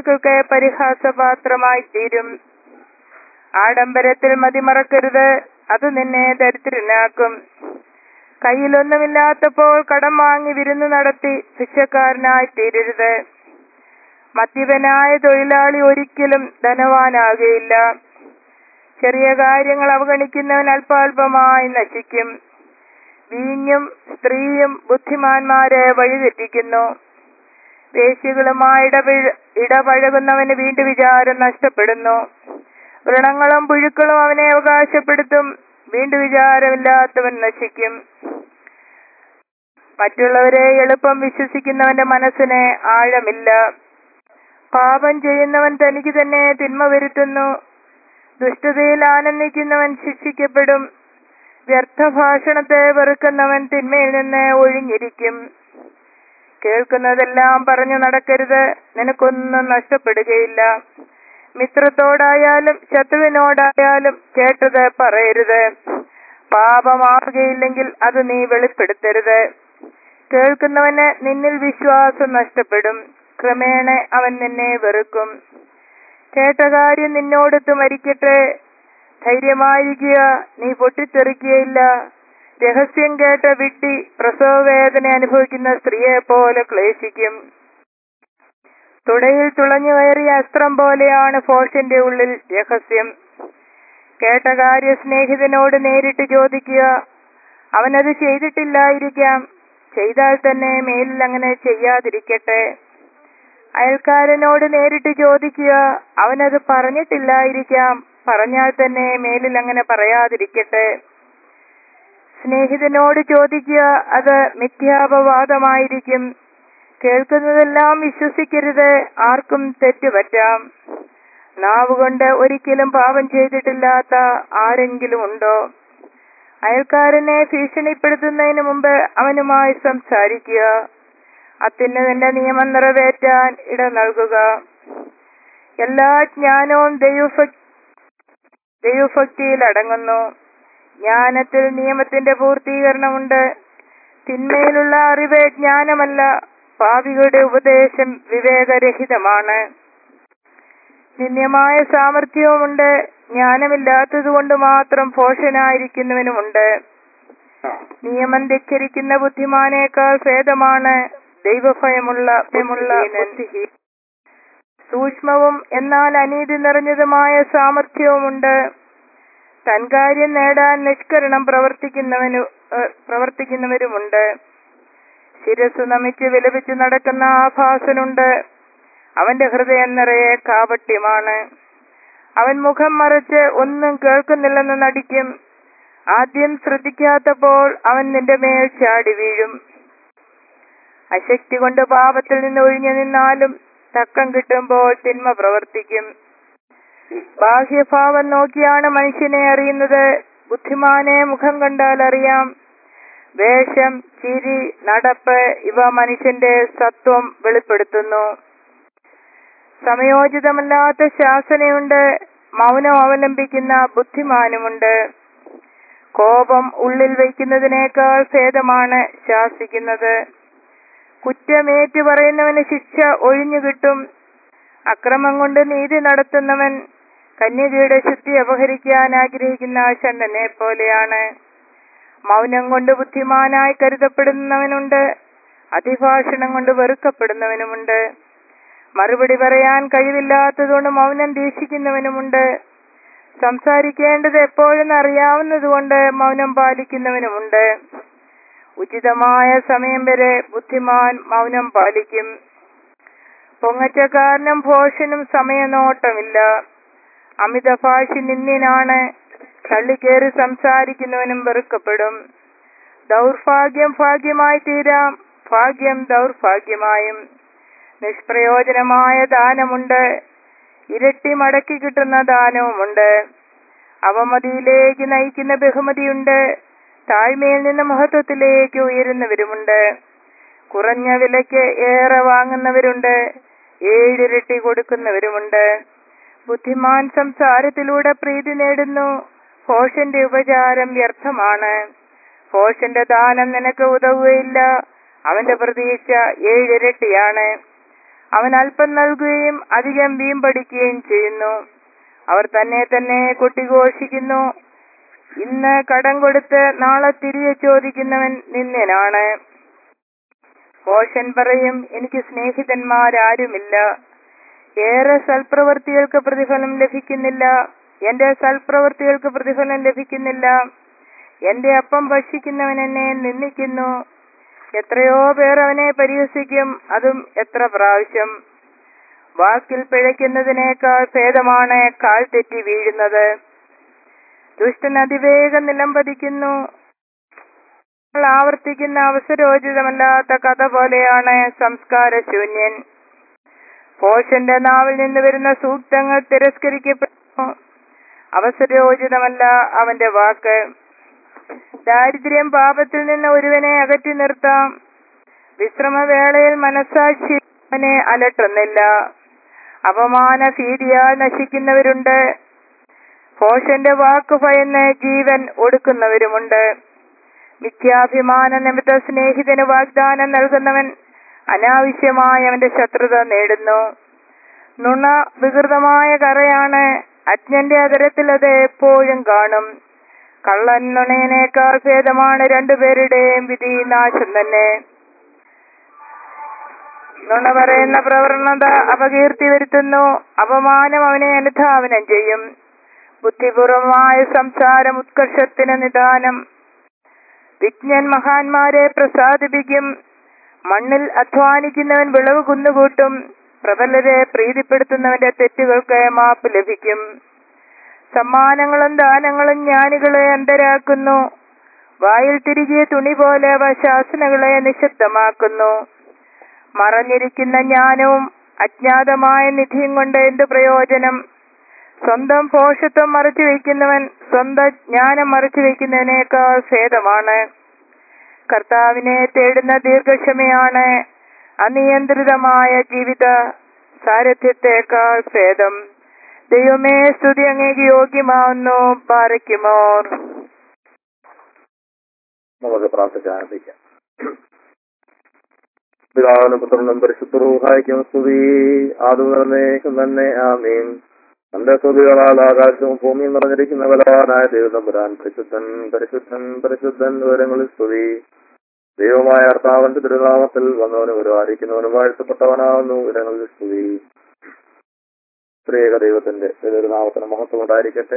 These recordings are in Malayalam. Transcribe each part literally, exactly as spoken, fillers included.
മക്കൾക്ക് പരിഹാസപാത്രമായി തീരും. ആഡംബരത്തിൽ മതിമറക്കരുത്, അത് നിന്നെ ദരിദ്രനാക്കും. കയ്യിലൊന്നുമില്ലാത്തപ്പോൾ കടം വാങ്ങി വിരുന്ന് നടത്തി ഭിക്ഷക്കാരനായി തീരരുത്. മദ്യപനായ തൊഴിലാളി ഒരിക്കലും ധനവാനാകുകയില്ല. ചെറിയ കാര്യങ്ങൾ അവഗണിക്കുന്നവൻ അല്പാൽപമായി നശിക്കും. വീഞ്ഞും സ്ത്രീയും ബുദ്ധിമാന്മാരെ വഴിതെറ്റിക്കുന്നു. വേശ്യകളുമായി ഇടപഴ ഇടപഴകുന്നവന് വീണ്ടും വിചാരം നഷ്ടപ്പെടുന്നു. വ്രണങ്ങളും പുഴുക്കളും അവനെ അവകാശപ്പെടുത്തും. വീണ്ടും വിചാരമില്ലാത്തവൻ നശിക്കും. മറ്റുള്ളവരെ എളുപ്പം വിശ്വസിക്കുന്നവന്റെ മനസ്സിന് ആഴമില്ല. പാപം ചെയ്യുന്നവൻ തനിക്ക് തന്നെ തിന്മ വരുത്തുന്നു. ദുഷ്ടതയിൽ ആനന്ദിക്കുന്നവൻ ശിക്ഷിക്കപ്പെടും. വ്യർത്ഥഭാഷണത്തെ വെറുക്കുന്നവൻ തിന്മയിൽ നിന്ന് ഒഴിഞ്ഞിരിക്കും. കേൾക്കുന്നതെല്ലാം പറഞ്ഞു നടക്കരുത്, നിനക്കൊന്നും നഷ്ടപ്പെടുകയില്ല. മിത്രത്തോടായാലും ശത്രുവിനോടായാലും കേട്ടത് പറയരുത്. പാപമാവുകയില്ലെങ്കിൽ അത് നീ വെളിപ്പെടുത്തരുത്. കേൾക്കുന്നവന് നിന്നിൽ വിശ്വാസം നഷ്ടപ്പെടും. ക്രമേണ അവൻ നിന്നെ വെറുക്കും. കേട്ട കാര്യം നിന്നോടൊത്ത് മരിക്കട്ടെ. ധൈര്യമായിരിക്കുക, നീ പൊട്ടിത്തെറിക്കുകയില്ല. രഹസ്യം കേട്ട വിഡ്ഢി പ്രസവവേദന അനുഭവിക്കുന്ന സ്ത്രീയെ പോലെ ക്ലേശിക്കും. തുടയിൽ തുളഞ്ഞു കയറിയ അസ്ത്രം പോലെയാണ് ഭോഷന്റെ ഉള്ളിൽ രഹസ്യം. കേട്ട കാര്യം സ്നേഹിതനോട് നേരിട്ട് ചോദിക്കുക. അവനത് ചെയ്തിട്ടില്ലായിരിക്കാം. ചെയ്താൽ തന്നെ മേലിൽ അങ്ങനെ ചെയ്യാതിരിക്കട്ടെ. അയൽക്കാരനോട് നേരിട്ട് ചോദിക്കുക. അവനത് പറഞ്ഞിട്ടില്ലായിരിക്കാം. പറഞ്ഞാൽ തന്നെ മേലിൽ അങ്ങനെ പറയാതിരിക്കട്ടെ. സ്നേഹിതനോട് ചോദിക്കുക. അത് മിഥ്യാപവാദമായിരിക്കും. കേൾക്കുന്നതെല്ലാം വിശ്വസിക്കരുത്. ആർക്കും തെറ്റുപറ്റാം. നാവുകൊണ്ട് ഒരിക്കലും പാപം ചെയ്തിട്ടില്ലാത്ത ആരെങ്കിലും ഉണ്ടോ? അയൽക്കാരനെ ഭീഷണിപ്പെടുത്തുന്നതിന് മുമ്പ് അവനുമായി സംസാരിക്കുക. അത്യുന്നതന്റെ നിയമം നിറവേറ്റാൻ ഇട നൽകുക. എല്ലാ ജ്ഞാനവും ദൈവഭക്തി ദൈവഭക്തിയിൽ അടങ്ങുന്നു. ജ്ഞാനത്തിൽ നിയമത്തിന്റെ പൂർത്തീകരണമുണ്ട്. തിന്മയിലുള്ള അറിവ് ജ്ഞാനമല്ല. പാപികളുടെ ഉപദേശം വിവേകരഹിതമാണ്. നിന്ദ്യമായ സാമർഥ്യവുമുണ്ട്. ജ്ഞാനമില്ലാത്തതുകൊണ്ട് മാത്രം ഭോഷനായിരിക്കുന്നവനുമുണ്ട്. നിയമം ധിക്കരിക്കുന്ന ബുദ്ധിമാനേക്കാൾ ഭേദമാണ് ദൈവഭയമുള്ള ബുദ്ധി. സൂക്ഷ്മവും എന്നാൽ അനീതി നിറഞ്ഞതുമായ സാമർഥ്യവുമുണ്ട്. തൻകാര്യം നേടാൻ നിഷ്കരണം പ്രവർത്തിക്കുന്നവനു പ്രവർത്തിക്കുന്നവരുമുണ്ട്. ശിരസ് നമിച്ച് വിലപിച്ച് നടക്കുന്ന ആഭാസനുണ്ട്. അവന്റെ ഹൃദയം നിറയെ കാപട്യമാണ്. അവൻ മുഖം മറച്ച് ഒന്നും കേൾക്കുന്നില്ലെന്ന് നടിക്കും. ആദ്യം ശ്രദ്ധിക്കാത്തപ്പോൾ അവൻ നിന്റെ മേൽ ചാടി വീഴും. അശക്തി കൊണ്ട് പാപത്തിൽ നിന്ന് ഒഴിഞ്ഞു നിന്നാലും തക്കം കിട്ടുമ്പോൾ തിന്മ പ്രവർത്തിക്കും. ബാഹ്യഭാവം നോക്കിയാണ് മനുഷ്യനെ അറിയുന്നത്. ബുദ്ധിമാനെ മുഖം കണ്ടാൽ അറിയാം. വേഷം, ചിരി, നടപ്പ് ഇവ മനുഷ്യന്റെ സത്വം വെളിപ്പെടുത്തുന്നു. സമയോചിതമല്ലാത്ത ശാസനയുണ്ട്. മൗനം അവലംബിക്കുന്ന ബുദ്ധിമാനുമുണ്ട്. കോപം ഉള്ളിൽ വയ്ക്കുന്നതിനേക്കാൾ ഭേദമാണ് ശാസിക്കുന്നത്. കുറ്റമേറ്റു പറയുന്നവന് ശിക്ഷ ഒഴിഞ്ഞു കിട്ടും. അക്രമം കൊണ്ട് നീതി നടത്തുന്നവൻ കന്യകയുടെ ശുദ്ധി അപഹരിക്കാൻ ആഗ്രഹിക്കുന്ന ഷണ്ഡനെ പോലെയാണ്. മൗനം കൊണ്ട് ബുദ്ധിമാനായി കരുതപ്പെടുന്നവനുണ്ട്. അതിഭാഷണം കൊണ്ട് വെറുക്കപ്പെടുന്നവനുമുണ്ട്. മറുപടി പറയാൻ കഴിവില്ലാത്തതുകൊണ്ട് മൗനം ദീക്ഷിക്കുന്നവനുമുണ്ട്. സംസാരിക്കേണ്ടത് എപ്പോഴെന്ന് അറിയാവുന്നതുകൊണ്ട് മൗനം പാലിക്കുന്നവനുമുണ്ട്. ഉചിതമായ സമയം വരെ ബുദ്ധിമാൻ മൗനം പാലിക്കും. പൊങ്ങച്ചക്കാരനും ഭോഷനും സമയനോട്ടമില്ല. അമിതഭാഷി നിന്ദ്യനാണ്. തള്ളിക്കേറി സംസാരിക്കുന്നവനും വെറുക്കപ്പെടും. ദൗർഭാഗ്യം ഭാഗ്യമായി തീരാം, ഭാഗ്യം ദൗർഭാഗ്യമായും. നിഷ്പ്രയോജനമായ ദാനമുണ്ട്, ഇരട്ടി മടക്കി കിട്ടുന്ന ദാനവുമുണ്ട്. അവമതിയിലേക്ക് നയിക്കുന്ന ബഹുമതിയുണ്ട്, താഴ്മയിൽ നിന്ന് മഹത്വത്തിലേക്ക് ഉയരുന്നവരുമുണ്ട്. കുറഞ്ഞ വിലയ്ക്ക് ഏറെ വാങ്ങുന്നവരുണ്ട്, ഏഴിരട്ടി കൊടുക്കുന്നവരുമുണ്ട്. ബുദ്ധിമാൻ സംസാരത്തിലൂടെ പ്രീതി നേടുന്നു. ഭോഷന്റെ ഉപചാരം വ്യർത്ഥമാണ്. ഭോഷന്റെ ദാനം നിനക്ക് ഉതവുകയില്ല, അവന്റെ പ്രതീക്ഷ ഏഴിരട്ടിയാണ്. അവൻ അല്പം നൽകുകയും അധികം വീമ്പടിക്കുകയും ചെയ്യുന്നു. അവർ തന്നെ തന്നെ കൊട്ടിഘോഷിക്കുന്നു. ഇന്ന് കടം കൊടുത്ത് നാളെ തിരികെ ചോദിക്കുന്നവൻ നിന്ദ്യനാണ്. ഭോഷൻ പറയും, എനിക്ക് സ്നേഹിതന്മാരാരുമില്ല. ഏറെ സൽപ്രവൃത്തികൾക്ക് പ്രതിഫലം ലഭിക്കുന്നില്ല. എന്റെ സൽപ്രവൃത്തികൾക്ക് പ്രതിഫലം ലഭിക്കുന്നില്ല. എന്റെ അപ്പം ഭക്ഷിക്കുന്നവൻ എന്നെ നിന്ദിക്കുന്നു. എത്രയോ പേർ അവനെ പരിഹസിക്കും, അതും എത്ര പ്രാവശ്യം. വാക്കിൽ പിഴയ്ക്കുന്നതിനേക്കാൾ ഭേദമാണ് കാൽ തെറ്റി വീഴുന്നത്. ദുഷ്ടൻ അതിവേഗം നിലം പതിക്കുന്നു. ആവർത്തിക്കുന്ന അവസരോചിതമല്ലാത്ത കഥ പോലെയാണ് സംസ്കാരശൂന്യൻ. ഭോഷന്റെ നാവിൽ നിന്ന് വരുന്ന സൂക്തങ്ങൾ തിരസ്കരിക്കപ്പെടുന്നു. അവസരോചിതമല്ല അവന്റെ വാക്ക്. ദാരിദ്ര്യം പാപത്തിൽ നിന്ന് ഒരുവനെ അകറ്റി നിർത്താം. വിശ്രമവേളയിൽ മനസ്സാക്ഷി അവനെ അലട്ടുന്നില്ല. അപമാന ഭീതിയാൽ നശിക്കുന്നവരുണ്ട്. ഭോഷന്റെ വാക്കു ഭയന്ന് ജീവൻ ഒടുക്കുന്നവരുമുണ്ട്. മിഥ്യാഭിമാന നിമിത്ത സ്നേഹിതന് വാഗ്ദാനം നൽകുന്നവൻ അനാവശ്യമായി അവന്റെ ശത്രുത നേടുന്നു. നുണ വികൃതമായ കറയാണ്. അജ്ഞന്റെ അതരത്തിൽ അത് എപ്പോഴും കാണും. കള്ളൻ നുണയനേക്കാൾ ഭേദമാണ്. രണ്ടുപേരുടെയും വിധി നാശം തന്നെ. നുണ പറയുന്ന പ്രവണത അപകീർത്തി വരുത്തുന്നു. അപമാനം അവനെ അനുധാവനം ചെയ്യും. ബുദ്ധിപൂർവമായ സംസാരം ഉത്കർഷത്തിന് നിദാനം. വിജ്ഞൻ മഹാന്മാരെ പ്രസാദിപ്പിക്കും. മണ്ണിൽ അധ്വാനിക്കുന്നവൻ വിളവ് കുന്നുകൂട്ടും. പ്രബലരെ പ്രീതിപ്പെടുത്തുന്നവന്റെ തെറ്റുകൾക്ക് മാപ്പ് ലഭിക്കും. സമ്മാനങ്ങളും ദാനങ്ങളും ജ്ഞാനികളെ അന്ധരാക്കുന്നു. വായിൽ തിരികെ തുണി പോലെ അവ ശാസനകളെ നിശബ്ദമാക്കുന്നു. മറഞ്ഞിരിക്കുന്ന ജ്ഞാനവും അജ്ഞാതമായ നിധിയും കൊണ്ട് എന്ത് പ്രയോജനം? സ്വന്തം ഭോഷത്വം മറച്ചു വയ്ക്കുന്നവൻ സ്വന്തം ജ്ഞാനം മറച്ചു വയ്ക്കുന്നതിനേക്കാൾ ഭേദമാണ്. കർത്താവിനെ തേടുന്ന ദീർഘക്ഷമയാണ് അനിയന്ത്രിതമായ ജീവിത സാരഥ്യത്തെക്കാൾ ഭേദം. ദൈവമേ, സ്തുതി അങ്ങേക്ക് യോഗ്യമാവുന്നു. പാറയ്ക്കുമോർ. നമുക്ക് പ്രാർത്ഥിച്ച് ആരംഭിക്കാം. പിതാവിനും പുത്രനും പരിശുദ്ധ റൂഹായിക്കും സ്തുതി. ആദ്യം തന്നെ ആമീൻ. തന്റെ സ്തുതികളാൽ ആകാശവും ഭൂമിയും നിറഞ്ഞിരിക്കുന്ന ബലവാനായ ദൈവതമ്പുരാൻ പരിശുദ്ധൻ പരിശുദ്ധൻ പരിശുദ്ധൻ വിവരങ്ങളിൽ സ്തുതി. ദൈവമായ കർത്താവിന്റെ തിരുനാമത്തിൽ വന്നവനും ഒരുവാരിക്കുന്നവനും വാഴ്ത്തപ്പെട്ടവനാവുന്നു. വിവരങ്ങളിൽ സ്തുതി. സ്ത്രീക ദൈവത്തിന്റെ തിരുനാമത്തിന് മഹത്വം ഉണ്ടായിരിക്കട്ടെ.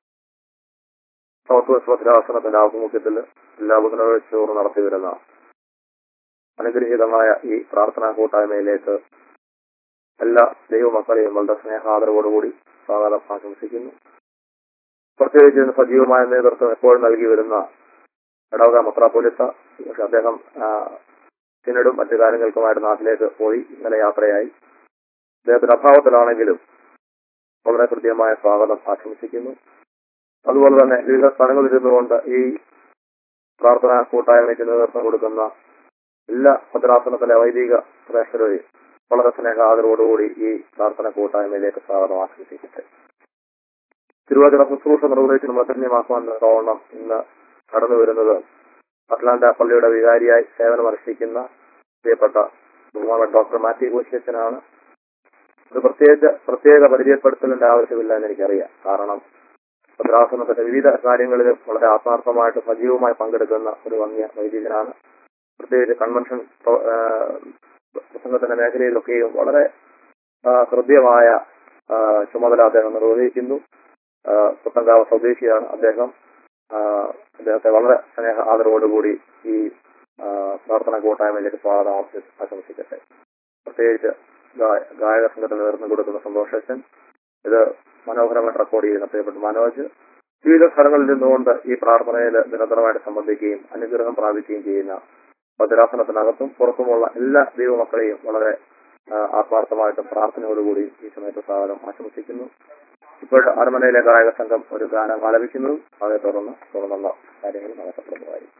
ഭദ്രാസനത്തിന്റെ ആഭിമുഖ്യത്തിൽ എല്ലാ ബുധനാഴ്ചയോറും നടത്തി വരുന്ന അനുഗ്രഹീതമായ ഈ പ്രാർത്ഥനാ കൂട്ടായ്മയിലേക്ക് എല്ലാ ദൈവമക്കളെയും വളരെ സ്നേഹാദരവോടുകൂടി സ്വാഗതം ആശംസിക്കുന്നു. പ്രത്യേകിച്ച് സജീവമായ നേതൃത്വം എപ്പോഴും നൽകി വരുന്ന ഇടവക മെത്രാപ്പൊലീത്ത, പക്ഷെ അദ്ദേഹം സിനഡും മറ്റു കാര്യങ്ങൾക്കുമായിട്ട് നാട്ടിലേക്ക് പോയി ഇന്നലെ യാത്രയായി. അദ്ദേഹത്തിന്റെ അഭാവത്തിലാണെങ്കിലും വളരെ കൃത്യമായ സ്വാഗതം ആശംസിക്കുന്നു. അതുപോലെ തന്നെ വിവിധ സ്ഥലങ്ങളിലിരുന്നുകൊണ്ട് ഈ പ്രാർത്ഥനാ കൂട്ടായ്മയ്ക്ക് നേതൃത്വം കൊടുക്കുന്ന എല്ലാ ഭദ്രാസനത്തിലെ വൈദിക ശ്രേഷ്ഠരെയും വളരെ സ്നേഹ ആദരവോടുകൂടി ഈ പ്രാർത്ഥന കൂട്ടായ്മയിലേക്ക് സ്വാഗതം ആശംസിക്കട്ടെ. തിരുവചന ശുശ്രൂഷ നിർവഹിച്ച് നമ്മൾ ധന്യമാക്കുവാൻ തക്കവണ്ണം ഇന്ന് കടന്നു വരുന്നത് അറ്റ്ലാന്റ പള്ളിയുടെ വികാരിയായി സേവനമനുഷ്ഠിക്കുന്ന പ്രിയപ്പെട്ട ബഹുമാനപ്പെട്ട ഡോക്ടർ മാത്യു കോശിയച്ചനാണ്. ഇത് പ്രത്യേക പ്രത്യേക പരിചയപ്പെടുത്തലിന്റെ ആവശ്യമില്ല എന്ന് എനിക്കറിയാം. കാരണം ഭദ്രാസനത്തിന്റെ വിവിധ കാര്യങ്ങളിൽ വളരെ ആത്മാർത്ഥമായിട്ട് സജീവമായി പങ്കെടുക്കുന്ന ഒരു വന്യ വൈദികനാണ്. പ്രത്യേകിച്ച് കൺവെൻഷൻ പ്രസംഗത്തിന്റെ മേഖലയിലൊക്കെയും വളരെ ഹൃദ്യമായ ചുമതല അദ്ദേഹം നിർവഹിക്കുന്നു. പുത്തങ്കാവ് സ്വദേശിയാണ് അദ്ദേഹം. അദ്ദേഹത്തെ വളരെ സ്നേഹ ആദരവോടുകൂടി ഈ പ്രാർത്ഥന കൂട്ടായ്മയിലേക്ക് സ്വാഗതം ആശംസിക്കട്ടെ. പ്രത്യേകിച്ച് ഗായക സംഘത്തിന് നേതൃത്വം കൊടുക്കുന്ന സന്തോഷൻ, ഇത് മനോഹരമായിട്ട് റെക്കോർഡ് ചെയ്യുന്ന പ്രിയപ്പെട്ട മനോജ്, വിവിധ സ്ഥലങ്ങളിൽ നിന്നുകൊണ്ട് ഈ പ്രാർത്ഥനയിൽ നിരന്തരമായിട്ട് സംബന്ധിക്കുകയും അനുഗ്രഹം പ്രാപിക്കുകയും ചെയ്യുന്ന ഭദ്രാസനത്തിനകത്തും പുറത്തുമുള്ള എല്ലാ ദൈവമക്കളെയും വളരെ ആത്മാർത്ഥമായിട്ടും പ്രാർത്ഥനയോടുകൂടി ഈ സമയത്ത് സ്വാഗതം ആശംസിക്കുന്നു. ഇപ്പോഴും അരമനയിലെ ഗായക സംഘം ഒരു ഗാനം ആലപിക്കുന്നതും അതേ തുടർന്ന് തുടർന്നുള്ള കാര്യങ്ങൾ നടത്തപ്പെടുന്നതായിരിക്കും.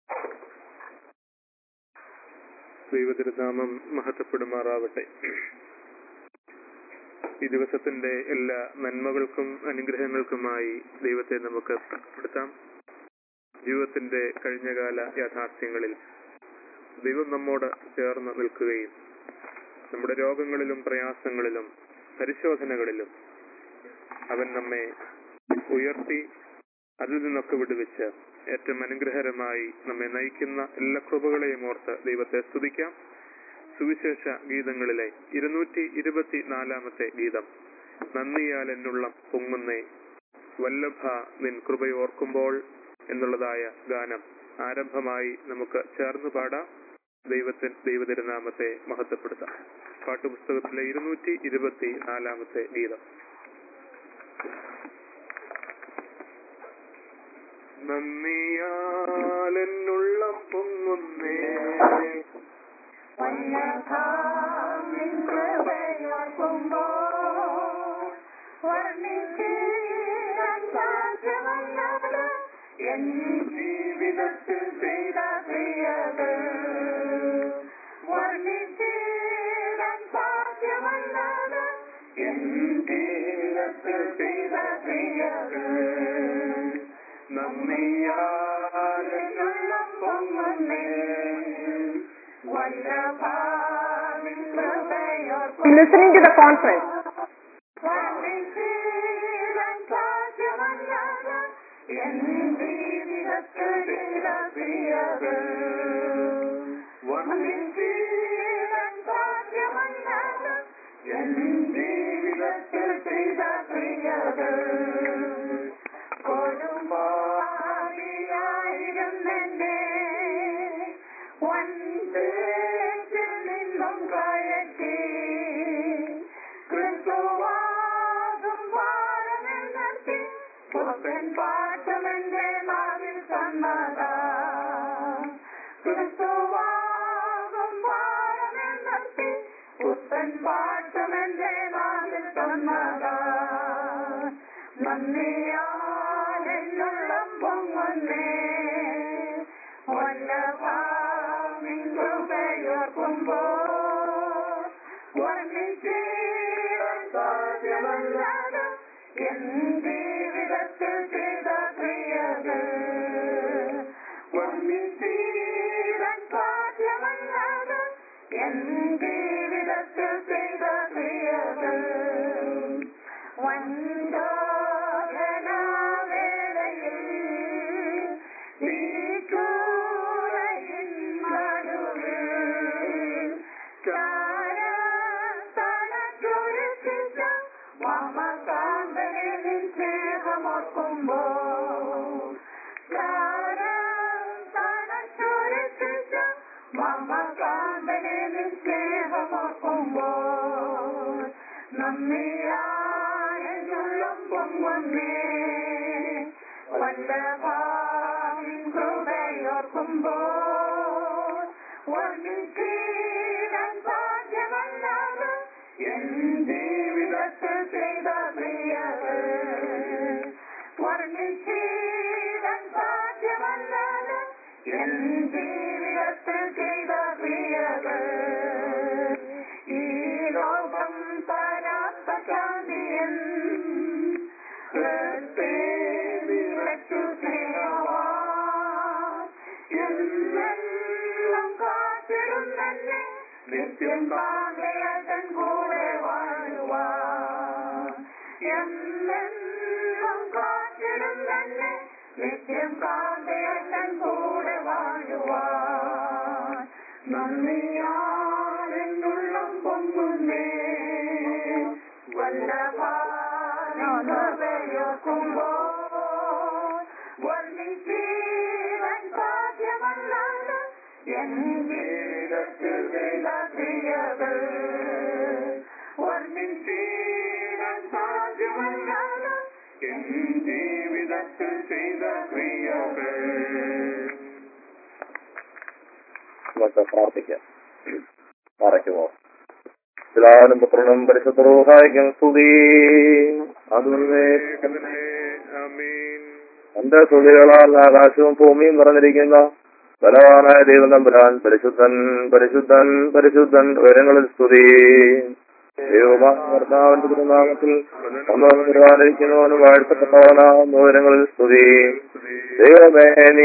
ദൈവതിരുനാമം മഹത്വപ്പെടുമാറാവട്ടെ. ഈ ദിവസത്തിന്റെ എല്ലാ നന്മകൾക്കും അനുഗ്രഹങ്ങൾക്കുമായി ദൈവത്തെ നമുക്ക് പ്രാർത്ഥിക്കാം. ജീവിതത്തിന്റെ കഴിഞ്ഞകാല യാഥാർത്ഥ്യങ്ങളിൽ ദൈവം നമ്മോട് ചേർന്ന് നിൽക്കുകയും നമ്മുടെ രോഗങ്ങളിലും പ്രയാസങ്ങളിലും പരിശോധനകളിലും അവൻ നമ്മെ ഉയർത്തി അതിൽ നിന്നൊക്കെ വിടുവിച്ച് ഏറ്റവും അനുഗ്രഹകരമായി നമ്മെ നയിക്കുന്ന എല്ലാ കൃപകളെയും ഓർത്ത് ദൈവത്തെ സ്തുതിക്കാം. സുവിശേഷ ഗീതങ്ങളിലെ ഇരുന്നൂറ്റി ഇരുപത്തി നാലാമത്തെ ഗീതം, നന്ദിയാൽ എന്നുള്ള പൊങ്ങുന്നേ വല്ലഭ നിൻ കൃപയോർക്കുമ്പോൾ എന്നുള്ളതായ ഗാനം ആരംഭമായി നമുക്ക് ചേർന്ന് പാടാം. ദൈവത്തിൻ ദൈവതിരുനാമത്തെ മഹത്വപ്പെടുത്താം. പാട്ടുപുസ്തകത്തിലെ ഇരുന്നൂറ്റി ഇരുപത്തി നാലാമത്തെ ഗീതം. നന്ദിയാലെന്നുള്ളം പൊങ്ങുന്നേ എൻ ജീവിതത്തിൽ ചെയ്ത ക്രിയകൾ വർണ്ണിച്ചിടാൻ സാധ്യമല്ലാതെ എൻ ജീവിതത്തിൽ ചെയ്ത ക്രിയകൾ നന്ദിയാലുള്ള പൊങ്ങുന്നേ വല്ലഭാവിൻ കൃപയോർക്കും. Listening to the conference. വർണ്ണിച്ചിടാൻ സാധ്യമല്ലാതെ എൻ ജീവിതത്തിൽ ചെയ്ത ക്രിയകൾ വർണ്ണിച്ചിടാൻ സാധ്യമല്ലാതെ എൻ ജീവിതത്തിൽ ചെയ്ത ക്രിയകൾ കൊടുമ്പാടിയായിരുന്നെന്നെ വൻതേറ്റിൽ നിന്നും കയറ്റി ക്രിസ്തുവാകും പാടമിൽ നിർത്തി പുത്തൻ പാട്ടുമെന്റെ നാവിൽ തന്നതാ. ക്രിസ്തുവാകും പാടമിൽ നിർത്തി പുത്തൻ പാട്ടുമെന്റെ നാവിൽ തന്നതാ. നന്ദിയാലെന്നുള്ളം പൊങ്ങുന്നേ വല്ലഭാവിൻ കൃപയോർക്കുമ്പോൾ വർണ്ണിച്ചിടാൻ സാധ്യമല്ലാതെ എൻ ജീവിതത്തിൽ ചെയ്ത ക്രിയകൾ വർണ്ണിച്ചിടാൻ സാധ്യമല്ലാതെ എൻ ജീവിതത്തിൽ ചെയ്ത ക്രിയകൾ വൻതോലനാവേളയിൽ തീച്ചൂളയിൻ നടുവിൽ ചാരത്തണച്ചൊരുക്കിച്ച മമകാന്തനെ നിൻ സ്നേഹമോർക്കുമ്പോൾ ചാരത്തണച്ചൊരുക്കിച്ച മമകാന്തനെ നിൻ സ്നേഹമോർക്കുമ്പോൾ നന്ദിയാലെന്നുള്ളം പൊങ്ങുന്നേ വല്ലഭാവിൻ കൃപയോർക്കുമ്പോൾ വർണ്ണിച്ചിടാൻ സാധ്യമല്ലാതെ എൻ ജീവിതത്തിൽ ചെയ്ത ക്രിയകൾ വർണ്ണിച്ചിടാൻ സാധ്യമല്ലാതെ എൻ ജീവിതത്തിൽ ചെയ്ത ക്രിയകൾ ഈ ലോകം തരാത്ത ശാന്തിയൻ വിളച്ചു സ്നേഹവാൻ എന്നെല്ലാം കാത്തിടുന്നെ നിത്യം കാന്തയൻ കൂടെ വാഴുവാൻ എന്നെല്ലാം കാത്തിടുന്നെ നിത്യം കാന്തയൻ കൂടെ വാഴുവാൻ നന്ദിയാലെന്നുള്ളം പൊങ്ങുന്നേ വല്ലഭായോർക്കുമ്പോൾ വർണ്ണിച്ചിടാൻ സാധ്യമല്ലാതെ എൻ ജീവിതത്തിൽ ചെയ്ത ക്രിയകൾ വർണ്ണിച്ചിടാൻ സാധ്യമല്ലാതെ എൻ ജീവിതത്തിൽ ചെയ്ത ക്രിയകൾ. നമുക്ക് പ്രാർത്ഥിക്കാം. മറയ്ക്കുമോ പിതാവിനും പുത്രനും പരിശുദ്ധ റൂഹായിക്കും സ്തുതി. അതുപോലെ എന്റെ സ്തുതികളാൽ ആകാശവും ഭൂമിയും നിറഞ്ഞിരിക്കുന്ന ബലവാനായ ദൈവം തമ്പുരാൻ പരിശുദ്ധൻ പരിശുദ്ധൻ പരിശുദ്ധൻ ഉയരങ്ങളിൽ സ്തുതി. ദൈവമായ കർത്താവിന്റെ തിരുനാമത്തിൽ സംഭവിക്കുന്നവനും വാഴ്ത്തപ്പെട്ടവനാവുന്ന ഉയരങ്ങളിൽ സ്തുതി. ദൈവമേ നീ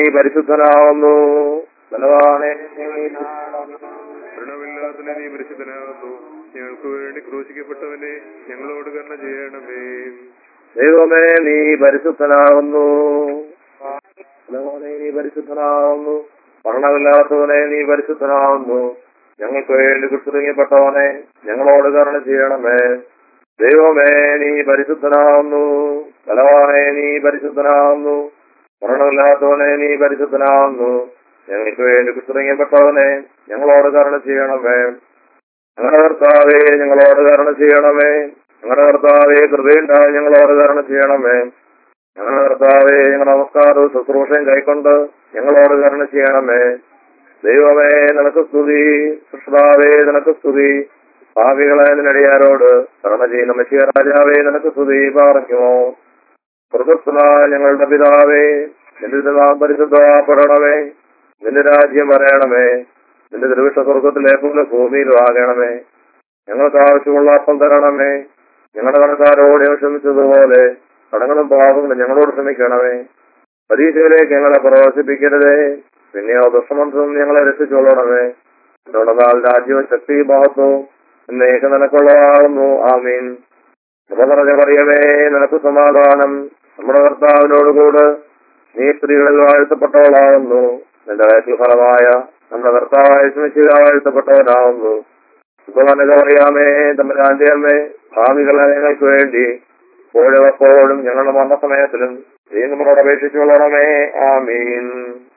പരിശുദ്ധനാവുന്നു, ബലവാനേ നീ നീ പരിശുദ്ധനാകുന്നു. ഞങ്ങൾക്ക് വേണ്ടി ക്രൂശിക്കപ്പെട്ടവനെ ഞങ്ങളോട് കരുണ ചെയ്യണമേ. ദൈവമേ നീ പരിശുദ്ധനാകുന്നു. ദൈവമേ നീ പരിശുദ്ധനാകുന്നു. മരണമില്ലാത്തവനെ നീ പരിശുദ്ധനാകുന്നു. ഞങ്ങൾക്ക് വേണ്ടി കുറിച്ചിറങ്ങപ്പെട്ടവനെ ഞങ്ങളോട് കരുണ ചെയ്യണമേ. ദൈവമേ നീ പരിശുദ്ധനാകുന്നു. ബലവാനെ നീ പരിശുദ്ധനാകുന്നു. മരണമില്ലാത്തവനെ നീ പരിശുദ്ധനാകുന്നു. ഞങ്ങൾക്ക് വേണ്ടി കുറിച്ചിറങ്ങപ്പെട്ടവനെ ഞങ്ങളോട് കരുണ ചെയ്യണമേ. ഞങ്ങളുടെ കർത്താവേ ഞങ്ങളോട് കരുണ ചെയ്യണമേ. ഞങ്ങളുടെ കർത്താവേ കൃപയുണ്ടായി ഞങ്ങളോട് കരുണ ചെയ്യണമേ. ഞങ്ങളുടെ കർത്താവേ ഞങ്ങളുടെ നമസ്കാരവും ശുശ്രൂഷയും കൈക്കൊണ്ട് ഞങ്ങളോട് കരുണ ചെയ്യണമേ. ദൈവമേ നിനക്ക് സ്തുതി. സൃഷ്ടാവേ നിനക്ക് സ്തുതി. ഭാവികളെ നിന്നടിയാരോട് കരുണ ചെയ്യുന്ന മശിയ രാജാവേ നിനക്ക് സ്തുതി പാർക്കുമോ. സ്വർഗസ്ഥനായ ഞങ്ങളുടെ പിതാവേ നിന്റെ നാം പരിശുദ്ധപ്പെടണമേ. നിന്റെ രാജ്യം വരയണമേ. നിന്റെ തിരുവിഷ്ട സ്വർഗത്തിലെ പോലെ ഭൂമിയിലും ആകണമേ. ഞങ്ങൾക്ക് ആവശ്യമുള്ള അപ്പം തരണമേ. ഞങ്ങളുടെ കടക്കാരോട് ക്ഷമിച്ചതുപോലെ കടങ്ങളും പാപങ്ങളും ഞങ്ങളോട് ക്ഷമിക്കണമേ. പരീക്ഷയിലേക്ക് ഞങ്ങളെ പ്രവേശിപ്പിക്കരുതേ. പിന്നെയോ ദുഷ്ടമന്ത്രം ഞങ്ങളെ രക്ഷിച്ചോളണമേ. എന്നാൽ രാജ്യവും ശക്തി മഹത്വവും എന്നേക്ക് നിനക്കുള്ളതാകുന്നു. ആമീൻ. നിറഞ്ഞ മറിയമേ നിനക്ക് സമാധാനം. നമ്മുടെ കർത്താവിനോടുകൂടെ നീ സ്ത്രീകളിൽ വാഴ്ത്തപ്പെട്ടവളാകുന്നു. നിന്റെ ഫലമായ നമ്മുടെ കർത്താവായ യേശുമിശിഹാ വാഴ്ത്തപ്പെട്ടവനാകുന്നു. അറിയാമേ തമ്പുരാന്റെ അമ്മേ ഭാവികളെ ഞങ്ങൾക്ക് വേണ്ടി എപ്പോഴും ഞങ്ങളുടെ മരണസമയത്തിലും നീ നമ്മളോട് അപേക്ഷിച്ചു കൊള്ളണമേ. ആമീൻ.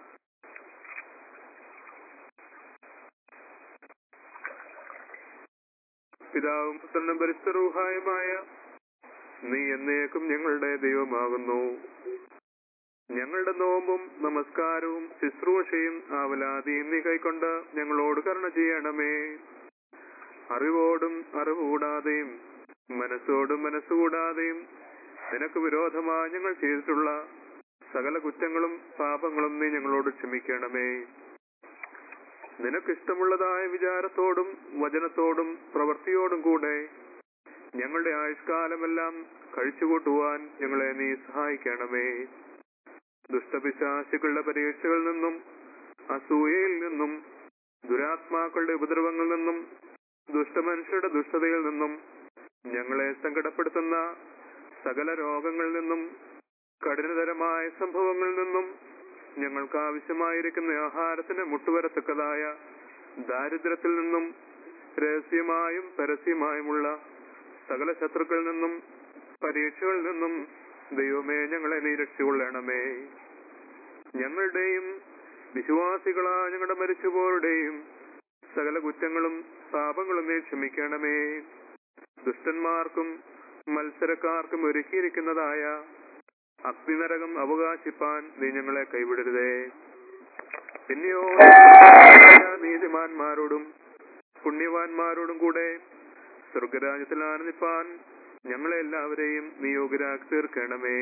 പിതാവും പുത്രനും പരിശുദ്ധ റൂഹായുമായ നീ എന്നേക്കും ഞങ്ങളുടെ ദൈവമാകുന്നു. ഞങ്ങളുടെ നോമ്പും നമസ്കാരവും ശുശ്രൂഷയും ആവലാതിയും നീ കൈക്കൊണ്ട് ഞങ്ങളോട് കരുണ ചെയ്യണമേ. അറിവോടും അറിവുകൂടാതെയും മനസ്സോടും മനസ്സുകൂടാതെയും നിനക്ക് വിരോധമായി ഞങ്ങൾ ചെയ്തിട്ടുള്ള സകല കുറ്റങ്ങളും പാപങ്ങളും നീ ഞങ്ങളോട് ക്ഷമിക്കണമേ. നിനക്കിഷ്ടമുള്ളതായ വിചാരത്തോടും വചനത്തോടും പ്രവൃത്തിയോടും കൂടെ ഞങ്ങളുടെ ആയുഷ്കാലമെല്ലാം കഴിച്ചുകൂട്ടുവാൻ ഞങ്ങളെ നീ സഹായിക്കണമേ. ദുഷ്ടപിശാചുക്കളുടെ പരീക്ഷകളിൽ നിന്നും അസൂയയിൽ നിന്നും ദുരാത്മാക്കളുടെ ഉപദ്രവങ്ങളിൽ നിന്നും ദുഷ്ടമനുഷ്യരുടെ ദുഷ്ടതയിൽ നിന്നും ഞങ്ങളെ സങ്കടപ്പെടുത്തുന്ന സകല രോഗങ്ങളിൽ നിന്നും കഠിനതരമായ സംഭവങ്ങളിൽ നിന്നും ഞങ്ങൾക്ക് ആവശ്യമായിരിക്കുന്ന ആഹാരത്തിന് മുട്ടുവരത്തക്കതായ ദാരിദ്ര്യത്തിൽ നിന്നും രഹസ്യമായും പരസ്യമായുമുള്ള സകല ശത്രുക്കളിൽ നിന്നും പരീക്ഷകളിൽ നിന്നും ദൈവമേ ഞങ്ങളെ നീ രക്ഷിക്കൊള്ളണമേ. ഞങ്ങളുടെയും വിശ്വാസികളായ ഞങ്ങളുടെ മരിച്ചുപോരുടെയും സകല കുറ്റങ്ങളും പാപങ്ങളും നീ ക്ഷമിക്കണമേ. ദുഷ്ടന്മാർക്കും മത്സരക്കാർക്കും ഒരുക്കിയിരിക്കുന്നതായ അഗ്നിനരകം അവകാശിപ്പാൻ നീ ഞങ്ങളെ കൈവിടരുതേ. പിന്നെയോ നീതിമാന്മാരോടും പുണ്യവാന്മാരോടും കൂടെ സ്വർഗരാജ്യത്തിൽ ആനന്ദിപ്പാൻ ഞങ്ങളെ എല്ലാവരെയും നീ യോഗ്യരാക്കി തീർക്കണമേ.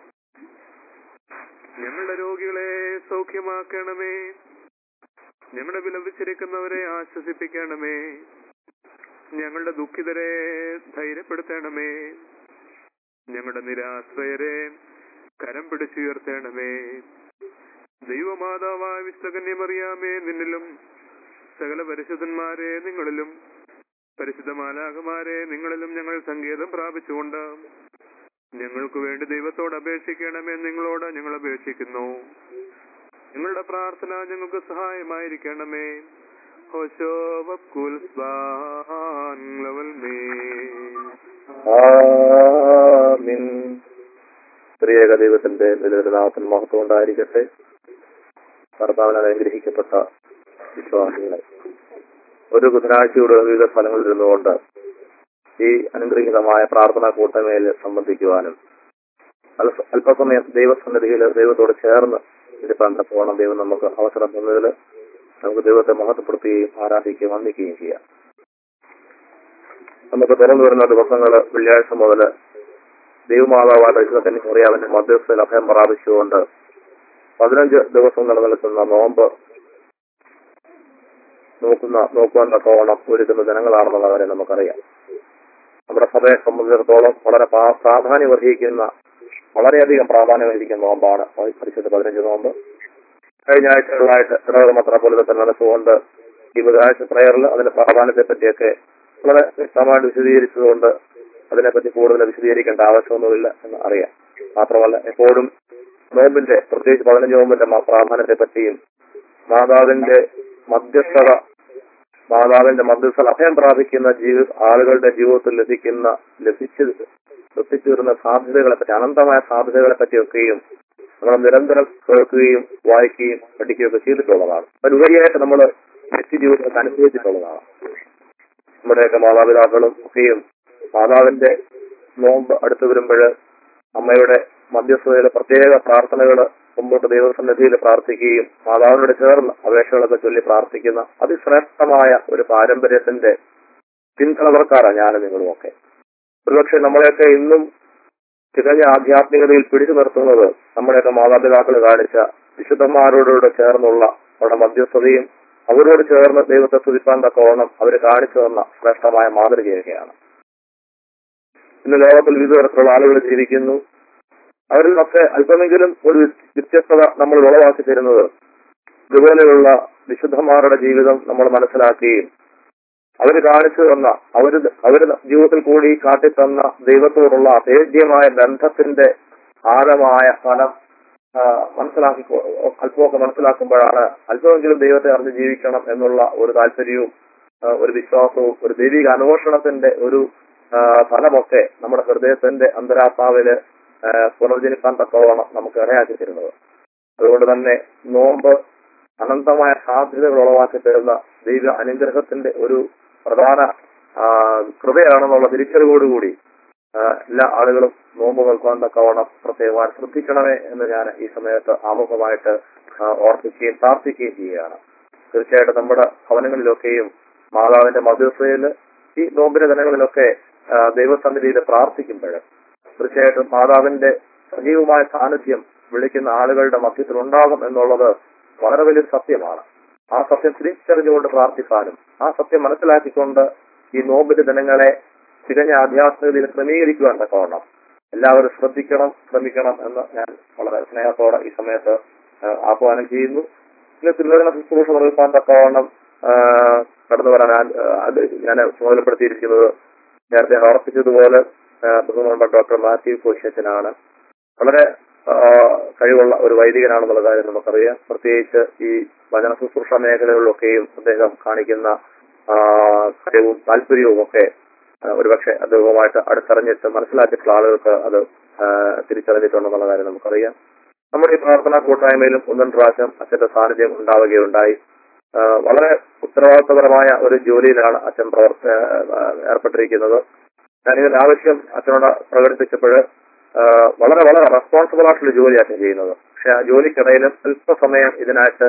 ഞങ്ങളുടെ രോഗികളെ സൗഖ്യമാക്കണമേ. ഞങ്ങളുടെ വിലപിച്ചിരിക്കുന്നവരെ ആശ്വസിപ്പിക്കണമേ. ഞങ്ങളുടെ ദുഃഖിതരെ ധൈര്യപ്പെടുത്തണമേ. ഞങ്ങളുടെ നിരാശ്രയരെ കരം പിടിച്ചുയർത്തണമേ. ദൈവമാതാവായ വിശുദ്ധകന്യമറിയാമേ നിന്നിലും സകല പരിശുദ്ധന്മാരെ നിങ്ങളിലും പരിശുദ്ധ മാലാഖമാരെ നിങ്ങളിലും ഞങ്ങൾ സങ്കേതം പ്രാപിച്ചുകൊണ്ട് ഞങ്ങൾക്ക് വേണ്ടി ദൈവത്തോട് അപേക്ഷിക്കണമേ. നിങ്ങളോട് ഞങ്ങൾ അപേക്ഷിക്കുന്നു. നിങ്ങളുടെ പ്രാർത്ഥന ഞങ്ങൾക്ക് സഹായമായിരിക്കണമേ. സ്ത്രീയേക ദൈവത്തിന്റെ നാമത്തിൽ മഹത്വം ഉണ്ടായിരിക്കട്ടെ. കർത്താവിനാൽ അനുഗ്രഹിക്കപ്പെട്ട വിശ്വാസികളെ, ഒരു ബുധനാഴ്ചയുടെ വിവിധ സ്ഥലങ്ങളിൽ ഇരുന്നുകൊണ്ട് ഈ അനുഗ്രഹീതമായ പ്രാർത്ഥനാ കൂട്ടമേൽ സംബന്ധിക്കുവാനും അല്പസമയം ദൈവസന്നിധിയിൽ ദൈവത്തോട് ചേർന്ന് ഇരിപ്പാൻ തക്കവണ്ണം ദൈവം നമുക്ക് അവസരം തന്നതിൽ നമുക്ക് ദൈവത്തെ മഹത്വപ്പെടുത്തുകയും ആരാധിക്കുകയും വന്ദിക്കുകയും ചെയ്യാം. നമുക്ക് തുറന്നു വരുന്ന ദിവസങ്ങൾ വെള്ളിയാഴ്ച മുതൽ ദൈവമാതാവായ പരിശുദ്ധ കന്യകമറിയാമിന്റെ മധ്യസ്ഥയിൽ അഭയം പ്രാപിച്ചുകൊണ്ട് പതിനഞ്ച് ദിവസം നിലനിൽക്കുന്ന നോമ്പ് നോക്കുന്ന നോക്കുവാൻ തക്കവണ്ണം ഒരുക്കുന്ന ജനങ്ങളാണെന്നുള്ളവരെ നമുക്കറിയാം. നമ്മുടെ സഭയെ സംബന്ധിച്ചിടത്തോളം വളരെ പ്രാധാന്യം അർഹിക്കുന്ന വളരെയധികം പ്രാധാന്യമർഹിക്കുന്ന നോമ്പാണ് പരിശുദ്ധ പതിനഞ്ച് നോമ്പ്. കഴിഞ്ഞ ആഴ്ചകളായിട്ട് ഇടവക മെത്രാപ്പൊലീത്ത മനസ്സുകൊണ്ട് ഈ ബുധനാഴ്ച പ്രയറിൽ അതിന്റെ പ്രാധാന്യത്തെ പറ്റിയൊക്കെ വളരെ വ്യക്തമായിട്ട് വിശദീകരിച്ചതുകൊണ്ട് അതിനെപ്പറ്റി കൂടുതൽ വിശദീകരിക്കേണ്ട ആവശ്യമൊന്നുമില്ല എന്ന് അറിയാം. മാത്രമല്ല എപ്പോഴും നോമ്പിന്റെ, പ്രത്യേകിച്ച് പതിനഞ്ച് നോമ്പിന്റെ പ്രാധാന്യത്തെ പറ്റിയും മാതാവിന്റെ മധ്യസ്ഥത മാതാവിന്റെ മധ്യസ്ഥത അഭയം പ്രാപിക്കുന്ന ജീവി ആളുകളുടെ ജീവിതത്തിൽ ലഭിക്കുന്ന ലഭിച്ചു ലഭിച്ചു വരുന്ന സാധ്യതകളെ പറ്റി, അനന്തമായ സാധ്യതകളെ പറ്റിയൊക്കെയും നമ്മൾ നിരന്തരം കേൾക്കുകയും വായിക്കുകയും പഠിക്കുകയൊക്കെ ചെയ്തിട്ടുള്ളതാണ്. അതിലുപരിയായിട്ട് നമ്മൾ വ്യക്തി ജീവിതത്തിൽ അനുഭവിച്ചിട്ടുള്ളതാണ്. നമ്മുടെയൊക്കെ മാതാപിതാക്കളും ഒക്കെയും മാതാവിന്റെ നോമ്പ് അടുത്ത് വരുമ്പോൾ അമ്മയുടെ മധ്യസ്ഥതയിലെ പ്രത്യേക പ്രാർത്ഥനകൾ മുമ്പോട്ട് ദൈവസന്നിധിയിൽ പ്രാർത്ഥിക്കുകയും മാതാവിനോട് ചേർന്ന് അപേക്ഷകളൊക്കെ ചൊല്ലി പ്രാർത്ഥിക്കുന്ന അതിശ്രേഷ്ഠമായ ഒരു പാരമ്പര്യത്തിന്റെ പിൻതലവർക്കാരാണ് ഞാനും നിങ്ങളുമൊക്കെ. ഒരുപക്ഷെ നമ്മളെയൊക്കെ ഇന്നും തികഞ്ഞ ആധ്യാത്മികതയിൽ പിടിച്ചു നിർത്തുന്നത് നമ്മുടെയൊക്കെ മാതാപിതാക്കൾ കാണിച്ച വിശുദ്ധന്മാരോട് ചേർന്നുള്ള അവരുടെ മധ്യസ്ഥതയും അവരോട് ചേർന്ന് ദൈവത്തെ സ്തുതിപ്പാൻ തക്കവണ്ണം അവർ കാണിച്ചു തന്ന ശ്രേഷ്ഠമായ മാതൃകയൊക്കെയാണ്. ഇന്ന് ലോകത്തിൽ വിവിധ തരത്തിലുള്ള ആളുകൾ ജീവിക്കുന്നു. അവരിൽ ഒക്കെ അല്പമെങ്കിലും ഒരു വ്യത്യസ്തത നമ്മൾ ഉളവാക്കി തരുന്നത് ഇതുപോലെയുള്ള വിശുദ്ധന്മാരുടെ ജീവിതം നമ്മൾ മനസ്സിലാക്കുകയും അവർ കാണിച്ചു തന്ന അവര് അവരുടെ ജീവിതത്തിൽ കൂടി കാട്ടിത്തന്ന ദൈവത്തോടുള്ള അഭേദ്യമായ ബന്ധത്തിന്റെ ആഴമായ ഫലം മനസ്സിലാക്കി അല്പമൊക്കെ മനസ്സിലാക്കുമ്പോഴാണ് അല്പമെങ്കിലും ദൈവത്തെ അറിഞ്ഞ് ജീവിക്കണം എന്നുള്ള ഒരു താല്പര്യവും ഒരു വിശ്വാസവും ഒരു ദൈവിക അന്വേഷണത്തിന്റെ ഒരു ഫലമൊക്കെ നമ്മുടെ ഹൃദയത്തിന്റെ അന്തരാത്മാവില് പുനർജനിക്കാൻ തക്കവണ്ണം നമുക്ക് ഇടയാക്കി തരുന്നത്. അതുകൊണ്ട് തന്നെ നോമ്പ് അനന്തമായ സാധ്യതകൾ ഉളവാക്കി തരുന്ന ദൈവ അനുഗ്രഹത്തിന്റെ ഒരു പ്രധാന കൃപയാണെന്നുള്ള തിരിച്ചറിവോടുകൂടി എല്ലാ ആളുകളും നോമ്പ് നിൽക്കാൻ തക്കവണ്ണം പ്രത്യേകമായി ശ്രദ്ധിക്കണമേ എന്ന് ഞാൻ ഈ സമയത്ത് ആമുഖമായിട്ട് ഓർപ്പിക്കുകയും പ്രാർത്ഥിക്കുകയും ചെയ്യുകയാണ്. തീർച്ചയായിട്ടും നമ്മുടെ ഭവനങ്ങളിലൊക്കെയും മാതാവിന്റെ മധ്യസ്ഥതയിൽ ഈ നോമ്പിന്റെ ദിനങ്ങളിലൊക്കെ ദൈവസന്നിധിയിൽ പ്രാർത്ഥിക്കുമ്പോൾ തീർച്ചയായിട്ടും മാതാവിന്റെ സജീവമായ സാന്നിധ്യം വിളിക്കുന്ന ആളുകളുടെ മധ്യത്തിൽ ഉണ്ടാകും എന്നുള്ളത് വളരെ വലിയ സത്യമാണ്. ആ സത്യം തിരിച്ചറിഞ്ഞുകൊണ്ട് പ്രാർത്ഥിക്കാനും ആ സത്യം മനസ്സിലാക്കിക്കൊണ്ട് ഈ നോമ്പിന്റെ ദിനങ്ങളെ തികഞ്ഞ ആധ്യാത്മികതയിൽ ക്രമീകരിക്കുവാൻ തക്കവണ്ണം എല്ലാവരും ശ്രദ്ധിക്കണം, ശ്രമിക്കണം എന്ന് ഞാൻ വളരെ സ്നേഹത്തോടെ ഈ സമയത്ത് ആഹ്വാനം ചെയ്യുന്നു. ഇന്ന് തിരുവചന ശുശ്രൂഷ നിർവഹിക്കാൻ തക്കവണ്ണം കടന്നു വരാൻ അത് ഞാൻ ചുമതലപ്പെടുത്തിയിരിക്കുന്നത് നേരത്തെ ഓർപ്പിച്ചതുപോലെ ബഹുമാനപ്പെട്ട ഡോക്ടർ മാത്യു കോശിയച്ചനാണ്. വളരെ കഴിവുള്ള ഒരു വൈദികനാണെന്നുള്ള കാര്യം നമുക്കറിയാം. പ്രത്യേകിച്ച് ഈ വചന ശുശ്രൂഷ മേഖലകളിലൊക്കെയും അദ്ദേഹം കാണിക്കുന്ന കഴിവും താല്പര്യവും ഒക്കെ ഒരുപക്ഷെ അദ്ദേഹവുമായിട്ട് അടുത്തറിഞ്ഞിട്ട് മനസ്സിലാക്കിയിട്ടുള്ള ആളുകൾക്ക് അത് തിരിച്ചറിഞ്ഞിട്ടുണ്ടെന്നുള്ള കാര്യം നമുക്കറിയാം. നമ്മുടെ ഈ പ്രാർത്ഥനാ കൂട്ടായ്മയിലും ഒന്നും പ്രാവശ്യം അച്ഛന്റെ സാന്നിധ്യം ഉണ്ടാവുകയുണ്ടായി. വളരെ ഉത്തരവാദിത്തപരമായ ഒരു ജോലിയിലാണ് അച്ഛൻ പ്രവർത്ത ഏർപ്പെട്ടിരിക്കുന്നത്. ഞാനിതിന്റെ ആവശ്യം അച്ഛനോട് പ്രകടിപ്പിച്ചപ്പോൾ വളരെ വളരെ റെസ്പോൺസിബിൾ ആയിട്ടുള്ള ജോലി അച്ഛൻ ചെയ്യുന്നത്. പക്ഷെ ആ ജോലിക്കിടയിലും അല്പസമയം ഇതിനായിട്ട്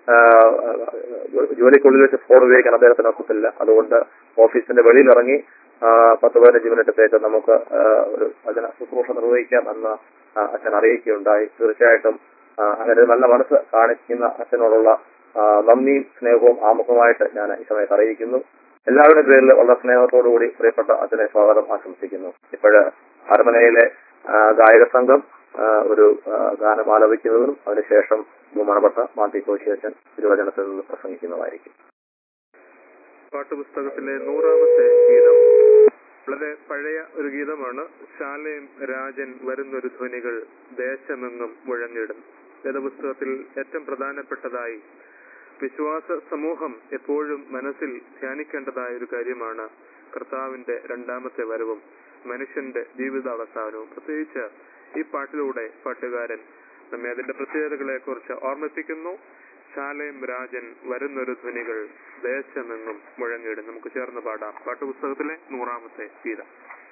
ജോലിക്കുള്ളിൽ വെച്ച് ഫോൺ ഉപയോഗിക്കാൻ അദ്ദേഹത്തിന് ഒക്കത്തില്ല. അതുകൊണ്ട് ഓഫീസിന്റെ വെളിയിലിറങ്ങി പത്ത് പതിനഞ്ച് മിനിറ്റത്തേക്ക് നമുക്ക് ഒരു വചന ശുശ്രൂഷ നിർവഹിക്കാം എന്ന് അച്ഛൻ അറിയിക്കുകയുണ്ടായി. തീർച്ചയായിട്ടും അങ്ങനെ നല്ല മനസ്സ് കാണിക്കുന്ന അച്ഛനോടുള്ള നന്ദിയും സ്നേഹവും ആമുഖമായിട്ട് ഞാൻ ഈ സമയത്ത് അറിയിക്കുന്നു. എല്ലാവരുടെ പേരിൽ ഉള്ള സ്നേഹത്തോടുകൂടി പ്രിയപ്പെട്ട അച്ഛനെ സ്വാഗതം ആശംസിക്കുന്നു. ഇപ്പോഴ് അരമനയിലെ ഗായക സംഘം ഒരു ഗാനം ആലപിക്കുന്നതിനും അതിനുശേഷം ബഹുമാനപ്പെട്ട മാത്യു കോശിയച്ചൻ തിരുവചനത്തിൽ നിന്ന് പ്രസംഗിക്കുന്നതായിരിക്കും. പാട്ടുപുസ്തകത്തിലെ നൂറാമത്തെ ഗീതം വളരെ പഴയ ഒരു ഗീതമാണ്. ശാലേം രാജൻ വരുന്നൊരു ധ്വനികൾ ദേശമെങ്ങും മുഴങ്ങിടും. വേദപുസ്തകത്തിൽ ഏറ്റവും പ്രധാനപ്പെട്ടതായി വിശ്വാസ സമൂഹം എപ്പോഴും മനസ്സിൽ ധ്യാനിക്കേണ്ടതായ ഒരു കാര്യമാണ് കർത്താവിന്റെ രണ്ടാമത്തെ വരവും മനുഷ്യന്റെ ജീവിതാവസാനവും. പ്രത്യേകിച്ച് ഈ പാട്ടിലൂടെ പാട്ടുകാരൻ നമ്മെ അതിന്റെ പ്രത്യേകതകളെ കുറിച്ച് ഓർമ്മിപ്പിക്കുന്നു. ശാലേം രാജൻ വരുന്നൊരു ധ്വനികൾ ദേശമെങ്ങും മുഴങ്ങിടും. നമുക്ക് ചേർന്ന് പാടാം പാട്ടുപുസ്തകത്തിലെ നൂറാമത്തെ ഗീതം.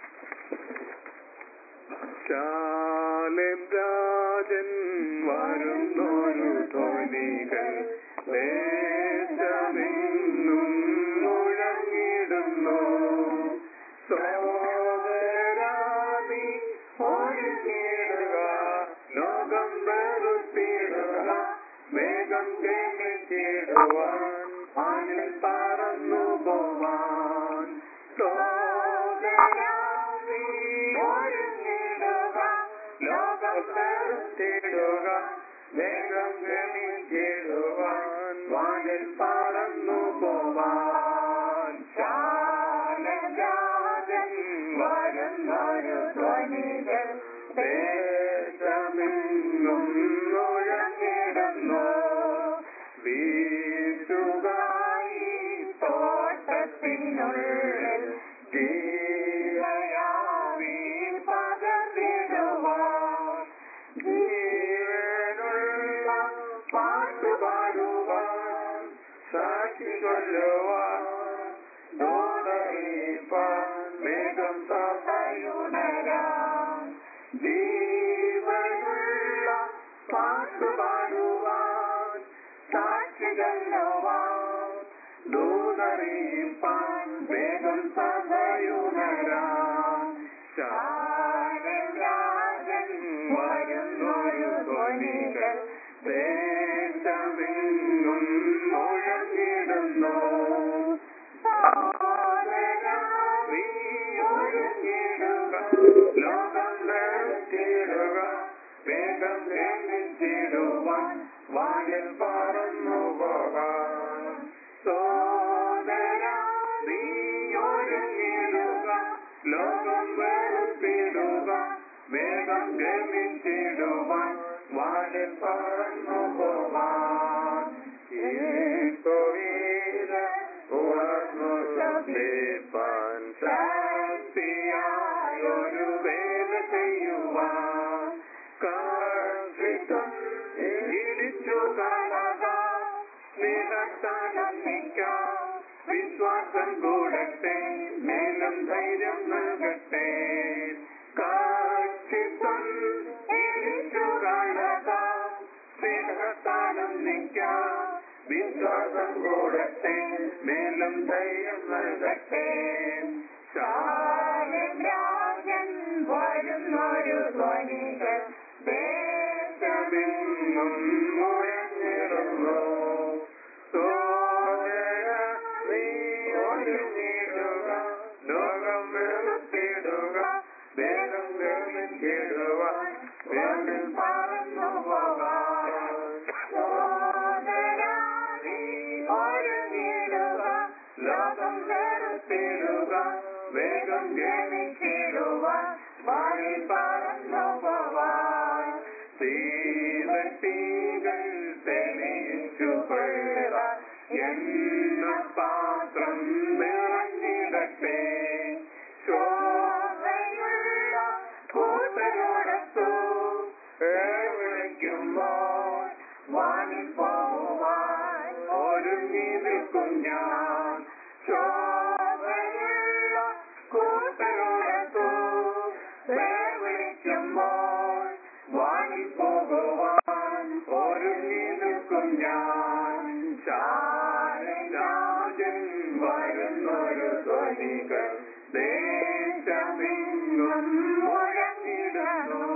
ശാലേം രാജൻ വരുന്നൊരു ധ്വനികൾ ദേശമെങ്ങും മുഴങ്ങിടുന്നു. സോദരാനി ഒരുങ്ങിടുക, ലോകം വെറുത്തിടുക, വേഗം കേട്ടിടുവാൻ വാനിൽ പറന്നു പോവാൻ. സോദരാനി ഒരുങ്ങിടുക, ലോകം വെറുത്തിടുക, വേഗം കേട്ടിടുവാൻ വാനിൽ പറന്നു പോവാൻ. ശാലേം രാജൻ വരുന്നൊരു ധ്വനികൾ ദേശമെങ്ങും മുഴങ്ങിടുന്നു. ഒരുങ്ങിടുക, ലോകം വെറുത്തിടുക, വേഗം എണ്ണിച്ചിടുവാൻ വാനിൽ പറന്നു പോകാം. സോദരാ നീ ഒരുങ്ങിടുക, ലോകം വെറുത്തിടുക, വേഗം ഗമിച്ചിടുവാൻ വാനിൽ പറന്നു പോകാം. ഉണർന്നു ശബ്ദിപ്പാൻ ശക്തിയായൊരു വേല ചെയ്യുവാൻ കാഴ്ചിത്തം ഇടിച്ചു കാണാക സ്നേഹത്താനം നിൽക്കാം. വിശ്വാസം കൂടട്ടെ, മേലും ധൈര്യം നൽകട്ടെ. കാഴ്ചിത്തം ഇടിച്ചു കാണാക സ്നേഹത്താനം നിൽക്കാം. വിശ്വാസം കൂടട്ടെ, മേലും ധൈര്യം നൽകട്ടെ. രാജൻ വരുന്നൊരു ധ്വനികൾ ദേശമെങ്ങും മുഴങ്ങിടുന്നു. സോദര നീ ഒരുങ്ങിടുക, ലോകം വെറുത്തിടുക, വേഗം ഗമിച്ചിടുവാൻ വേണ്ടിൽ പറന്നു പോകാം. സോദര നീ ഒരുങ്ങിടുക, ലോകം വെറുത്തിടുക, വേഗം ഗമിച്ചിടുവാൻ വാനിൽ പറന്നു പോകാൻ. തീവട്ടികൾ തെളിയിച്ചു കൊള്ളുക, എണ്ണ പാത്രം നിറഞ്ഞിടട്ടെ. ശോഭയുള്ള കൂട്ടരോടൊത്തു വിളിക്കുമ്പോൾ വാനിൽ പോകുവാൻ ഒരുങ്ങി നിൽക്കും ഞാൻ. ശോഭയുള്ള കൂട്ടരോടൊത്തു വിളിക്കുമ്പോൾ വാനിൽ പോകുവാൻ ഒരുങ്ങി നിൽക്കും ഞാൻ. രാജൻ വരുന്നൊരു ധ്വനികൾ ദേശമെങ്ങും മുഴങ്ങിടുന്നു.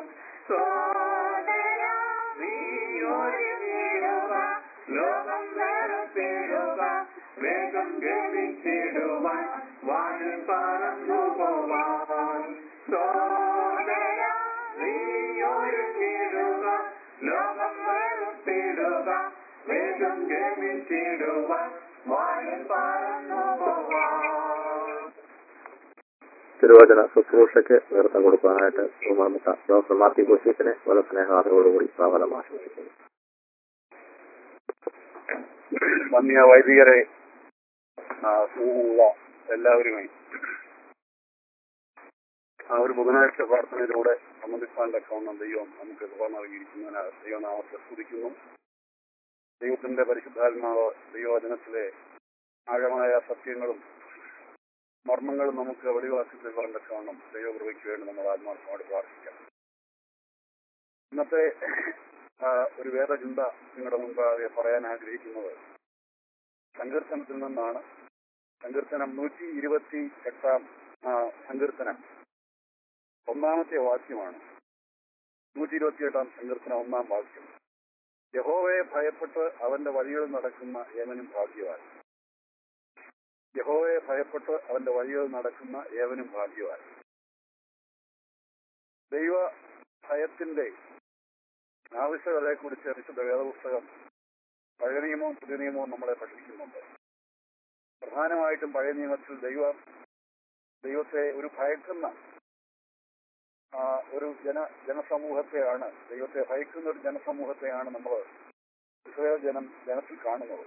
സോദര നീ ഒരുങ്ങിടുക, ലോകം വെറുത്തിടുക, വേഗം ഗമിച്ചിടുവാൻ വാനിൽ പറന്നു പോവാൻ. സോദര നീ ഒരുങ്ങിടുക, ലോകം വെറുത്തിടുക, വേഗം ഗമിച്ചിടുവാൻ വാനിൽ പറന്നു പോവാൻ. തിരുവചന ശുശ്രൂഷയ്ക്ക് നേതൃത്വം കൊടുക്കാനായിട്ട് ബഹുമാനപ്പെട്ട ഡോക്ടർ മാത്യു കോശീസിനെ വളരെ സ്നേഹാദരോടുകൂടി സ്വാഗതം ആശംസിക്കുന്നു. വന്യ വൈദികരെ, സ്നേഹമുള്ള എല്ലാവരുമായി ആ ഒരു ബുധനാഴ്ച പ്രാർത്ഥനയിലൂടെ സംബന്ധിക്കാൻ തക്കവണ്ണം ദൈവം നമുക്ക് കൃപ നൽകിയിരിക്കുന്നതിനാൽ ദൈവനാമത്തെ സ്തുതിക്കുന്നു. ദൈവത്തിന്റെ പരിശുദ്ധാത്മാവ് ദൈവവചനത്തിലെ ആഴമായ സത്യങ്ങളും മർമ്മങ്ങളും നമുക്ക് വെളിവാക്കി തരുവാൻ തക്കവണ്ണം ദൈവകൃപയ്ക്ക് വേണ്ടി നമ്മൾ ആത്മാർത്ഥമായിട്ട് പ്രാർത്ഥിക്കാം. ഇന്നത്തെ ഒരു വേദചിന്ത നിങ്ങളുടെ മുമ്പാകെ പറയാൻ ആഗ്രഹിക്കുന്നത് സങ്കീർത്തനത്തിൽ നിന്നാണ്. സങ്കീർത്തനം നൂറ്റി ഇരുപത്തി എട്ടാം സങ്കീർത്തനം ഒന്നാമത്തെ വാക്യമാണ്. നൂറ്റി ഇരുപത്തി എട്ടാം സങ്കീർത്തനം ഒന്നാം വാക്യം: യഹോവയെ ഭയപ്പെട്ട് അവന്റെ വഴികളിൽ നടക്കുന്ന ഏവനും ഭാഗ്യവാൻ. യഹോവയെ ഭയപ്പെട്ട് അവന്റെ വഴികളിൽ നടക്കുന്ന ഏവനും ഭാഗ്യവാൻ. ദൈവ ഭയത്തിന്റെ ആവശ്യകതയെക്കുറിച്ച് വിശുദ്ധ വേദപുസ്തകം പഴയ നിയമവും പുതിയ നിയമവും നമ്മളെ പഠിപ്പിക്കുന്നുണ്ട്. പ്രധാനമായിട്ടും പഴയ നിയമത്തിൽ ദൈവ ദൈവത്തെ ഒരു ഭയക്കുന്ന ഒരു ജന ജനസമൂഹത്തെയാണ് ദൈവത്തെ ഭയക്കുന്ന ഒരു ജനസമൂഹത്തെയാണ് നമ്മൾ ഇസ്രായേൽ ജനം ജനത്തിൽ കാണുന്നത്.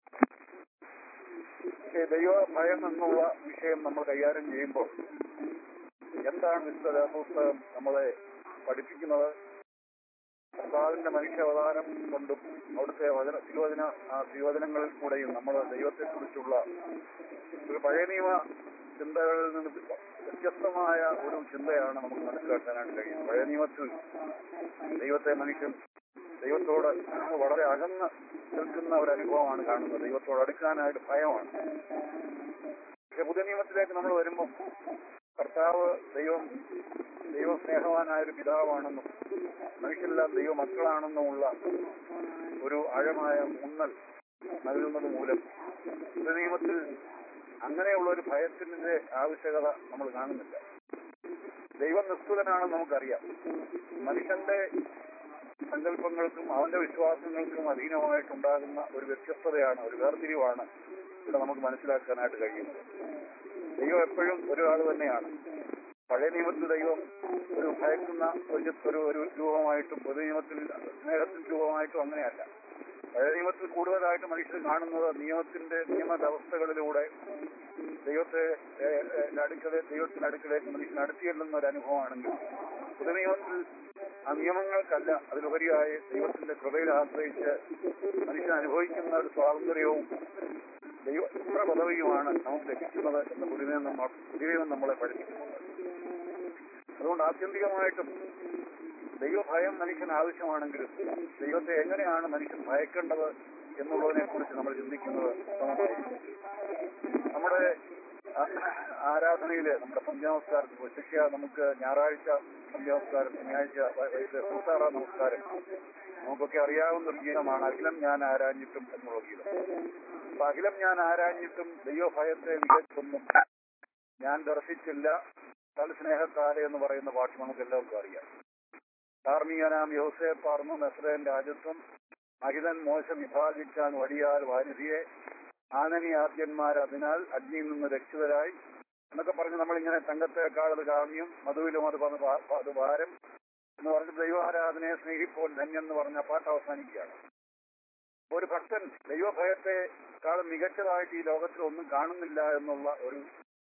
ദൈവ ഭയം എന്നുള്ള വിഷയം നമ്മൾ കൈകാര്യം ചെയ്യുമ്പോൾ എന്താണ് വിശുദ്ധ വേദപുസ്തകം നമ്മളെ പഠിപ്പിക്കുന്നത്? കർത്താവിന്റെ മനുഷ്യാവതാരം കൊണ്ടും അവിടുത്തെ വചന തിരുവചന തിരുവചനങ്ങളിൽ കൂടെയും നമ്മൾ ദൈവത്തെക്കുറിച്ചുള്ള ഒരു പഴയ നിയമ ചിന്തകളിൽ നിന്ന് വ്യത്യസ്തമായ ഒരു ചിന്തയാണ് നമുക്ക് മനസ്സിലാക്കാനായിട്ട് കഴിയുന്നത്. പഴയ നിയമത്തിൽ ദൈവത്തെ മനുഷ്യൻ ദൈവത്തോട് വളരെ അകന്ന് നിൽക്കുന്ന ഒരു അനുഭവമാണ് കാണുന്നത്. ദൈവത്തോട് അടുക്കാനായിട്ട് ഭയമാണ്. പക്ഷെ പുതിയ നിയമത്തിലേക്ക് നമ്മൾ വരുമ്പോൾ കർത്താവ് ദൈവം ദൈവസ്നേഹവാനായ ഒരു പിതാവാണെന്നും മനുഷ്യരെല്ലാം ദൈവ മക്കളാണെന്നുമുള്ള ഒരു ആഴമായ ഊന്നൽ നൽകുന്നത് മൂലം നിയമത്തിൽ അങ്ങനെയുള്ള ഒരു ഭയത്തിന്റെ ആവശ്യകത നമ്മൾ കാണുന്നില്ല. ദൈവം നിസ്തുലനാണെന്ന് നമുക്കറിയാം. മനുഷ്യന്റെ സങ്കല്പങ്ങൾക്കും അവന്റെ വിശ്വാസങ്ങൾക്കും അധീനമായിട്ടുണ്ടാകുന്ന ഒരു വ്യത്യസ്തതയാണ്, ഒരു വേർതിരിവാണ് ഇവിടെ നമുക്ക് മനസ്സിലാക്കാനായിട്ട് കഴിയുന്നത്. ദൈവം എപ്പോഴും ഒരാൾ തന്നെയാണ്. പഴയ നിയമത്തിൽ ദൈവം ഒരു ഭയക്കുന്ന ഒരു ഒരു ഒരു രൂപമായിട്ടും പുതിയ നിയമത്തിൽ സ്നേഹത്തിന്റെ രൂപമായിട്ടും അങ്ങനെയല്ല. പഴയ നിയമത്തിൽ കൂടുതലായിട്ട് മനുഷ്യർ കാണുന്നത് നിയമത്തിന്റെ നിയമവ്യവസ്ഥകളിലൂടെ ദൈവത്തെ അടുക്കളെ ദൈവത്തിന്റെ അടുക്കളേക്ക് മനുഷ്യൻ അടുത്തിയെല്ലുന്ന ഒരു അനുഭവമാണെങ്കിൽ പുതിയ നിയമത്തിൽ ആ നിയമങ്ങൾക്കല്ല, അതിലുപരിയായി ദൈവത്തിന്റെ കൃപയിൽ ആശ്രയിച്ച് മനുഷ്യൻ അനുഭവിക്കുന്ന ഒരു സ്വാതന്ത്ര്യവും ദൈവ പദവിയുമാണ് നമുക്ക് ലഭിക്കുന്നത് എന്ന് പുതിയ പുതിയ നമ്മളെ പഠിപ്പിക്കുന്നുണ്ട്. അതുകൊണ്ട് ആത്യന്തികമായിട്ടും ദൈവഭയം മനുഷ്യന് ആവശ്യമാണെങ്കിലും ദൈവത്തെ എങ്ങനെയാണ് മനുഷ്യൻ ഭയക്കേണ്ടത് എന്നുള്ളതിനെ കുറിച്ച് നമ്മൾ ചിന്തിക്കുന്നത് ഉത്തമമായിരിക്കും. നമ്മുടെ ആരാധനയില് നമ്മുടെ പഞ്ചനമസ്കാരത്തിൽ ശിക്ഷ നമുക്ക് ഞായറാഴ്ച പഞ്ചനമസ്കാരം, ശനിയാഴ്ച കൂത്താറാം നമസ്കാരം നമുക്കൊക്കെ അറിയാവുന്ന ഒരു ഗീതമാണ് അഖിലം ഞാൻ ആരാഞ്ഞിട്ടും എന്നുള്ള ഗീതം. അപ്പൊ അഖിലം ഞാൻ ആരാഞ്ഞിട്ടും ദൈവഭയത്തെ മികച്ചൊന്നും ഞാൻ ദർശിച്ചില്ല തൽസ്നേഹത്താലെ എന്ന് പറയുന്ന പാട്ട് നമുക്ക് എല്ലാവർക്കും അറിയാം. ധാർമ്മികനാം യോസേഫ് പാർന്നു മെസ്രേൻ രാജ്യത്വം അഹിതൻ മോശം വിഭാഗിച്ചാൻ വടിയാൽ വാരിധിയെ ആനനിയാദ്യന്മാർ അതിനാൽ അഗ്നിയിൽ നിന്ന് രക്ഷിതരായി എന്നൊക്കെ പറഞ്ഞ് നമ്മളിങ്ങനെ തങ്കത്തേക്കാൾ അത് കാമ്യം മധുവിലും അത് അത് ഭാരം എന്ന് പറഞ്ഞ് ദൈവാരാധനയെ സ്നേഹിപ്പോൾ ധന്യെന്ന് പറഞ്ഞ പാട്ട് അവസാനിക്കുകയാണ്. ഒരു ഭക്തൻ ദൈവഭയത്തെക്കാളും മികച്ചതായിട്ട് ഈ ലോകത്തിൽ ഒന്നും കാണുന്നില്ല എന്നുള്ള ഒരു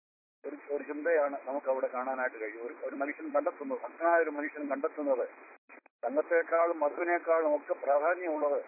ഒരു ചിന്തയാണ് നമുക്ക് അവിടെ കാണാനായിട്ട് കഴിയും. ഒരു ഒരു മനുഷ്യൻ കണ്ടെത്തുന്നത്, ഭക്തനായ ഒരു മനുഷ്യൻ കണ്ടെത്തുന്നത് തങ്കത്തേക്കാളും മധുവിനേക്കാളും ഒക്കെ പ്രാധാന്യമുള്ളത്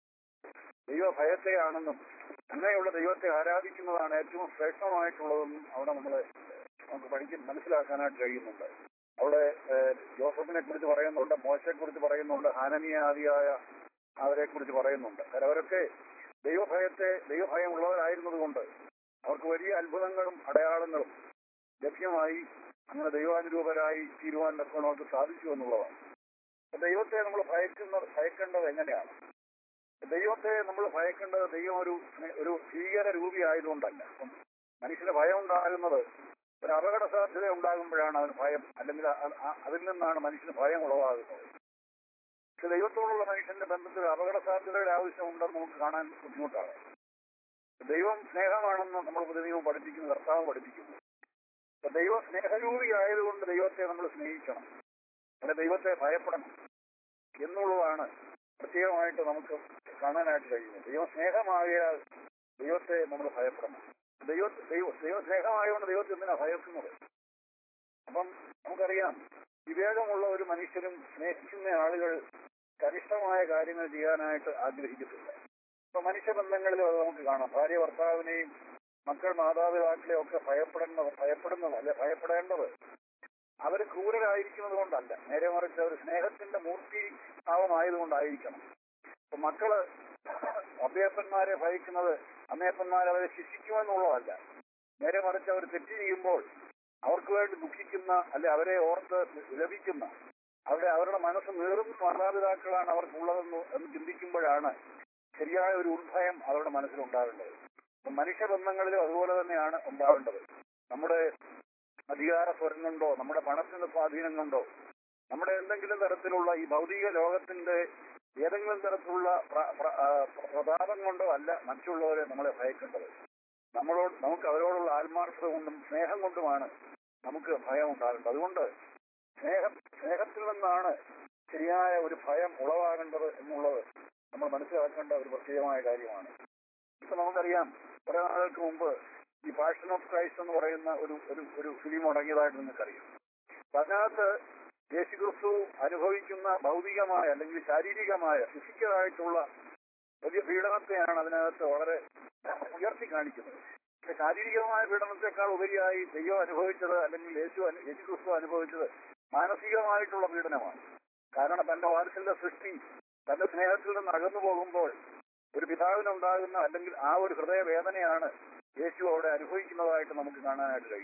ദൈവഭയത്തെയാണെന്നും അങ്ങനെയുള്ള ദൈവത്തെ ആരാധിക്കുന്നതാണ് ഏറ്റവും ശ്രേഷ്ഠമായിട്ടുള്ളതെന്നും അവിടെ നമ്മളെ നമുക്ക് പഠിക്കാൻ മനസ്സിലാക്കാനായിട്ട് കഴിയുന്നുണ്ട്. അവിടെ ജോസഫിനെ കുറിച്ച് പറയുന്നുണ്ട്, മോശയെ കുറിച്ച് പറയുന്നുണ്ട്, ഹാനനീയാദിയായ അവരെ കുറിച്ച് പറയുന്നുണ്ട്. അവരൊക്കെ ദൈവഭയത്തെ ദൈവഭയം ഉള്ളവരായിരുന്നത് കൊണ്ട് അവർക്ക് വലിയ അത്ഭുതങ്ങളും അടയാളങ്ങളും ലഭ്യമായി അങ്ങനെ ദൈവാനുരൂപരായി തീരുവാൻ അവർക്ക് സാധിച്ചു എന്നുള്ളതാണ്. ദൈവത്തെ നമ്മൾ ഭയക്കുന്ന ഭയക്കേണ്ടത് എങ്ങനെയാണ്? ദൈവത്തെ നമ്മൾ ഭയക്കേണ്ടത് ദൈവം ഒരു ഒരു ഭീകര രൂപി ആയതുകൊണ്ടല്ല. മനുഷ്യന് ഭയം ഉണ്ടാകുന്നത് ഒരു അപകട സാധ്യത ഉണ്ടാകുമ്പോഴാണ് അവന് ഭയം, അല്ലെങ്കിൽ അതിൽ നിന്നാണ് മനുഷ്യന് ഭയം ഉളവാകുന്നത്. പക്ഷെ ദൈവത്തോടുള്ള മനുഷ്യന്റെ ബന്ധത്തിൽ അപകട സാധ്യതയുടെ ആവശ്യമുണ്ടെന്ന് നമുക്ക് കാണാൻ ബുദ്ധിമുട്ടാണ്. ദൈവം സ്നേഹമാണെന്ന് നമ്മൾ ദൈവം പഠിപ്പിക്കുന്നു, കർത്താവ് പഠിപ്പിക്കുന്നു. അപ്പൊ ദൈവം സ്നേഹരൂപി ആയതുകൊണ്ട് ദൈവത്തെ നമ്മൾ സ്നേഹിക്കണം, അല്ലെ ദൈവത്തെ ഭയപ്പെടണം എന്നുള്ളതാണ് പ്രത്യേകമായിട്ട് നമുക്ക് കാണാനായിട്ട് കഴിയുന്നത്. ദൈവം സ്നേഹമായാൽ ദൈവത്തെ നമ്മൾ ഭയപ്പെടണം. ദൈവ ദൈവ ദൈവ സ്നേഹമായതുകൊണ്ട് ദൈവത്തെ എന്തിനാ ഭയക്കുന്നത്? അപ്പം നമുക്കറിയാം, വിവേകമുള്ള ഒരു മനുഷ്യരും സ്നേഹിക്കുന്ന ആളുകൾ കനിഷ്ഠമായ കാര്യങ്ങൾ ചെയ്യാനായിട്ട് ആഗ്രഹിക്കത്തില്ല. ഇപ്പൊ മനുഷ്യബന്ധങ്ങളിലും അത് നമുക്ക് കാണാം. ഭാര്യ ഭർത്താവിനെയും മക്കൾ മാതാപിതാക്കളെയും ഒക്കെ ഭയപ്പെടുന്നത് ഭയപ്പെടുന്നത് അല്ലെ ഭയപ്പെടേണ്ടത് അവർ ക്രൂരരായിരിക്കുന്നത് കൊണ്ടല്ല, നേരെ മറിച്ച് അവർ സ്നേഹത്തിന്റെ മൂർത്തി ഭാവമായതുകൊണ്ടായിരിക്കണം. ഇപ്പൊ മക്കള് അമ്മയപ്പന്മാരെ ഭയക്കുന്നത് അമ്മയപ്പന്മാർ അവരെ ശിക്ഷിക്കുമെന്നുള്ളതല്ല, നേരെ മറിച്ച് അവർ തെറ്റ് ചെയ്യുമ്പോൾ അവർക്ക് വേണ്ടി ദുഃഖിക്കുന്ന അല്ലെ അവരെ ഓർത്ത് വിലപിക്കുന്ന അവരുടെ അവരുടെ മനസ്സ് നീറുന്ന മാതാപിതാക്കളാണ് അവർക്കുള്ളതെന്ന് എന്ന് ചിന്തിക്കുമ്പോഴാണ് ശരിയായ ഒരു ഉത്ഭയം അവരുടെ മനസ്സിലുണ്ടാകേണ്ടത്. മനുഷ്യബന്ധങ്ങളിലും അതുപോലെ തന്നെയാണ് ഉണ്ടാവേണ്ടത്. നമ്മുടെ അധികാര സ്വരം കൊണ്ടോ നമ്മുടെ പണത്തിന്റെ സ്വാധീനം കൊണ്ടോ നമ്മുടെ എന്തെങ്കിലും തരത്തിലുള്ള ഈ ഭൗതിക ലോകത്തിന്റെ ഏതെങ്കിലും തരത്തിലുള്ള പ്രതാപം കൊണ്ടോ അല്ല മറ്റുള്ളവരെ നമ്മളെ ഭയക്കേണ്ടത്. നമ്മളോട് നമുക്ക് അവരോടുള്ള ആത്മാർത്ഥത കൊണ്ടും സ്നേഹം കൊണ്ടുമാണ് നമുക്ക് ഭയം ഉണ്ടാകേണ്ടത്. അതുകൊണ്ട് സ്നേഹം സ്നേഹത്തിൽ നിന്നാണ് ശരിയായ ഒരു ഭയം ഉളവാകേണ്ടത് എന്നുള്ളത് നമ്മൾ മനസ്സിലാക്കേണ്ട ഒരു പ്രത്യേകമായ കാര്യമാണ്. ഇപ്പൊ നമുക്കറിയാം, കുറെ നാളുകൾക്ക് മുമ്പ് ഈ പാഷൻ ഓഫ് ക്രൈസ്റ്റ് എന്ന് പറയുന്ന ഒരു ഒരു ഒരു ഫിലിം തുടങ്ങിയതായിട്ട് നിങ്ങൾക്കറിയാം. അതിനകത്ത് യേശുക്രിസ്തു അനുഭവിക്കുന്ന ഭൗതികമായ അല്ലെങ്കിൽ ശാരീരികമായ ഫിസിക്കലായിട്ടുള്ള വലിയ പീഡനത്തെയാണ് അതിനകത്ത് വളരെ ഉയർത്തി കാണിക്കുന്നത്. പക്ഷെ ശാരീരികമായ പീഡനത്തെക്കാൾ ഉപരിയായി ദൈവം അനുഭവിച്ചത് അല്ലെങ്കിൽ യേശു യേശുക്രിസ്തു അനുഭവിച്ചത് മാനസികമായിട്ടുള്ള പീഡനമാണ്. കാരണം തന്റെ വാത്സല്യ സൃഷ്ടി തന്റെ സ്നേഹത്തിൽ നിന്ന് അകന്നു പോകുമ്പോൾ ഒരു പിതാവിനുണ്ടാകുന്ന അല്ലെങ്കിൽ ആ ഒരു ഹൃദയവേദനയാണ് യേശു അവിടെ അനുഭവിക്കുന്നതായിട്ട് നമുക്ക് കാണാനായിട്ട് കഴിയുന്നത്.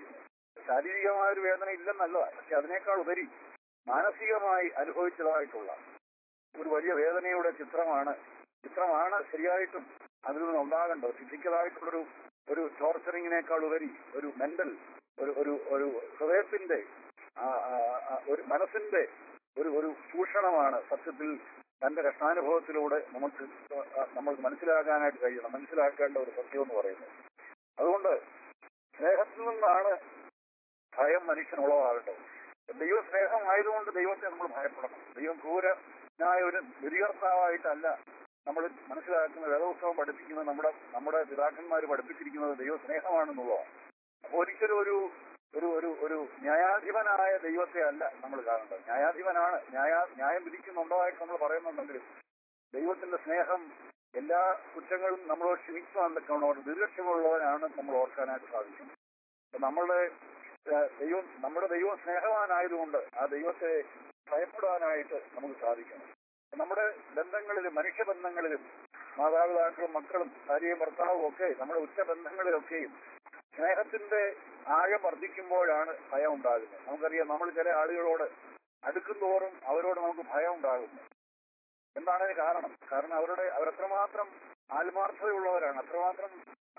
ശാരീരികമായ ഒരു വേദന ഇല്ലെന്നല്ല, പക്ഷെ അതിനേക്കാൾ ഉപരി മാനസികമായി അനുഭവിച്ചതായിട്ടുള്ള ഒരു വലിയ വേദനയുടെ ചിത്രമാണ് ചിത്രമാണ് ശരിയായിട്ടും അതിൽ നിന്ന് ഉണ്ടാകേണ്ടത്. ഫിസിക്കലായിട്ടുള്ളൊരു ഒരു ടോർച്ചറിങ്ങിനേക്കാൾ ഉപരി ഒരു മെന്റൽ ഒരു ഒരു ഒരു ഹൃദയത്തിന്റെ ആ, ആ, ആ, ഒരു മനസ്സിന്റെ ഒരു ഒരു ചൂഷണമാണ് സത്യത്തിൽ തന്റെ കഷ്ടാനുഭവത്തിലൂടെ നമുക്ക് നമ്മൾ മനസ്സിലാക്കാനായിട്ട് കഴിയണം, മനസ്സിലാക്കേണ്ട ഒരു സത്യം എന്ന് പറയുന്നത്. അതുകൊണ്ട് സ്നേഹത്തിൽ നിന്നാണ് ഭയം മനുഷ്യനുള്ളതാകേണ്ടത്. ദൈവ സ്നേഹമായതുകൊണ്ട് ദൈവത്തെ നമ്മൾ ഭയപ്പെടണം. ദൈവം ക്രൂരനായ ഒരു ദുരികർത്താവായിട്ടല്ല നമ്മൾ മനസ്സിലാക്കുന്ന വേദോത്സവം പഠിപ്പിക്കുന്നത്, നമ്മുടെ നമ്മുടെ പിതാക്കന്മാർ പഠിപ്പിച്ചിരിക്കുന്നത് ദൈവ സ്നേഹമാണെന്നുള്ളതാണ്. അപ്പോൾ ഒരിക്കലും ഒരു ഒരു ഒരു ഒരു ന്യായാധിപനായ ദൈവത്തെ അല്ല നമ്മൾ കാണേണ്ടത്. ന്യായാധിപനാണ്, ന്യായ ന്യായം വിധിക്കുന്നുണ്ടതായിട്ട് നമ്മൾ പറയുന്നുണ്ടെങ്കിലും ദൈവത്തിന്റെ സ്നേഹം എല്ലാ കുറ്റങ്ങളും നമ്മളോട് ക്ഷമിക്കുവാൻ ദീർഘക്ഷമുള്ളവനാണ് നമ്മൾ ഓർക്കാനായിട്ട് സാധിക്കുന്നത്. അപ്പൊ നമ്മളുടെ ദൈവം നമ്മുടെ ദൈവം സ്നേഹവാനായതുകൊണ്ട് ആ ദൈവത്തെ ഭയപ്പെടാനായിട്ട് നമുക്ക് സാധിക്കണം. നമ്മുടെ ബന്ധങ്ങളിലും മനുഷ്യബന്ധങ്ങളിലും മാതാപിതാക്കളും മക്കളും ഭാര്യയും ഭർത്താവും ഒക്കെ നമ്മുടെ ഉച്ചബന്ധങ്ങളിലൊക്കെയും സ്നേഹത്തിന്റെ ആഴം വർദ്ധിക്കുമ്പോഴാണ് ഭയം ഉണ്ടാകുന്നത്. നമുക്കറിയാം, നമ്മൾ ചില ആളുകളോട് അടുക്കുന്തോറും അവരോട് നമുക്ക് ഭയം ഉണ്ടാകുന്നു. എന്താണ് അതിന് കാരണം? കാരണം അവരുടെ അവരത്രമാത്രം ആത്മാർത്ഥതയുള്ളവരാണ്, അത്രമാത്രം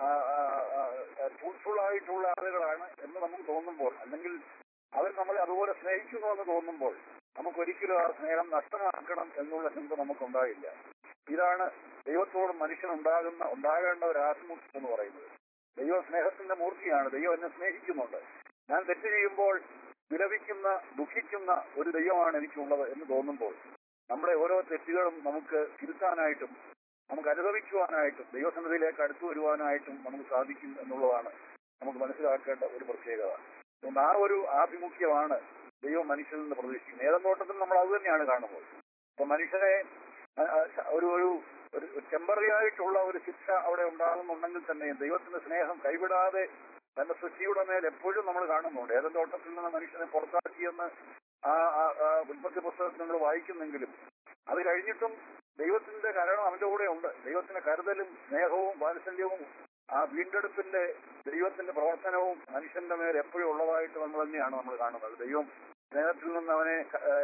ട്രൂത്ത്ഫുൾ ആയിട്ടുള്ള ആളുകളാണ് എന്ന് നമുക്ക് തോന്നുമ്പോൾ, അല്ലെങ്കിൽ അവർ നമ്മളെ അതുപോലെ സ്നേഹിക്കുന്നു എന്ന് തോന്നുമ്പോൾ നമുക്കൊരിക്കലും ആ സ്നേഹം നഷ്ടമാക്കണം എന്നുള്ള ചിന്ത നമുക്കുണ്ടാകില്ല. ഇതാണ് ദൈവത്തോട് മനുഷ്യനുണ്ടാകുന്ന ഉണ്ടാകേണ്ട ഒരു ആത്മൂർത്തി എന്ന് പറയുന്നത്. ദൈവ സ്നേഹത്തിന്റെ മൂർത്തിയാണ്. ദൈവം എന്നെ സ്നേഹിക്കുന്നുണ്ട്. ഞാൻ തെറ്റ് ചെയ്യുമ്പോൾ വിലപിക്കുന്ന ദുഃഖിക്കുന്ന ഒരു ദൈവമാണ് എനിക്കുള്ളത് എന്ന് തോന്നുമ്പോൾ നമ്മുടെ ഓരോ തെറ്റുകളും നമുക്ക് തിരുത്താനായിട്ടും നമുക്ക് അനുഭവിക്കുവാനായിട്ടും ദൈവസന്നിധിയിലേക്ക് അടുത്തു വരുവാനായിട്ടും നമുക്ക് സാധിക്കും എന്നുള്ളതാണ് നമുക്ക് മനസ്സിലാക്കേണ്ട ഒരു പ്രത്യേകത. അതുകൊണ്ട് ആ ഒരു ആഭിമുഖ്യമാണ് ദൈവം മനുഷ്യനിൽ നിന്ന് പ്രതീക്ഷിക്കുന്നത്. ഏതൊരു നോട്ടത്തിൽ നമ്മൾ അത് തന്നെയാണ് കാണുന്നത്. അപ്പൊ മനുഷ്യനെ ഒരു ഒരു ഒരു ടെമ്പററി ആയിട്ടുള്ള ഒരു ശിക്ഷ അവിടെ ഉണ്ടാകുന്നുണ്ടെങ്കിൽ തന്നെ ദൈവത്തിന്റെ സ്നേഹം കൈവിടാതെ തന്റെ സൃഷ്ടിയുടെ മേൽ എപ്പോഴും നമ്മൾ കാണുന്നുണ്ട്. ഏതൊരു തോട്ടത്തിൽ നിന്ന് മനുഷ്യനെ പുറത്താക്കിയെന്ന് ആ ഉൽപ്പത്തി പുസ്തകത്തിൽ നമ്മൾ വായിക്കുന്നെങ്കിലും അത് കഴിഞ്ഞിട്ടും ദൈവത്തിന്റെ കരണം അവന്റെ കൂടെ ഉണ്ട്. ദൈവത്തിന്റെ കരുതലും സ്നേഹവും വാത്സല്യവും ആ വീണ്ടെടുപ്പിന്റെ ദൈവത്തിന്റെ പ്രവർത്തനവും മനുഷ്യന്റെ മേൽ എപ്പോഴും ഉള്ളതായിട്ട് നമ്മൾ തന്നെയാണ് നമ്മൾ കാണുന്നത്. ദൈവം സ്നേഹത്തിൽ നിന്ന് അവനെ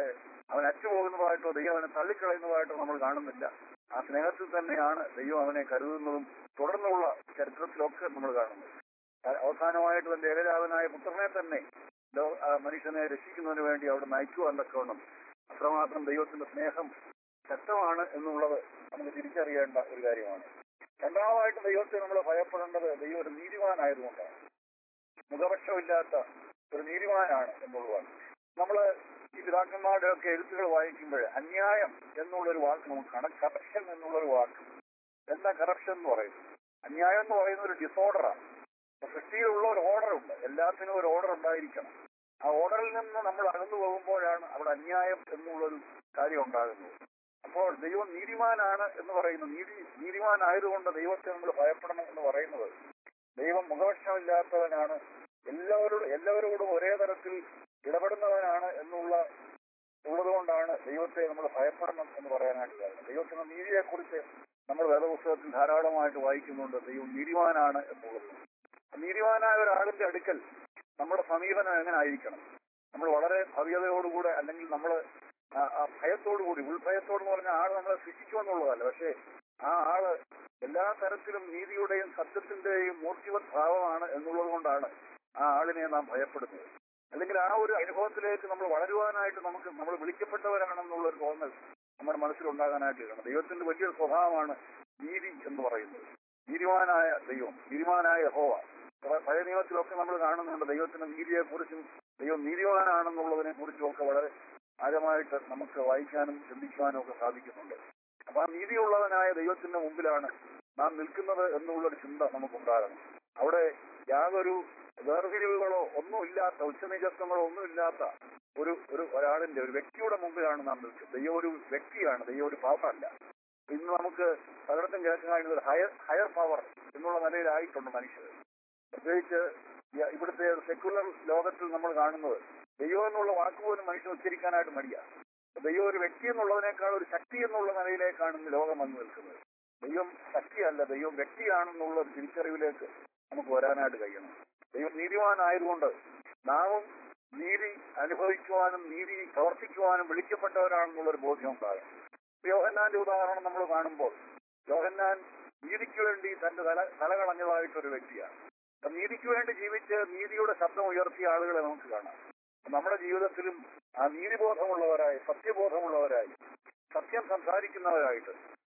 അവൻ അറ്റുപോകുന്നതായിട്ടോ ദൈവം അവനെ തള്ളിക്കളയുന്നതായിട്ടോ നമ്മൾ കാണുന്നില്ല. ആ സ്നേഹത്തിൽ തന്നെയാണ് ദൈവം അവനെ കരുതുന്നതും തുടർന്നുള്ള ചരിത്രത്തിലൊക്കെ നമ്മൾ കാണുന്നത്. അവസാനമായിട്ട് തന്റെ ഏകജാതനായ പുത്രനെ തന്നെ മനുഷ്യനെ രക്ഷിക്കുന്നതിന് വേണ്ടി അവിടെ നയിക്കുവാൻ തക്കവണ്ണം അത്രമാത്രം ദൈവത്തിന്റെ സ്നേഹം ശക്തമാണ് എന്നുള്ളത് നമുക്ക് തിരിച്ചറിയേണ്ട ഒരു കാര്യമാണ്. രണ്ടാമതായിട്ട് ദൈവത്തെ നമ്മൾ ഭയപ്പെടേണ്ടത് ദൈവം ഒരു നീതിമാനായതുകൊണ്ടാണ്. മുഖപക്ഷമില്ലാത്ത ഒരു നീതിമാനാണ് എന്നുള്ളതാണ്. നമ്മള് ഈ പിതാക്കന്മാരുടെ ഒക്കെ എഴുത്തുകൾ വായിക്കുമ്പോൾ അന്യായം എന്നുള്ളൊരു വാക്ക് നമുക്ക് കാണാം. കറപ്ഷൻ എന്നുള്ളൊരു വാക്ക്. എന്താ കറപ്ഷൻ എന്ന് പറയുന്നത്? അന്യായം എന്ന് പറയുന്ന ഒരു ഡിസോർഡറാണ്. സൃഷ്ടിയിലുള്ള ഒരു ഓർഡർ ഉണ്ട്. എല്ലാത്തിനും ഒരു ഓർഡർ ഉണ്ടായിരിക്കണം. ആ ഓർഡറിൽ നിന്ന് നമ്മൾ അകന്നു പോകുമ്പോഴാണ് അവിടെ അന്യായം എന്നുള്ളൊരു കാര്യം ഉണ്ടാകുന്നത്. അപ്പോൾ ദൈവം നീതിമാനാണ് എന്ന് പറയുന്നു. നീതി നീതിമാനായതുകൊണ്ട് ദൈവത്തെ നമ്മൾ ഭയപ്പെടണം എന്ന് പറയുന്നത് ദൈവം മുഖപക്ഷമില്ലാത്തവനാണ്, എല്ലാവരോടും എല്ലാവരോടും ഒരേ തരത്തിൽ ഇടപെടുന്നവനാണ് എന്നുള്ള ഉള്ളതുകൊണ്ടാണ് ദൈവത്തെ നമ്മൾ ഭയപ്പെടണം എന്ന് പറയാനായിട്ട് കാരണം. ദൈവത്തിന്റെ നീതിയെക്കുറിച്ച് നമ്മൾ വേദപുസ്തകത്തിൽ ധാരാളമായിട്ട് വായിക്കുന്നുണ്ട്. ദൈവം നീതിമാനാണ് എന്നുള്ളത്. നീതിമാനായ ഒരാളിന്റെ അടുക്കൽ നമ്മുടെ സമീപനം എങ്ങനെ ആയിരിക്കണം? നമ്മൾ വളരെ ഭവ്യതയോടുകൂടെ അല്ലെങ്കിൽ നമ്മൾ ആ ഭയത്തോടുകൂടി, ഉൾഭയത്തോടെന്ന് പറഞ്ഞ ആൾ നമ്മളെ ശിക്ഷിക്കുമെന്നുള്ളതല്ല, പക്ഷേ ആ ആള് എല്ലാ തരത്തിലും നീതിയുടെയും സത്യത്തിന്റെയും മൂർത്തിവത് ഭാവമാണ് എന്നുള്ളത് കൊണ്ടാണ് ആ ആളിനെ നാം ഭയപ്പെടുന്നത്. അല്ലെങ്കിൽ ആ ഒരു അനുഭവത്തിലേക്ക് നമ്മൾ വളരുവാനായിട്ട് നമുക്ക് നമ്മൾ വിളിക്കപ്പെട്ടവരാണെന്നുള്ളൊരു തോന്നൽ നമ്മുടെ മനസ്സിലുണ്ടാകാനായിട്ട് കാണും. ദൈവത്തിന്റെ വലിയൊരു സ്വഭാവമാണ് നീതി എന്ന് പറയുന്നത്. നീതിമാനായ ദൈവം, നീതിമാനായ യഹോവ. പഴയ നിയമത്തിലൊക്കെ നമ്മൾ കാണുന്നുണ്ട് ദൈവത്തിന്റെ നീതിയെക്കുറിച്ചും ദൈവം നീതിമാനാണെന്നുള്ളതിനെ കുറിച്ചും ഒക്കെ വളരെ ആഴമായിട്ട് നമുക്ക് വായിക്കാനും ചിന്തിക്കുവാനും ഒക്കെ സാധിക്കുന്നുണ്ട്. അപ്പൊ ആ നീതിയുള്ളവനായ ദൈവത്തിന്റെ മുമ്പിലാണ് നാം നിൽക്കുന്നത് എന്നുള്ളൊരു ചിന്ത നമുക്കുണ്ടാകണം. അവിടെ യാതൊരു വേർതിരിവുകളോ ഒന്നുമില്ലാത്ത, ഉച്ചനീചത്വങ്ങളോ ഒന്നുമില്ലാത്ത ഒരു ഒരു ഒരാളിന്റെ ഒരു വ്യക്തിയുടെ മുമ്പിലാണ് നാം നിൽക്കുന്നത്. ദൈവം ഒരു വ്യക്തിയാണ്, ദൈവം ഒരു പവറല്ല. ഇന്ന് നമുക്ക് പലയിടത്തും കേൾക്കാൻ ഒരു ഹയർ ഹയർ പവർ എന്നുള്ള നിലയിലായിട്ടുണ്ട് മനുഷ്യർ. പ്രത്യേകിച്ച് ഇവിടുത്തെ സെക്യുലർ ലോകത്തിൽ നമ്മൾ കാണുന്നത് ദൈവം എന്നുള്ള വാക്കുപോലും മനുഷ്യൻ ഉച്ചരിക്കാനായിട്ട് മടിയാണ്. ദൈവം ഒരു വ്യക്തി എന്നുള്ളതിനേക്കാൾ ഒരു ശക്തി എന്നുള്ള നിലയിലേക്കാണ് ഇന്ന് ലോകം വന്നു നിൽക്കുന്നത്. ദൈവം ശക്തിയല്ല, ദൈവം വ്യക്തിയാണെന്നുള്ള ഒരു തിരിച്ചറിവിലേക്ക് നമുക്ക് വരാനായിട്ട് കഴിയണം. ദൈവം നീതിമാനായതുകൊണ്ട് നാമും നീതി അനുഭവിക്കുവാനും നീതി പ്രവർത്തിക്കുവാനും വിളിക്കപ്പെട്ടവരാണെന്നുള്ളൊരു ബോധ്യം ഉണ്ടാകും. യോഹന്നാന്റെ ഉദാഹരണം നമ്മൾ കാണുമ്പോൾ യോഹന്നാൻ നീതിക്ക് വേണ്ടി തന്റെ തല തല കളഞ്ഞതായിട്ടൊരു വ്യക്തിയാണ്. അപ്പൊ നീതിക്ക് വേണ്ടി ജീവിച്ച് നീതിയുടെ ശബ്ദം ഉയർത്തിയ ആളുകളെ നമുക്ക് കാണാം. നമ്മുടെ ജീവിതത്തിലും ആ നീതിബോധമുള്ളവരായി, സത്യബോധമുള്ളവരായി, സത്യം സംസാരിക്കുന്നവരായിട്ട്,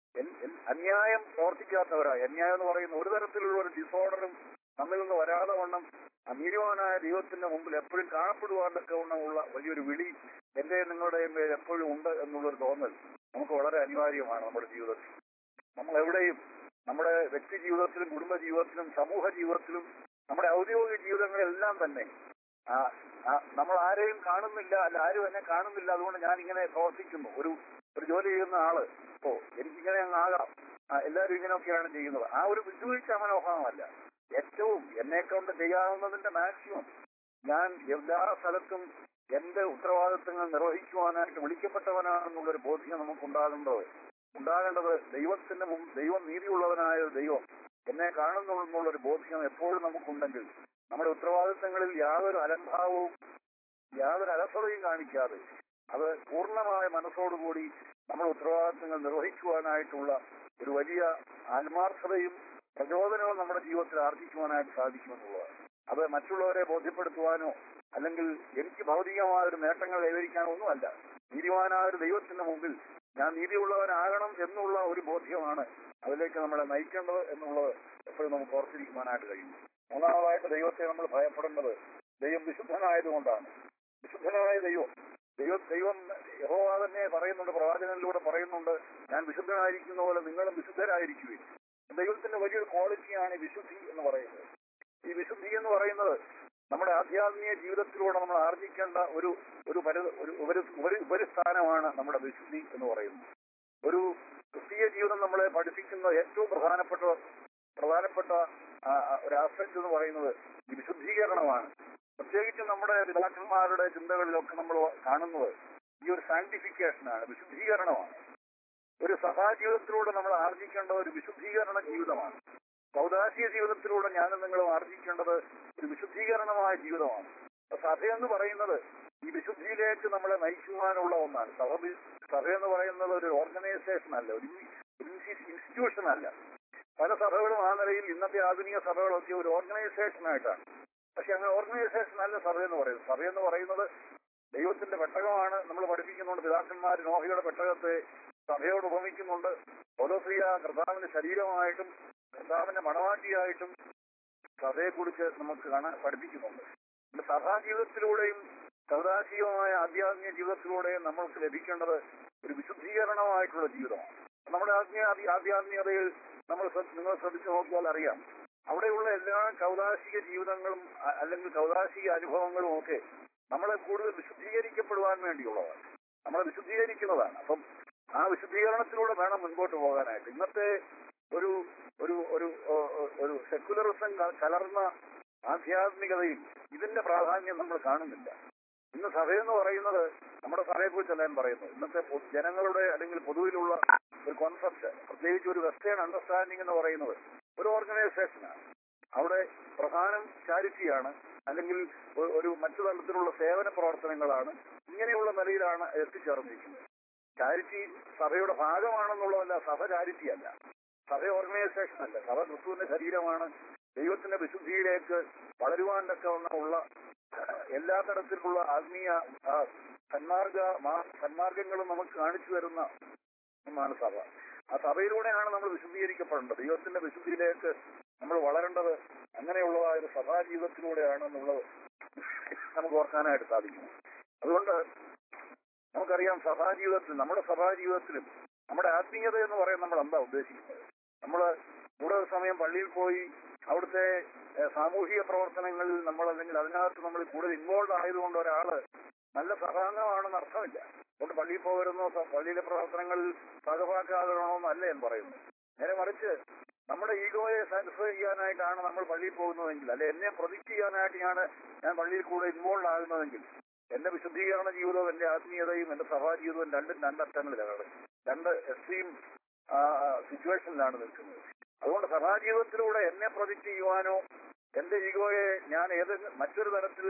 അന്യായം പ്രവർത്തിക്കാത്തവരായി, അന്യായം എന്ന് പറയുന്ന ഒരു തരത്തിലുള്ള ഒരു ഡിസോർഡറും നമ്മിൽ നിന്ന് വരാതെ വണ്ണം നീതിമാനായ ദൈവത്തിന്റെ മുമ്പിൽ എപ്പോഴും കാണപ്പെടുവാനൊക്കെ ഉള്ള വലിയൊരു വിളി എന്റെ നിങ്ങളുടെയും മേൽ എപ്പോഴും ഉണ്ട് എന്നുള്ളൊരു തോന്നൽ നമുക്ക് വളരെ അനിവാര്യമാണ് നമ്മുടെ ജീവിതത്തിൽ. നമ്മൾ എവിടെയും നമ്മുടെ വ്യക്തി ജീവിതത്തിലും കുടുംബ ജീവിതത്തിലും സമൂഹ ജീവിതത്തിലും നമ്മുടെ ഔദ്യോഗിക ജീവിതങ്ങളെല്ലാം തന്നെ ആ നമ്മൾ ആരെയും കാണുന്നില്ല, അല്ല ആരും എന്നെ കാണുന്നില്ല, അതുകൊണ്ട് ഞാൻ ഇങ്ങനെ പ്രവർത്തിക്കുന്നു. ഒരു ഒരു ജോലി ചെയ്യുന്ന ആള് ഓ എനിക്കിങ്ങനെ അങ്ങ് ആകാം, എല്ലാവരും ഇങ്ങനെയൊക്കെയാണ് ചെയ്യുന്നത്, ആ ഒരു വിട്ടുവീഴ്ച മനോഭാവമല്ല. ഏറ്റവും എന്നെ കൊണ്ട് ചെയ്യാവുന്നതിന്റെ മാക്സിമം ഞാൻ എല്ലാ സ്ഥലത്തും എന്റെ ഉത്തരവാദിത്തങ്ങൾ നിർവഹിക്കുവാനായിട്ട് വിളിക്കപ്പെട്ടവനാണെന്നുള്ളൊരു ബോധ്യം നമുക്കുണ്ടാകേണ്ടത് ഉണ്ടാകേണ്ടത് ദൈവത്തിന്റെ മുമ്പ് ദൈവം നീതിയുള്ളവനായ ദൈവം എന്നെ കാണുന്നു എന്നുള്ളൊരു ബോധ്യം എപ്പോഴും നമുക്കുണ്ടെങ്കിൽ നമ്മുടെ ഉത്തരവാദിത്തങ്ങളിൽ യാതൊരു അലംഭാവവും യാതൊരു അലസതയും കാണിക്കാതെ അത് പൂർണ്ണമായ മനസ്സോടുകൂടി നമ്മുടെ ഉത്തരവാദിത്തങ്ങൾ നിർവഹിക്കുവാനായിട്ടുള്ള ഒരു വലിയ ആത്മാർത്ഥതയും പ്രചോദനവും നമ്മുടെ ജീവിതത്തിൽ ആർജിക്കുവാനായിട്ട് സാധിക്കുമെന്നുള്ളത്. അത് മറ്റുള്ളവരെ ബോധ്യപ്പെടുത്തുവാനോ അല്ലെങ്കിൽ എനിക്ക് ഭൗതികമായ ഒരു നേട്ടങ്ങൾ കൈവരിക്കാനോ ഒന്നുമല്ല. നീതിമാനായ ഒരു ദൈവത്തിന്റെ മുമ്പിൽ ഞാൻ നീതിയുള്ളവനാകണം എന്നുള്ള ഒരു ബോധ്യമാണ് അതിലേക്ക് നമ്മളെ നയിക്കേണ്ടത് എന്നുള്ളത് എപ്പോഴും നമുക്ക് ഓർത്തിരിക്കുവാനായിട്ട് കഴിയും. മൂന്നാമതായിട്ട് ദൈവത്തെ നമ്മൾ ഭയപ്പെടേണ്ടത് ദൈവം വിശുദ്ധനായതുകൊണ്ടാണ്. വിശുദ്ധനായ ദൈവം ദൈവം ദൈവം യഹോവ തന്നെ പറയുന്നുണ്ട്, പ്രവാചകനിലൂടെ പറയുന്നുണ്ട്, ഞാൻ വിശുദ്ധനായിരിക്കുന്ന പോലെ നിങ്ങളും വിശുദ്ധരായിരിക്കുകയും. ദൈവത്തിന്റെ വലിയൊരു ക്വാളിറ്റിയാണ് വിശുദ്ധി എന്ന് പറയുന്നത്. ഈ വിശുദ്ധി എന്ന് പറയുന്നത് നമ്മുടെ ആധ്യാത്മിക ജീവിതത്തിലൂടെ നമ്മൾ ആർജിക്കേണ്ട ഒരു ഒരു പരി ഒരു ഉപരി ഉപരിസ്ഥാനമാണ് നമ്മുടെ വിശുദ്ധി എന്ന് പറയുന്നത്. ഒരു ക്രിസ്തീയ ജീവിതം നമ്മളെ പഠിപ്പിക്കുന്ന ഏറ്റവും പ്രധാനപ്പെട്ട പ്രധാനപ്പെട്ട ഒരു ആസ്പെക്ട് എന്ന് പറയുന്നത് ഈ വിശുദ്ധീകരണമാണ്. പ്രത്യേകിച്ചും നമ്മുടെ പിതാക്കന്മാരുടെ ചിന്തകളിലൊക്കെ നമ്മൾ കാണുന്നത് ഈ ഒരു സാങ്ക്ടിഫിക്കേഷനാണ്, വിശുദ്ധീകരണമാണ്. ഒരു സഭാജീവിതത്തിലൂടെ നമ്മൾ ആർജിക്കേണ്ട ഒരു വിശുദ്ധീകരണ ജീവിതമാണ്. സൗദാശിക ജീവിതത്തിലൂടെ ഞാനും നിങ്ങളും ആർജിക്കേണ്ടത് ഒരു വിശുദ്ധീകരണമായ ജീവിതമാണ്. സഭയെന്ന് പറയുന്നത് ഈ വിശുദ്ധിയിലേക്ക് നമ്മളെ നയിക്കുവാനുള്ള ഒന്നാണ്. സഭ സഭയെന്ന് പറയുന്നത് ഒരു ഓർഗനൈസേഷൻ അല്ല, ഒരു ഇൻസ്റ്റിറ്റ്യൂഷൻ അല്ല. പല സഭകളും ആ നിലയിൽ ഇന്നത്തെ ആധുനിക സഭകളൊക്കെ ഒരു ഓർഗനൈസേഷൻ ആയിട്ടാണ്. പക്ഷെ അങ്ങനെ ഓർഗനൈസേഷൻ അല്ല സഭയെന്ന് പറയുന്നത്. സഭയെന്ന് പറയുന്നത് ദൈവത്തിന്റെ പെട്ടകമാണ്. നമ്മൾ പഠിപ്പിക്കുന്നുണ്ട്, പിതാക്കന്മാർ നോഹിയുടെ പെട്ടകത്തെ സഭയോട് ഉപമിക്കുന്നുണ്ട്. ഓരോസ്ത്രീയ കർത്താവിന്റെ ശരീരമായിട്ടും കർത്താവിന്റെ മണവാട്ടിയായിട്ടും സഭയെക്കുറിച്ച് നമുക്ക് കാണാൻ പഠിപ്പിക്കുന്നുണ്ട്. സഭാ ജീവിതത്തിലൂടെയും സൗദാശികമായ ആധ്യാത്മിക ജീവിതത്തിലൂടെയും നമ്മൾക്ക് ലഭിക്കേണ്ടത് ഒരു വിശുദ്ധീകരണമായിട്ടുള്ള ജീവിതമാണ്. നമ്മുടെ ആത്മീയ ആധ്യാത്മികതയിൽ നമ്മൾ നിങ്ങൾ ശ്രദ്ധിച്ചു നോക്കിയാൽ അറിയാം, അവിടെയുള്ള എല്ലാ കൗദാശിക ജീവിതങ്ങളും അല്ലെങ്കിൽ കൗദാശിക അനുഭവങ്ങളും ഒക്കെ നമ്മളെ കൂടുതൽ വിശുദ്ധീകരിക്കപ്പെടുവാൻ വേണ്ടിയുള്ളതാണ്, നമ്മളെ വിശുദ്ധീകരിക്കുന്നതാണ്. അപ്പം ആ വിശുദ്ധീകരണത്തിലൂടെ വേണം മുൻപോട്ട് പോകാനായിട്ട്. ഇന്നത്തെ ഒരു ഒരു ഒരു ഒരു സെക്യുലറിസം കലർന്ന ആധ്യാത്മികതയിൽ ഇതിന്റെ പ്രാധാന്യം നമ്മൾ കാണുന്നില്ല. ഇന്ന് സഭയെന്ന് പറയുന്നത്, നമ്മുടെ സഭയെക്കുറിച്ചല്ല ഞാൻ പറയുന്നത്, ഇന്നത്തെ ജനങ്ങളുടെ അല്ലെങ്കിൽ പൊതുവിലുള്ള ഒരു കോൺസെപ്റ്റ്, പ്രത്യേകിച്ച് ഒരു വെസ്റ്റേൺ അണ്ടർസ്റ്റാൻഡിംഗ് എന്ന് പറയുന്നത് ഒരു ഓർഗനൈസേഷനാണ്. അവിടെ പ്രധാനം ചാരിറ്റിയാണ്, അല്ലെങ്കിൽ ഒരു മറ്റു തരത്തിലുള്ള സേവന പ്രവർത്തനങ്ങളാണ്. ഇങ്ങനെയുള്ള നിലയിലാണ് എത്തിച്ചേർന്നിരിക്കുന്നത്. ചാരിറ്റി സഭയുടെ ഭാഗമാണെന്നുള്ളതല്ല, സഭ ചാരിറ്റി അല്ല, സഭ ഓർഗനൈസേഷൻ അല്ല. സഭ ക്രിസ്തുവിന്റെ ശരീരമാണ്. ദൈവത്തിന്റെ വിശുദ്ധിയിലേക്ക് വളരുവാനൊക്കെ ഉള്ള എല്ലാ തരത്തിലുള്ള ആത്മീയ സന്മാർഗ സന്മാർഗങ്ങളും നമുക്ക് കാണിച്ചു തരുന്ന ഒന്നാണ് സഭ. ആ സഭയിലൂടെയാണ് നമ്മൾ വിശുദ്ധീകരിക്കപ്പെടേണ്ടത്. ദൈവത്തിന്റെ വിശുദ്ധിയിലേക്ക് നമ്മൾ വളരേണ്ടത് അങ്ങനെയുള്ളതായ ഒരു സഭാ ജീവിതത്തിലൂടെയാണെന്നുള്ളത് നമുക്ക് ഓർക്കാനായിട്ട് സാധിക്കും. അതുകൊണ്ട് നമുക്കറിയാം, സഭാ ജീവിതത്തിൽ നമ്മുടെ സഭാ ജീവിതത്തിലും നമ്മുടെ ആത്മീയത എന്ന് പറയാൻ നമ്മൾ എന്താ ഉദ്ദേശിക്കുന്നത്? നമ്മൾ കൂടുതൽ സമയം പള്ളിയിൽ പോയി അവിടുത്തെ സാമൂഹിക പ്രവർത്തനങ്ങളിൽ നമ്മൾ അല്ലെങ്കിൽ അതിനകത്ത് നമ്മൾ കൂടുതൽ ഇൻവോൾവ് ആയതുകൊണ്ട് ഒരാള് നല്ല സഭാംഗമാണെന്ന് അർത്ഥമില്ല. അതുകൊണ്ട് പള്ളിയിൽ പോകരുന്നോ പള്ളിയിലെ പ്രവർത്തനങ്ങളിൽ ഭാഗമാക്കാകണമെന്നല്ല ഞാൻ പറയുന്നു. നേരെ മറിച്ച് നമ്മുടെ ഈഗോയെ സാറ്റിസ്ഫൈ ചെയ്യാനായിട്ടാണ് നമ്മൾ പള്ളിയിൽ പോകുന്നതെങ്കിൽ, അല്ലെ എന്നെ പ്രൊജക്ട് ചെയ്യാനായിട്ടാണ് ഞാൻ പള്ളിയിൽ കൂടെ ഇൻവോൾവ് ആകുന്നതെങ്കിൽ, എന്റെ വിശുദ്ധീകരണ ജീവിതവും എന്റെ ആത്മീയതയും എന്റെ സഭാ ജീവിതവും രണ്ടും രണ്ടറ്റങ്ങളിലാണ്, രണ്ട് എക്സ്ട്രീം സിറ്റുവേഷനിലാണ് നിൽക്കുന്നത്. അതുകൊണ്ട് സഭാജീവിതത്തിലൂടെ എന്നെ പ്രൊജക്ട് ചെയ്യുവാനോ എന്റെ ഈഗോയെ ഞാൻ ഏത് മറ്റൊരു തരത്തിൽ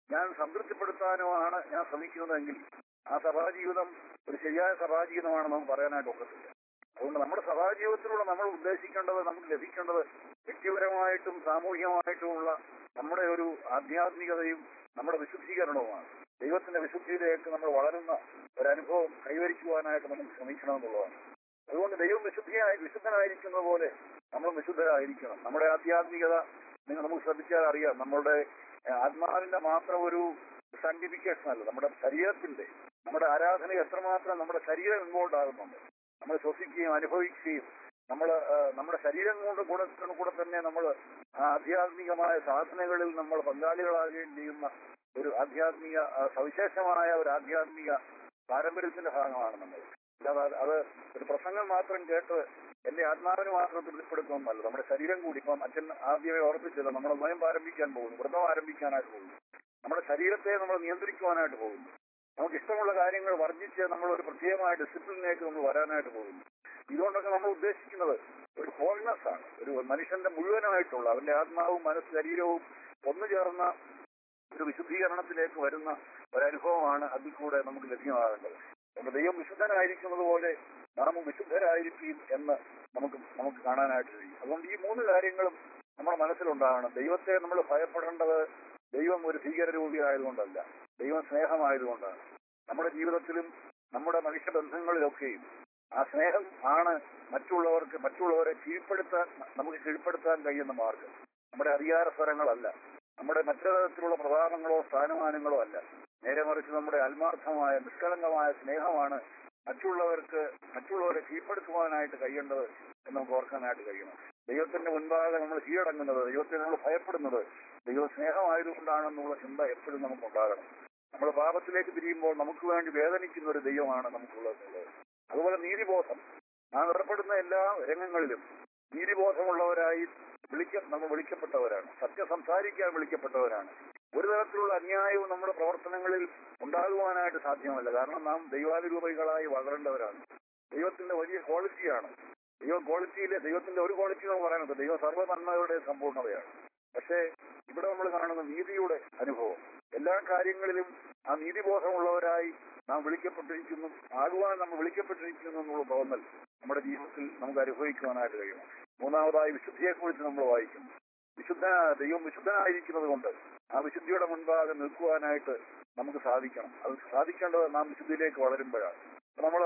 ഞാൻ സംതൃപ്തിപ്പെടുത്താനോ ആണ് ഞാൻ ശ്രമിക്കുന്നതെങ്കിൽ ആ സഭാജീവിതം ഒരു ശരിയായ സഭാജീവിതമാണ് നമുക്ക് പറയാനായിട്ട് ഒക്കത്തില്ല. അതുകൊണ്ട് നമ്മുടെ സഭാജീവിതത്തിലൂടെ നമ്മൾ ഉദ്ദേശിക്കേണ്ടത്, നമുക്ക് ലഭിക്കേണ്ടത് വ്യക്തിപരമായിട്ടും സാമൂഹികമായിട്ടുമുള്ള നമ്മുടെ ഒരു ആധ്യാത്മികതയും നമ്മുടെ വിശുദ്ധീകരണവുമാണ്. ദൈവത്തിന്റെ വിശുദ്ധിയിലേക്ക് നമ്മൾ വളരുന്ന ഒരനുഭവം കൈവരിക്കുവാനായിട്ട് നമുക്ക് ശ്രമിക്കണമെന്നുള്ളതാണ്. അതുകൊണ്ട് ദൈവം വിശുദ്ധിയായി വിശുദ്ധനായിരിക്കുന്നത് പോലെ നമ്മൾ വിശുദ്ധരായിരിക്കണം. നമ്മുടെ ആധ്യാത്മികത നിങ്ങൾ നമുക്ക് ശ്രദ്ധിച്ചാൽ അറിയാം, നമ്മളുടെ ആത്മാവിന്റെ മാത്രം ഒരു സാങ്ക്ടിഫിക്കേഷൻ അല്ല, നമ്മുടെ ശരീരത്തിന്റെ, നമ്മുടെ ആരാധന എത്രമാത്രം നമ്മുടെ ശരീരം ഇൻവോൾവ് ആകുന്നുണ്ട്. നമ്മൾ ശ്വസിക്കുകയും അനുഭവിക്കുകയും നമ്മൾ നമ്മുടെ ശരീരം കൊണ്ട് കൂടെ കൂടെ തന്നെ നമ്മൾ ആധ്യാത്മികമായ സാധനകളിൽ നമ്മൾ പങ്കാളികളാകുകയും ചെയ്യുന്ന ഒരു ആധ്യാത്മിക സവിശേഷമായ ഒരു ആധ്യാത്മിക പാരമ്പര്യത്തിന്റെ ഭാഗമാണ് നമ്മൾ. അല്ലാതെ അത് ഒരു പ്രസംഗം മാത്രം കേട്ട് എന്റെ ആത്മാവിന് മാത്രം തൃപ്തിപ്പെടുത്തുന്നതല്ല, നമ്മുടെ ശരീരം കൂടി. ഇപ്പം അച്ഛൻ ആദ്യമേ ഓർപ്പിച്ചത് നമ്മൾ സ്വയം ആരംഭിക്കാൻ പോകുന്നു, വ്രതം ആരംഭിക്കാനായിട്ട് പോകുന്നു, നമ്മുടെ ശരീരത്തെ നമ്മൾ നിയന്ത്രിക്കുവാനായിട്ട് പോകുന്നു, നമുക്ക് ഇഷ്ടമുള്ള കാര്യങ്ങൾ വർജിച്ച് നമ്മൾ ഒരു പ്രത്യേകമായ ഡിസിപ്ലിനിലേക്ക് നമ്മൾ വരാനായിട്ട് പോകുന്നു. ഇതുകൊണ്ടൊക്കെ നമ്മൾ ഉദ്ദേശിക്കുന്നത് ഒരു ഹോൾനെസ് ആണ്, ഒരു മനുഷ്യന്റെ മുഴുവനായിട്ടുള്ള അവന്റെ ആത്മാവും മനസ്സ് ശരീരവും ഒന്നു ചേർന്ന ഒരു വിശുദ്ധീകരണത്തിലേക്ക് വരുന്ന ഒരനുഭവമാണ് അതിൽ കൂടെ നമുക്ക് ലഭ്യമാകേണ്ടത്. നമ്മുടെ ദൈവം വിശുദ്ധനായിരിക്കുന്നത് പോലെ നാം വിശുദ്ധരായിരിക്കും എന്ന് നമുക്ക് നമുക്ക് കാണാനായിട്ട് കഴിയും. അതുകൊണ്ട് ഈ മൂന്ന് കാര്യങ്ങളും നമ്മുടെ മനസ്സിലുണ്ടാകണം. ദൈവത്തെ നമ്മൾ ഭയപ്പെടേണ്ടത് ദൈവം ഒരു ഭീകരരൂപിയായതുകൊണ്ടല്ല, ദൈവം സ്നേഹമായതുകൊണ്ടാണ്. നമ്മുടെ ജീവിതത്തിലും നമ്മുടെ മനുഷ്യബന്ധങ്ങളിലൊക്കെയും ആ സ്നേഹം ആണ് മറ്റുള്ളവർക്ക് മറ്റുള്ളവരെ കീഴ്പ്പെടുത്താൻ നമുക്ക് കീഴ്പ്പെടുത്താൻ കഴിയുന്ന മാർഗം. നമ്മുടെ അധികാരസ്വരങ്ങളല്ല, നമ്മുടെ മറ്റു തരത്തിലുള്ള പ്രതാപങ്ങളോ സ്ഥാനമാനങ്ങളോ അല്ല, നേരെ മറിച്ച് നമ്മുടെ ആത്മാർത്ഥമായ നിഷ്കളങ്കമായ സ്നേഹമാണ് മറ്റുള്ളവർക്ക് മറ്റുള്ളവരെ കീഴ്പ്പെടുത്തുവാനായിട്ട് കഴിയേണ്ടത് എന്ന് നമുക്ക് ഓർക്കാനായിട്ട് കഴിയണം. ദൈവത്തിന്റെ മുൻപാകെ നമ്മൾ കീഴടങ്ങുന്നത്, ദൈവത്തെ നമ്മൾ ഭയപ്പെടുന്നത് ദൈവ സ്നേഹമായതുകൊണ്ടാണെന്നുള്ള ചിന്ത എപ്പോഴും നമുക്കുണ്ടാകണം. നമ്മൾ പാപത്തിലേക്ക് തിരിയുമ്പോൾ നമുക്ക് വേണ്ടി വേദനിക്കുന്ന ഒരു ദൈവമാണ് നമുക്കുള്ളത്. അതുപോലെ നീതിബോധം, നാം ഏർപ്പെടുന്ന എല്ലാ രംഗങ്ങളിലും നീതിബോധമുള്ളവരായി വിളിക്ക നമ്മൾ വിളിക്കപ്പെട്ടവരാണ്, സത്യം സംസാരിക്കാൻ വിളിക്കപ്പെട്ടവരാണ്. ഒരു തരത്തിലുള്ള അന്യായവും നമ്മുടെ പ്രവർത്തനങ്ങളിൽ ഉണ്ടാകുവാനായിട്ട് സാധ്യമല്ല. കാരണം നാം ദൈവാനുരൂപികളായി വളരേണ്ടവരാണ്. ദൈവത്തിന്റെ വലിയ ക്വാളിറ്റിയാണ്. ദൈവ ക്വാളിറ്റിയിലെ ദൈവത്തിന്റെ ഒരു ക്വാളിറ്റി എന്ന് പറയുന്നത് ദൈവ സർവ്വനന്മയുടെ സമ്പൂർണ്ണതയാണ്. പക്ഷേ ഇവിടെ നമ്മൾ കാണുന്ന നീതിയുടെ അനുഭവം, എല്ലാ കാര്യങ്ങളിലും ആ നീതിബോധമുള്ളവരായി നാം വിളിക്കപ്പെട്ടിരിക്കുന്നു, ആകുവാൻ നമ്മൾ വിളിക്കപ്പെട്ടിരിക്കുന്നു എന്നുള്ള തോന്നൽ നമ്മുടെ ജീവിതത്തിൽ നമുക്ക് അനുഭവിക്കുവാനായിട്ട് കഴിയണം. മൂന്നാമതായി വിശുദ്ധിയെക്കുറിച്ച് നമ്മൾ വായിക്കുന്നു. വിശുദ്ധ ദൈവം വിശുദ്ധനായിരിക്കുന്നത് കൊണ്ട് ആ വിശുദ്ധിയുടെ മുൻപാകെ നിൽക്കുവാനായിട്ട് നമുക്ക് സാധിക്കണം. അത് സാധിക്കേണ്ടത് നാം വിശുദ്ധിയിലേക്ക് വളരുമ്പോഴാണ്. നമ്മൾ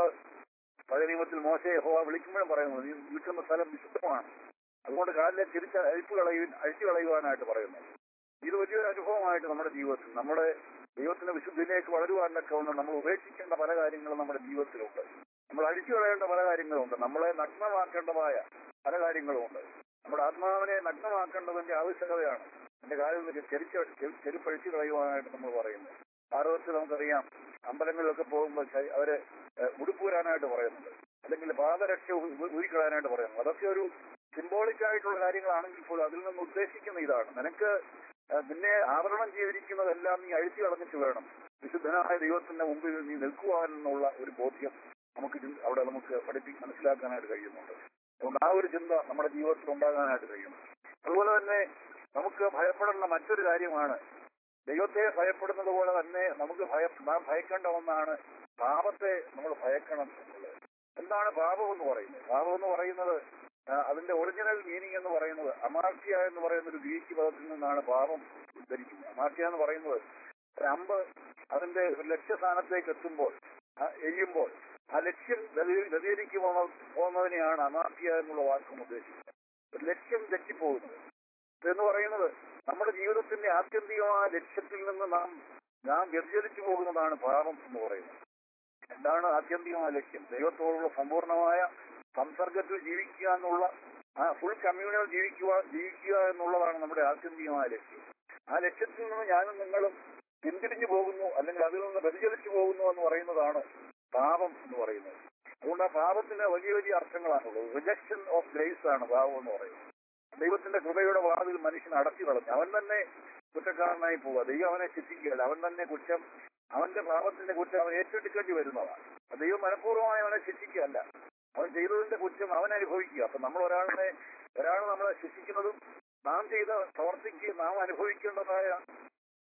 പഴയ നിയമത്തിൽ മോശയെ യഹോവ വിളിക്കുമ്പോഴും പറയുന്നത് നീ നിൽക്കുന്ന സ്ഥലം വിശുദ്ധമാണ്, അതുകൊണ്ട് കാലിലെ തിരിച്ച അഴിപ്പ് കളയുവാൻ അഴിച്ചു കളയുവാനായിട്ട് പറയുന്നു. ഇത് വലിയൊരു അനുഭവമായിട്ട് നമ്മുടെ ജീവിതത്തിൽ നമ്മുടെ ദൈവത്തിന്റെ വിശുദ്ധിയിലേക്ക് വളരുവാനൊക്കെ ഉണ്ട്. നമ്മൾ ഉപേക്ഷിക്കേണ്ട പല കാര്യങ്ങളും നമ്മുടെ ജീവിതത്തിലുണ്ട്, നമ്മൾ അഴിച്ചു കളയേണ്ട പല കാര്യങ്ങളുമുണ്ട്, നമ്മളെ നഗ്നമാക്കേണ്ടതായ പല കാര്യങ്ങളുമുണ്ട്. നമ്മുടെ ആത്മാവിനെ നഗ്നമാക്കേണ്ടതിന്റെ ആവശ്യകതയാണ് എന്റെ കാലിൽ ചെരിച്ച ചെരുപ്പഴിച്ചു കളയുവാനായിട്ട് നമ്മൾ പറയുന്നത്. ഭാരതത്തിൽ നമുക്കറിയാം, അമ്പലങ്ങളിലൊക്കെ പോകുമ്പോൾ അവര് ഉടുപ്പൂരാനായിട്ട് പറയുന്നുണ്ട്, അല്ലെങ്കിൽ പാദരക്ഷ ഊരിക്കളയാനായിട്ട് പറയുന്നു. അതൊക്കെ ഒരു സിംബോളിക് ആയിട്ടുള്ള കാര്യങ്ങളാണെങ്കിൽ പോലും അതിൽ നിന്ന് ഉദ്ദേശിക്കുന്ന ഇതാണ്, നിനക്ക് നിന്നെ ആവരണം ചെയ്തിരിക്കുന്നതെല്ലാം നീ അഴിച്ചു കളഞ്ഞിട്ട് വേണം വിശുദ്ധനായ ദൈവത്തിന്റെ മുമ്പിൽ നീ നിൽക്കുവാനെന്നുള്ള ഒരു ബോധ്യം നമുക്ക് അവിടെ നമുക്ക് പഠിപ്പി മനസ്സിലാക്കാനായിട്ട് കഴിയുന്നുണ്ട്. അതുകൊണ്ട് ആ ഒരു ചിന്ത നമ്മുടെ ജീവിതത്തിൽ ഉണ്ടാകാനായിട്ട് കഴിയുന്നു. അതുപോലെ തന്നെ നമുക്ക് ഭയപ്പെടേണ്ട മറ്റൊരു കാര്യമാണ്, ദൈവത്തെ ഭയപ്പെടുന്നത് പോലെ തന്നെ നമുക്ക് ഭയ നാം ഭയക്കേണ്ട ഒന്നാണ് പാപത്തെ നമ്മൾ ഭയക്കണം എന്നുള്ളത്. എന്താണ് പാപം എന്ന് പറയുന്നത്? പാപം എന്ന് പറയുന്നത് അതിന്റെ ഒറിജിനൽ മീനിങ് എന്ന് പറയുന്നത് അമാർഷ്യ എന്ന് പറയുന്ന ഒരു ഗ്രീക്ക് പദത്തിൽ നിന്നാണ് പാപം ഉദ്ധരിക്കുന്നത്. അമാർഷ്യ എന്ന് പറയുന്നത് ഒരു അമ്പ് അതിന്റെ ഒരു ലക്ഷ്യസ്ഥാനത്തേക്ക് എത്തുമ്പോൾ എയ്യുമ്പോൾ ആ ലക്ഷ്യം വ്യതിരിക്ക് പോകുന്നതിനെയാണ് അമാർഷ്യ എന്നുള്ള വാക്കും ഉദ്ദേശിക്കുന്നത്. ഒരു ലക്ഷ്യം തെറ്റിപ്പോകുന്നത് എന്ന് പറയുന്നത് നമ്മുടെ ജീവിതത്തിന്റെ ആത്യന്തികമായ ലക്ഷ്യത്തിൽ നിന്ന് നാം നാം വ്യതിചലിച്ചു പോകുന്നതാണ് പാപം എന്ന് പറയുന്നത്. എന്താണ് ആത്യന്തികമായ ലക്ഷ്യം? ദൈവത്തോടുള്ള സമ്പൂർണമായ സംസർഗത്തിൽ ജീവിക്കുക എന്നുള്ള ആ ഫുൾ കമ്മ്യൂണൽ ജീവിക്കുക ജീവിക്കുക എന്നുള്ളതാണ് നമ്മുടെ ആത്യന്തികമായ ലക്ഷ്യം. ആ ലക്ഷ്യത്തിൽ നിന്ന് ഞാനും നിങ്ങളും പിന്തിരിഞ്ഞു പോകുന്നു, അല്ലെങ്കിൽ അതിൽ നിന്ന് വ്യതിചലിച്ചു പോകുന്നു എന്ന് പറയുന്നതാണ് പാപം എന്ന് പറയുന്നത്. അതുകൊണ്ട് ആ പാപത്തിന് വലിയ വലിയ അർത്ഥങ്ങളാണുള്ളത്. റിജക്ഷൻ ഓഫ് ഗ്രേസ് ആണ് പാപം എന്ന് പറയുന്നത്. ദൈവത്തിന്റെ കൃപയുടെ വാതിൽ മനുഷ്യൻ അടച്ചു കളഞ്ഞു, അവൻ തന്നെ കുറ്റക്കാരനായി പോവുക. ദൈവം അവനെ ശിക്ഷിക്കുകയല്ല, അവൻ തന്നെ കുറ്റം അവന്റെ പാപത്തിന്റെ കുറ്റം അവൻ ഏറ്റെടുക്കേണ്ടി വരുന്നതാണ്. ദൈവം മനഃപൂർവ്വമായി അവനെ ശിക്ഷിക്കുകയല്ല, അവൻ ചെയ്തതിന്റെ കുറ്റം അവൻ അനുഭവിക്കുക. അപ്പൊ നമ്മൾ ഒരാളെ ഒരാൾ നമ്മളെ ശിക്ഷിക്കുന്നതും നാം ചെയ്ത പ്രവർത്തിക്ക് നാം അനുഭവിക്കേണ്ടതായ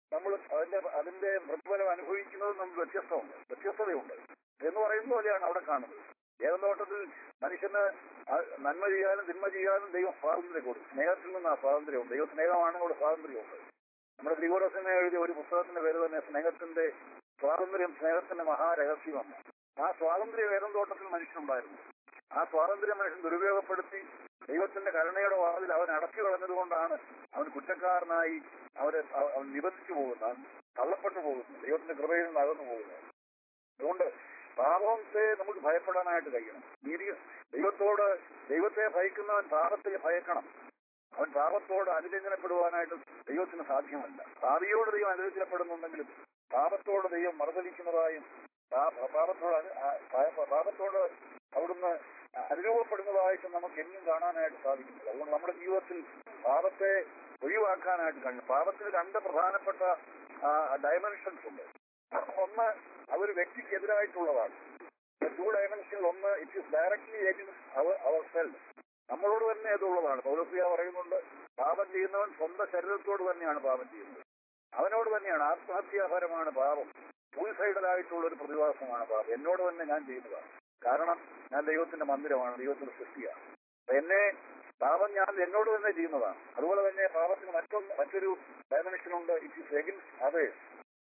നമ്മൾ അതിന്റെ അതിന്റെ പ്രതിഫലം അനുഭവിക്കുന്നത് നമുക്ക് വ്യത്യസ്തമുണ്ട് വ്യത്യസ്തതയുണ്ട് എന്ന് പറയുന്ന പോലെയാണ് അവിടെ കാണുന്നത്. ഏകനോട്ടത്തിൽ മനുഷ്യന് നന്മ ചെയ്യാനും തിന്മ ചെയ്യാനും ദൈവം സ്വാതന്ത്ര്യം കൊടുക്കും. സ്നേഹത്തിൽ നിന്ന് ആ സ്വാതന്ത്ര്യമുണ്ട്. ദൈവ സ്നേഹമാണ് അവിടെ സ്വാതന്ത്ര്യമുണ്ട്. നമ്മുടെ ഗ്രിഗോറസിനെ എഴുതിയ ഒരു പുസ്തകത്തിന്റെ പേര് തന്നെ സ്നേഹത്തിന്റെ സ്വാതന്ത്ര്യം, സ്നേഹത്തിന്റെ മഹാരഹസ്യമാണ്. ആ സ്വാതന്ത്ര്യം ഏകന്തോട്ടത്തിൽ മനുഷ്യനുണ്ടായിരുന്നു. ആ സ്വാതന്ത്ര്യം മനുഷ്യൻ ദുരുപയോഗപ്പെടുത്തി ദൈവത്തിന്റെ കരുണയുടെ വാതിൽ അവൻ അടച്ചു കളഞ്ഞതുകൊണ്ടാണ് അവൻ കുറ്റക്കാരനായി അവരെ അവൻ നിബന്ധിച്ചു പോകുന്നത്, അവൻ തള്ളപ്പെട്ടു പോകുന്നത്, ദൈവത്തിന്റെ കൃപയിൽ നിന്ന് അകന്നു പോകുന്നത്. അതുകൊണ്ട് പാപത്തെ നമുക്ക് ഭയപ്പെടാനായിട്ട് കഴിയണം. നീതി ദൈവത്തോട് ദൈവത്തെ ഭയക്കുന്നവൻ പാപത്തെ ഭയക്കണം. അവൻ പാപത്തോട് അനുരഞ്ജനപ്പെടുവാനായിട്ട് ദൈവത്തിന് സാധ്യമല്ല. പാപിയോട് ദൈവം അനുരഞ്ജനപ്പെടുന്നുണ്ടെങ്കിലും പാപത്തോട് ദൈവം മറുതലിക്കുന്നതായും പാപത്തോട് പാപത്തോട് അവിടുന്ന് അനുരൂപപ്പെടുന്നതായിട്ട് നമുക്ക് എന്നും കാണാനായിട്ട് സാധിക്കുന്നില്ല. അതുകൊണ്ട് നമ്മുടെ ജീവിതത്തിൽ പാപത്തെ ഒഴിവാക്കാനായിട്ട് കഴിയും. പാപത്തിന് രണ്ട് പ്രധാനപ്പെട്ട ഡയമെൻഷൻസ് ഉണ്ട്. ഒന്ന്, അതൊരു വ്യക്തിക്കെതിരായിട്ടുള്ളതാണ്. ടു ഡയമെൻഷനിൽ ഒന്ന്, it is directly against our our self, നമ്മളോട് തന്നെ അതുള്ളതാണ്. പൗലോസ് പറയുന്നുണ്ട്, പാപം ചെയ്യുന്നവൻ സ്വന്തം ശരീരത്തോട് തന്നെയാണ് പാപം ചെയ്യുന്നത്. അവനോട് തന്നെയാണ്. ആത്മഹത്യാപരമാണ് പാപം. സൂയിസൈഡലായിട്ടുള്ള ഒരു പ്രതിഭാസമാണ് പാപം. എന്നോട് തന്നെ ഞാൻ ചെയ്യുന്നതാണ്. കാരണം ഞാൻ ദൈവത്തിന്റെ മന്ദിരമാണ്, ദൈവത്തിന്റെ സൃഷ്ടിയാണ്. എന്നെ പാപം ഞാൻ എന്നോട് തന്നെ ചെയ്യുന്നതാണ്. അതുപോലെ തന്നെ പാപത്തിന് മറ്റൊന്ന് മറ്റൊരു ഡയമെൻഷനുണ്ട്. It is against others,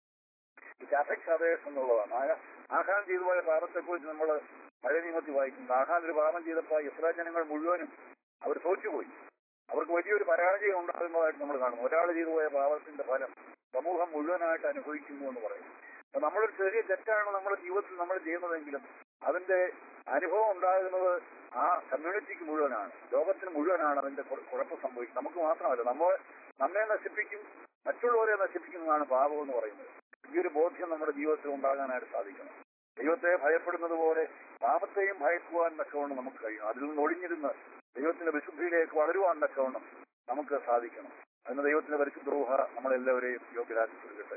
it affects others എന്നുള്ളതാണ്. ആഹാൻ ചെയ്തു പോയ പാപത്തെക്കുറിച്ച് നമ്മൾ പഴയ നിയമത്തിൽ വായിക്കുന്നത്. ആഹാൻ ഒരു പാപം ചെയ്തപ്പോൾ ഇസ്രായേൽ ജനങ്ങൾ മുഴുവനും അവർ തോറ്റുപോയി. അവർക്ക് വലിയൊരു പരാജയം ഉണ്ടാകുന്നതായിട്ട് നമ്മൾ കാണുന്നു. ഒരാൾ ചെയ്തു പോയ പാപത്തിന്റെ ഫലം സമൂഹം മുഴുവനായിട്ട് അനുഭവിക്കുന്നു എന്ന് പറയും. അപ്പൊ നമ്മളൊരു ചെറിയ തെറ്റാണ് നമ്മുടെ ജീവിതത്തിൽ നമ്മൾ ചെയ്യുന്നതെങ്കിലും അതിന്റെ അനുഭവം ഉണ്ടാകുന്നത് ആ കമ്മ്യൂണിറ്റിക്ക് മുഴുവനാണ്, ലോകത്തിന് മുഴുവനാണ് അതിന്റെ കുഴപ്പം സംഭവിക്കുന്നത്. നമുക്ക് മാത്രമല്ല, നമ്മൾ നമ്മെ നശിപ്പിക്കും, മറ്റുള്ളവരെ നശിപ്പിക്കുന്നതാണ് പാപം എന്ന് പറയുന്നത്. ഈ ഒരു ബോധ്യം നമ്മുടെ ജീവിതത്തിൽ ഉണ്ടാകാനായിട്ട് സാധിക്കണം. ദൈവത്തെ ഭയപ്പെടുന്നത് പോലെ പാപത്തെയും ഭയക്കുവാൻ തക്കവണ്ണം നമുക്ക് കഴിയണം. അതിൽ നിന്ന് ഒഴിഞ്ഞിരുന്ന് ദൈവത്തിന്റെ വിശുദ്ധിയിലേക്ക് വളരുവാൻ തക്കവണ്ണം നമുക്ക് സാധിക്കണം. അതിന് ദൈവത്തിന്റെ പരിശുദ്ധ റൂഹ നമ്മളെല്ലാവരെയും യോഗ്യരാക്കി കൊടുക്കട്ടെ.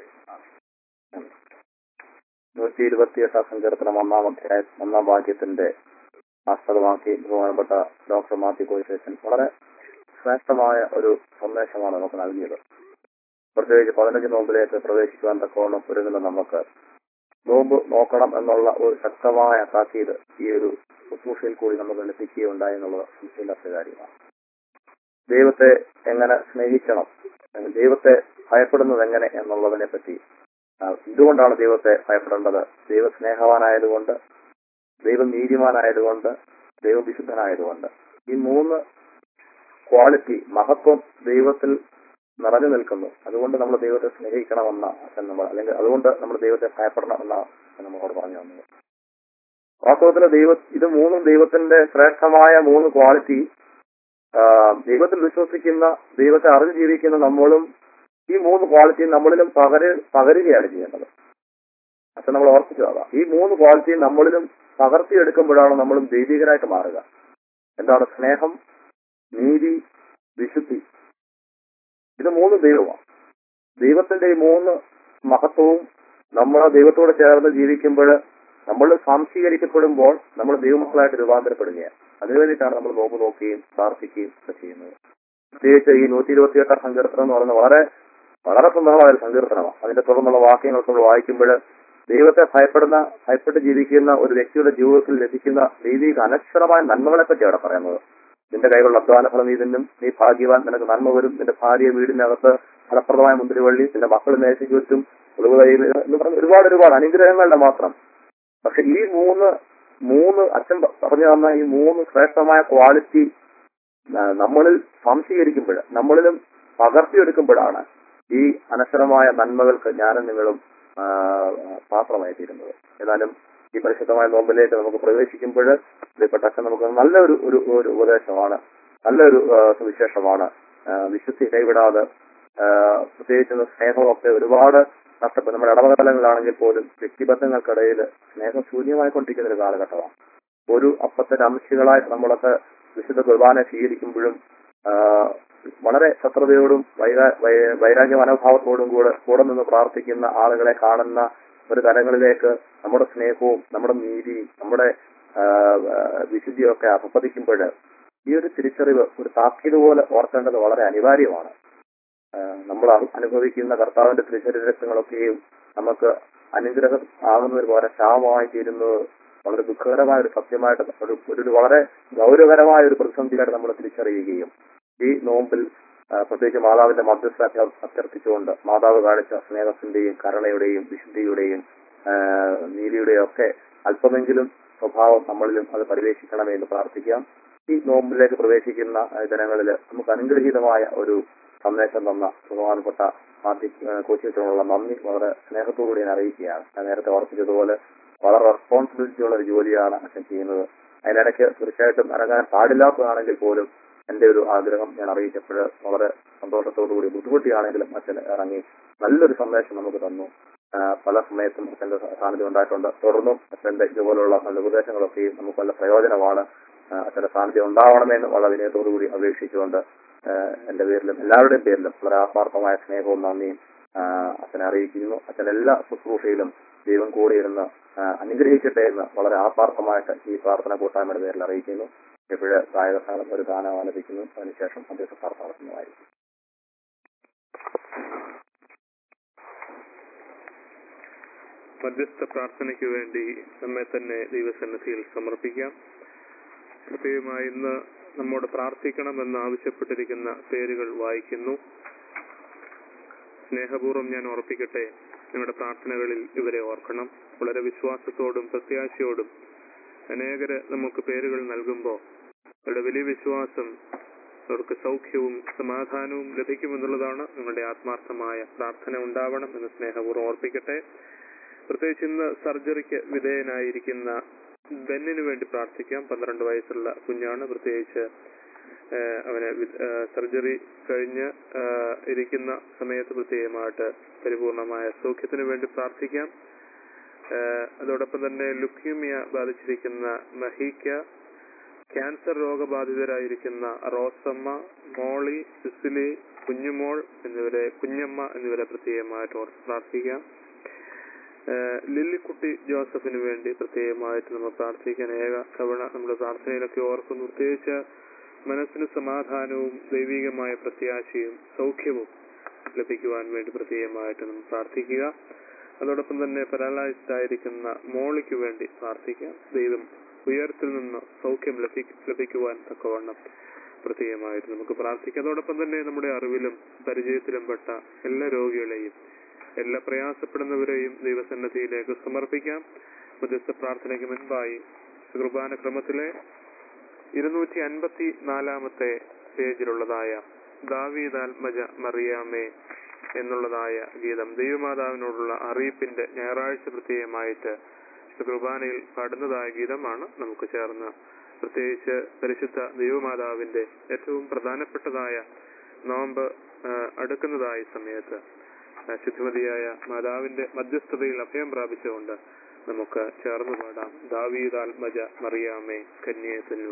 നൂറ്റി ഇരുപത്തിയെട്ടാം സങ്കീർത്തനം ഒന്നാം അധ്യായം ഒന്നാം വാക്യത്തിന്റെ ആസ്പദമാക്കി ബഹുമാനപ്പെട്ട ഡോക്ടർ മാത്യു കോയിസേഷൻ വളരെ ശ്രേഷ്ഠമായ ഒരു സന്ദേശമാണ് നമുക്ക് നൽകിയത്. പ്രത്യേകിച്ച് പതിനഞ്ച് നോമ്പിലേക്ക് പ്രവേശിക്കുവാൻ തക്കവണ്ണം ഒരുങ്ങുന്ന നമുക്ക് നോമ്പ് നോക്കണം എന്നുള്ള ഒരു ശക്തമായ താക്കീത് ഈ ഒരു ശുശ്രൂഷയിൽ കൂടി നമുക്ക് ലഭിക്കുകയുണ്ടായി എന്നുള്ളത് സംശയമില്ലാത്ത കാര്യമാണ്. ദൈവത്തെ എങ്ങനെ സ്നേഹിക്കണം, ദൈവത്തെ ഭയപ്പെടുന്നത് എങ്ങനെ എന്നുള്ളതിനെ പറ്റി, എന്തുകൊണ്ടാണ് ദൈവത്തെ ഭയപ്പെടേണ്ടത്? ദൈവ സ്നേഹവാനായതുകൊണ്ട്, ദൈവം നീതിമാനായതുകൊണ്ട്, ദൈവം വിശുദ്ധനായതുകൊണ്ട്. ഈ മൂന്ന് ക്വാളിറ്റി, മഹത്വം ദൈവത്തിൽ നിറഞ്ഞു നിൽക്കുന്നു. അതുകൊണ്ട് നമ്മൾ ദൈവത്തെ സ്നേഹിക്കണമെന്ന അച്ഛൻ നമ്മൾ, അല്ലെങ്കിൽ അതുകൊണ്ട് നമ്മൾ ദൈവത്തെ ഭയപ്പെടണമെന്ന അച്ഛൻ നമ്മളോട് പറഞ്ഞു തന്നത്. വാസ്തവത്തിൽ ദൈവ ഇത് മൂന്നും ദൈവത്തിന്റെ ശ്രേഷ്ഠമായ മൂന്ന് ക്വാളിറ്റി. ദൈവത്തിൽ വിശ്വസിക്കുന്ന, ദൈവത്തെ അറിഞ്ഞു ജീവിക്കുന്ന നമ്മളും ഈ മൂന്ന് ക്വാളിറ്റി നമ്മളിലും പകര് പകരുകയാണ് ചെയ്യേണ്ടത്. അച്ഛൻ നമ്മൾ ഓർപ്പിച്ചതാകാം. ഈ മൂന്ന് ക്വാളിറ്റി നമ്മളിലും പകർത്തിയെടുക്കുമ്പോഴാണ് നമ്മളും ദൈവികരായിട്ട് മാറുക. എന്താണ്? സ്നേഹം, നീതി, വിശുദ്ധി. ഇത് മൂന്ന് ദൈവമാണ്. ദൈവത്തിന്റെ ഈ മൂന്ന് മഹത്വവും നമ്മൾ ദൈവത്തോട് ചേർന്ന് ജീവിക്കുമ്പോൾ, നമ്മൾ സാംശീകരിക്കപ്പെടുമ്പോൾ നമ്മൾ ദൈവമക്കളായിട്ട് രൂപാന്തരപ്പെടുകയാണ്. അതിനുവേണ്ടിയിട്ടാണ് നമ്മൾ നോമ്പ് നോക്കുകയും പ്രാർത്ഥിക്കുകയും ഒക്കെ ചെയ്യുന്നത്. പ്രത്യേകിച്ച് ഈ നൂറ്റി ഇരുപത്തി എട്ടാം സങ്കീർത്തനം എന്ന് പറയുന്നത് വളരെ വളരെ സുന്ദരമായ ഒരു സങ്കീർത്തനമാണ്. അതിന്റെ തുടർന്നുള്ള വാക്യങ്ങളൊക്കെ നമ്മൾ വായിക്കുമ്പോൾ ദൈവത്തെ ഭയപ്പെടുന്ന ഭയപ്പെട്ട് ജീവിക്കുന്ന ഒരു വ്യക്തിയുടെ ജീവിതത്തിൽ ലഭിക്കുന്ന ദൈവിക അനശ്വരമായ നന്മകളെ പറ്റി അവിടെ പറയുന്നത്. നിന്റെ കൈകളുടെ അധ്വാന ഫലം നീ തിന്നും, നീ ഭാഗ്യവാൻ, നിനക്ക് നന്മ വരും, നിന്റെ ഭാര്യ വീടിനകത്ത് ഫലപ്രദമായ മുന്തിരിവള്ളി, നിന്റെ മക്കൾ മേശയ്ക്ക് ചുറ്റും ഒളിവുകയിൽ എന്ന് പറഞ്ഞ ഒരുപാട് ഒരുപാട് അനുഗ്രഹങ്ങളുടെ മാത്രം. പക്ഷെ ഈ മൂന്ന് മൂന്ന് അച്ഛൻ പറഞ്ഞു തന്ന ഈ മൂന്ന് ശ്രേഷ്ഠമായ ക്വാളിറ്റി നമ്മളിൽ സംശീകരിക്കുമ്പോൾ, നമ്മളിലും പകർത്തിയെടുക്കുമ്പോഴാണ് ഈ അനശ്വരമായ നന്മകൾക്ക് ഞാനും നിങ്ങളും പാത്രമായി തീരുന്നത്. എന്നാലും ഈ പരിശുദ്ധമായ നോമ്പിലേക്ക് നമുക്ക് പ്രവേശിക്കുമ്പോൾ പ്രിയപ്പെട്ട അച്ഛൻ നമുക്ക് നല്ലൊരു ഒരു ഒരു ഉപദേശമാണ്, നല്ലൊരു സുവിശേഷമാണ്. വിശുദ്ധി കൈവിടാതെ, പ്രത്യേകിച്ച് സ്നേഹമൊക്കെ ഒരുപാട് നഷ്ടപ്പെടും. നമ്മുടെ ഇടവകാലങ്ങളിലാണെങ്കിൽ പോലും വ്യക്തിബന്ധങ്ങൾക്കിടയിൽ സ്നേഹം ശൂന്യമായിക്കൊണ്ടിരിക്കുന്ന ഒരു കാലഘട്ടമാണ്. ഒരു അപ്പത്തിന്റെ അംശികളായി നമ്മളൊക്കെ വിശുദ്ധ കുർബാന സ്വീകരിക്കുമ്പോഴും വളരെ ശത്രുതയോടും വൈരാ വൈരാഗ്യ മനോഭാവത്തോടും കൂടെ കൂടെ നിന്ന് പ്രാർത്ഥിക്കുന്ന ആളുകളെ കാണുന്ന ഒരു തലങ്ങളിലേക്ക് നമ്മുടെ സ്നേഹവും നമ്മുടെ നീതിയും നമ്മുടെ വിശുദ്ധിയൊക്കെ അപപ്പതിക്കുമ്പോൾ ഈ ഒരു തിരിച്ചറിവ്, ഒരു താക്കീത് പോലെ ഓർക്കേണ്ടത് വളരെ അനിവാര്യമാണ്. നമ്മൾ അനുഭവിക്കുന്ന കർത്താവിന്റെ തിരുശരീരങ്ങളൊക്കെയും നമുക്ക് അനുഗ്രഹം ആകുന്നതിന് പോലെ ശാപമായി തീരുന്നത് വളരെ ദുഃഖകരമായ ഒരു സത്യമായിട്ട് ഒരു ഒരു വളരെ ഗൗരവകരമായ ഒരു പ്രതിസന്ധിയായിട്ട് നമ്മൾ തിരിച്ചറിയുകയും ഈ നോമ്പിൽ പ്രത്യേകിച്ച് മാതാവിന്റെ മധ്യസ്ഥ അഭ്യർത്ഥിച്ചുകൊണ്ട് മാതാവ് കാണിച്ച സ്നേഹത്തിന്റെയും കരുണയുടെയും വിശുദ്ധിയുടെയും നീതിയുടെയും ഒക്കെ അല്പമെങ്കിലും സ്വഭാവം നമ്മളിലും അത് പരിവേശിക്കണമേ എന്ന് പ്രാർത്ഥിക്കാം. ഈ നോമ്പിലേക്ക് പ്രവേശിക്കുന്ന ദിനങ്ങളിൽ നമുക്ക് അനുഗ്രഹീതമായ ഒരു സന്ദേശം തന്ന ബഹുമാനപ്പെട്ട ആദ്യ കോച്ചിനുള്ള നന്ദി വളരെ സ്നേഹത്തോടുകൂടി ഞാൻ അറിയിക്കുകയാണ്. ഞാൻ നേരത്തെ ഓർപ്പിച്ചതുപോലെ വളരെ റെസ്പോൺസിബിലിറ്റി ഉള്ള ഒരു ജോലിയാണ് അച്ഛൻ ചെയ്യുന്നത്. അതിനിടയ്ക്ക് തീർച്ചയായിട്ടും ഇറങ്ങാൻ പാടില്ലാത്തതാണെങ്കിൽ പോലും എന്റെ ഒരു ആഗ്രഹം ഞാൻ അറിയിച്ചപ്പോൾ വളരെ സന്തോഷത്തോടുകൂടി ബുദ്ധിമുട്ടിയാണെങ്കിലും അച്ഛൻ ഇറങ്ങി നല്ലൊരു സന്ദേശം നമുക്ക് തന്നു. പല സമയത്തും അച്ഛന്റെ സാന്നിധ്യം ഉണ്ടായിട്ടുണ്ട്. തുടർന്നും അച്ഛന്റെ ഇതുപോലുള്ള നല്ല ഉപദേശങ്ങളൊക്കെയും നമുക്ക് നല്ല പ്രയോജനമാണ്. അച്ഛന്റെ സാന്നിധ്യം ഉണ്ടാവണമെന്ന് വളരെ വിനയത്തോടുകൂടി അപേക്ഷിച്ചുകൊണ്ട് എന്റെ പേരിലും എല്ലാവരുടെയും പേരിലും വളരെ ആത്മാർത്ഥമായ സ്നേഹവും നന്ദിയും അച്ഛനെ അറിയിക്കുന്നു. അച്ഛൻ എല്ലാ ശുശ്രൂഷയിലും ദൈവം കൂടിയിരുന്ന് അനുഗ്രഹിക്കട്ടെ എന്ന് വളരെ ആത്മാർത്ഥമായിട്ട് ഈ പ്രാർത്ഥന കൂട്ടായ്മയുടെ പേരിൽ അറിയിക്കുന്നു. എപ്പോഴും ഗായകസ്ഥാനം ഒരു ഗാനം ആലപിക്കുന്നു. അതിനുശേഷം മധ്യസ്ഥ പ്രാർത്ഥന നടത്തുന്നതായിരിക്കും. മധ്യസ്ഥ പ്രാർത്ഥനയ്ക്ക് വേണ്ടി നമ്മെ തന്നെ ദൈവസന്നിധിയിൽ സമർപ്പിക്കാം. പ്രത്യേകമായി ഇന്ന് നമ്മോട് പ്രാർത്ഥിക്കണമെന്ന് ആവശ്യപ്പെട്ടിരിക്കുന്ന പേരുകൾ വായിക്കുന്നു. സ്നേഹപൂർവ്വം ഞാൻ ഓർപ്പിക്കട്ടെ, നിങ്ങളുടെ പ്രാർത്ഥനകളിൽ ഇവരെ ഓർക്കണം. വളരെ വിശ്വാസത്തോടും പ്രത്യാശയോടും അനേകര് നമുക്ക് പേരുകൾ നൽകുമ്പോൾ അവരുടെ വലിയ വിശ്വാസം അവർക്ക് സൗഖ്യവും സമാധാനവും ലഭിക്കുമെന്നുള്ളതാണ്. നിങ്ങളുടെ ആത്മാർത്ഥമായ പ്രാർത്ഥന ഉണ്ടാവണം എന്ന് സ്നേഹപൂർവ്വം ഓർപ്പിക്കട്ടെ. പ്രത്യേകിച്ച് ഇന്ന് സർജറിക്ക് വിധേയനായിരിക്കുന്ന ബെന്നിന് വേണ്ടി പ്രാർത്ഥിക്കാം. പന്ത്രണ്ട് വയസ്സുള്ള കുഞ്ഞാണ്. പ്രത്യേകിച്ച് അവന് സർജറി കഴിഞ്ഞ് ഇരിക്കുന്ന സമയത്ത് പ്രത്യേകമായിട്ട് പരിപൂർണമായ സൗഖ്യത്തിന് വേണ്ടി പ്രാർത്ഥിക്കാം. അതോടൊപ്പം തന്നെ ലുക്യൂമിയ ബാധിച്ചിരിക്കുന്ന മഹീക്ക, ക്യാൻസർ രോഗബാധിതരായിരിക്കുന്ന റോസമ്മ, മോളി, സിസിലി, കുഞ്ഞുമോൾ എന്നിവരെ കുഞ്ഞമ്മ എന്നിവരെ പ്രത്യേകമായിട്ട് ഓർത്ത് പ്രാർത്ഥിക്കാം. ലില്ലിക്കുട്ടി ജോസഫിന് വേണ്ടി പ്രത്യേകമായിട്ട് നമ്മൾ പ്രാർത്ഥിക്കാൻ ഏക തവണ നമ്മുടെ പ്രാർത്ഥനയിലൊക്കെ ഓർക്കുന്നു. പ്രത്യേകിച്ച് മനസ്സിന് സമാധാനവും ദൈവികമായ പ്രത്യാശയും സൗഖ്യവും ലഭിക്കുവാൻ വേണ്ടി പ്രത്യേകമായിട്ട് നമ്മൾ പ്രാർത്ഥിക്കുക. അതോടൊപ്പം തന്നെ പാരലൈസ്ഡ് ആയിരിക്കുന്ന മോളിക്ക് വേണ്ടി പ്രാർത്ഥിക്കാം. ദൈവം ഉയരത്തിൽ നിന്ന് സൗഖ്യം ലഭി ലഭിക്കുവാൻ തക്കവണ്ണം പ്രത്യേകമായിട്ട് നമുക്ക് പ്രാർത്ഥിക്കാം. അതോടൊപ്പം തന്നെ നമ്മുടെ അറിവിലും പരിചയത്തിലും പെട്ട എല്ലാ രോഗികളെയും എല്ലാ പ്രയാസപ്പെടുന്നവരെയും ദൈവസന്നിധിയിലേക്ക് സമർപ്പിക്കാം. മധ്യസ്ഥ പ്രാർത്ഥനയ്ക്ക് മുൻപായി കുർബാന ക്രമത്തിലെ ഇരുന്നൂറ്റി അൻപത്തി നാലാമത്തെ പേജിലുള്ളതായ ദാവീദാത്മജ മറിയാമേ എന്നുള്ളതായ ഗീതം ദൈവമാതാവിനോടുള്ള അറിയിപ്പിന്റെ ഞായറാഴ്ച പ്രത്യേകമായിട്ട് കുർബാനയിൽ പാടുന്നതായ ഗീതമാണ്. നമുക്ക് ചേർന്ന് പ്രത്യേകിച്ച് പരിശുദ്ധ ദൈവമാതാവിന്റെ ഏറ്റവും പ്രധാനപ്പെട്ടതായ നോമ്പ് അടുക്കുന്നതായ സമയത്ത് ശുദ്ധിമതിയായ മാതാവിന്റെ മധ്യസ്ഥതയിൽ അഭയം പ്രാപിച്ചുകൊണ്ട് നമുക്ക് ചേർന്ന് പാടാം. ദാവീദാത്മജ മറിയാമേ കന്യേ തന്നു.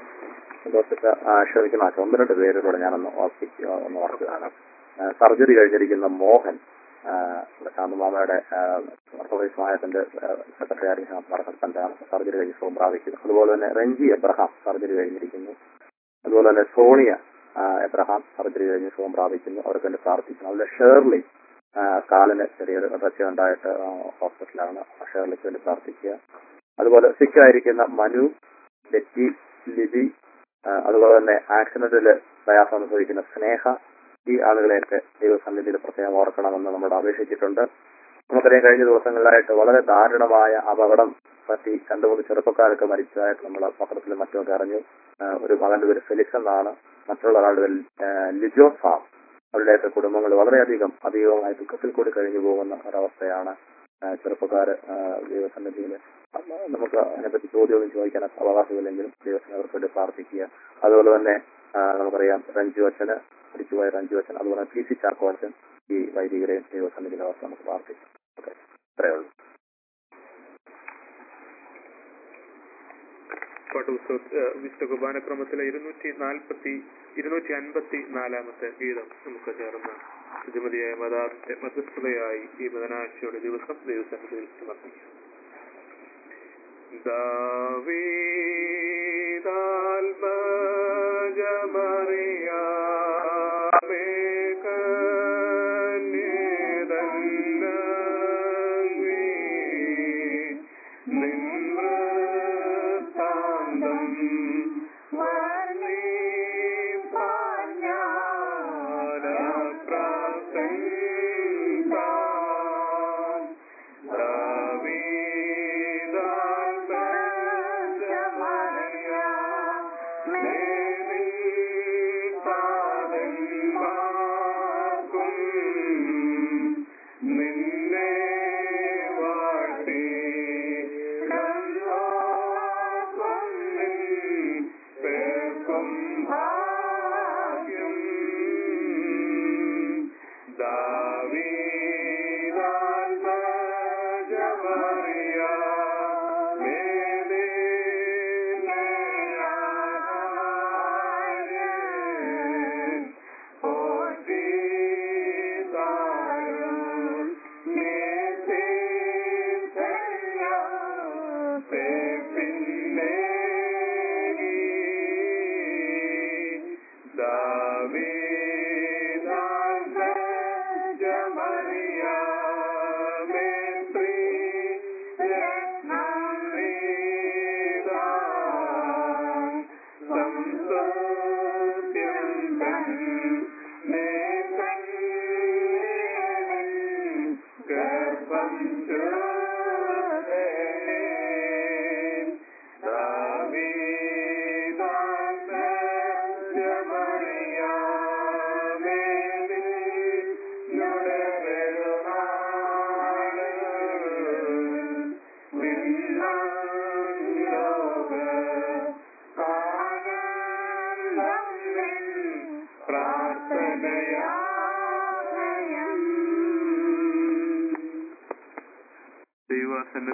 ക്ഷമിക്കുന്ന ഒന്ന് രണ്ട് പേരോട് ഞാനൊന്ന് ഓർപ്പിക്കുക ഒന്ന് ഓർക്കുകയാണ്. സർജറി കഴിഞ്ഞിരിക്കുന്ന മോഹൻ ശാന്തമാമയുടെ സമാജത്തിന്റെ സെക്രട്ടറി ആയിരിക്കുന്ന സർജറി കഴിഞ്ഞ് സുഖം പ്രാപിക്കുന്നു. അതുപോലെ തന്നെ റെഞ്ചി എബ്രഹാം സർജറി കഴിഞ്ഞിരിക്കുന്നു. അതുപോലെ തന്നെ സോണിയ എബ്രഹാം സർജറി കഴിഞ്ഞ് സുഖം പ്രാപിക്കുന്നു. അവർക്ക് വേണ്ടി പ്രാർത്ഥിക്കുന്നു. അതുപോലെ ഷേർലി കാലിന് ചെറിയൊരു റച്ച ഉണ്ടായിട്ട് ഹോസ്പിറ്റലാണ്. ഷേർലിക്ക് വേണ്ടി പ്രാർത്ഥിക്കുക. അതുപോലെ സിക്കായിരിക്കുന്ന മനു, ബെറ്റി, ലിബി, അതുപോലെ തന്നെ ആക്സിഡന്റിൽ പ്രയാസം അനുഭവിക്കുന്ന സ്നേഹ, ഈ ആളുകളെയൊക്കെ ദൈവസന്നിധിയിൽ പ്രത്യേകം ഓർക്കണമെന്ന് നമ്മൾ അപേക്ഷിച്ചിട്ടുണ്ട്. നമുക്കറിയാം കഴിഞ്ഞ ദിവസങ്ങളിലായിട്ട് വളരെ ദാരുണമായ അപകടം പറ്റി രണ്ടു മൂന്ന് ചെറുപ്പക്കാരൊക്കെ മരിച്ചതായിട്ട് നമ്മൾ പത്രത്തിലും മറ്റുമൊക്കെ അറിഞ്ഞു. ഒരു മകന്റെ പേര് ഫെലിക്സ് എന്നാണ്, മറ്റുള്ള ഒരാളുടെ പേര് ലിജോ സാം. അവരുടെയൊക്കെ കുടുംബങ്ങൾ വളരെയധികം അധികമായി ദുഃഖത്തിൽ കൂടി കഴിഞ്ഞു പോകുന്ന ഒരവസ്ഥയാണ്. ചെറുപ്പക്കാര് ദൈവസന്നിധിയിൽ നമുക്ക് അതിനെപ്പറ്റി ചോദ്യമൊന്നും ചോദിക്കാൻ അവകാശമില്ലെങ്കിലും ദൈവത്തിന് അവർക്ക് വേണ്ടി പ്രാർത്ഥിക്കുക. അതുപോലെ തന്നെ നമുക്കറിയാം രഞ്ജു അച്ഛന് മരിച്ചുപോയ രഞ്ജു അച്ഛൻ, അതുപോലെ പി സി ചാക്കോ അച്ഛൻ, ഈ വൈദികരെയും ദൈവസന്നിധിയിൽ അവർക്ക് നമുക്ക് പ്രാർത്ഥിക്കാം. ഓക്കെ, ഇത്രയേ ഉള്ളൂ. വിശുദ്ധ കുർബാനക്രമത്തിലെ ഇരുന്നൂറ്റി നാൽപ്പത്തി ഇരുന്നൂറ്റി അൻപത്തി നാലാമത്തെ ഗീതം നമുക്ക് ചേർന്ന് ശുദ്ധിമതിയായ മാതാവിന്റെ മധ്യസ്ഥതയായി ഈ ബുധനാഴ്ചയുടെ ദിവസം ദൈവസന്നിധിയിൽ സമർപ്പിക്കാം. ദാവീദാത്മജ മറിയാമേ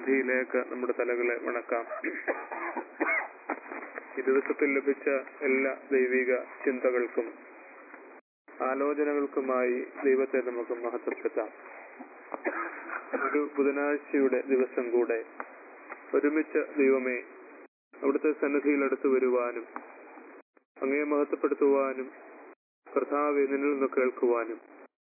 തിരുസന്നിധിയിലേക്ക് നമ്മുടെ തലകളെ വണക്കാം. ഈ ദിവസത്തിൽ ലഭിച്ച എല്ലാ ദൈവിക ചിന്തകൾക്കും ആലോചനകൾക്കുമായി ദൈവത്തെ നമുക്ക് മഹത്വപ്പെടുത്താം. ഒരു ബുധനാഴ്ചയുടെ ദിവസം കൂടെ ഒരുമിച്ച് ദൈവമേ അവിടുത്തെ സന്നിധിയിൽ അടുത്ത് വരുവാനും അങ്ങയെ മഹത്വപ്പെടുത്തുവാനും കർത്താവെ നിന്നിൽ നിന്ന് കേൾക്കുവാനും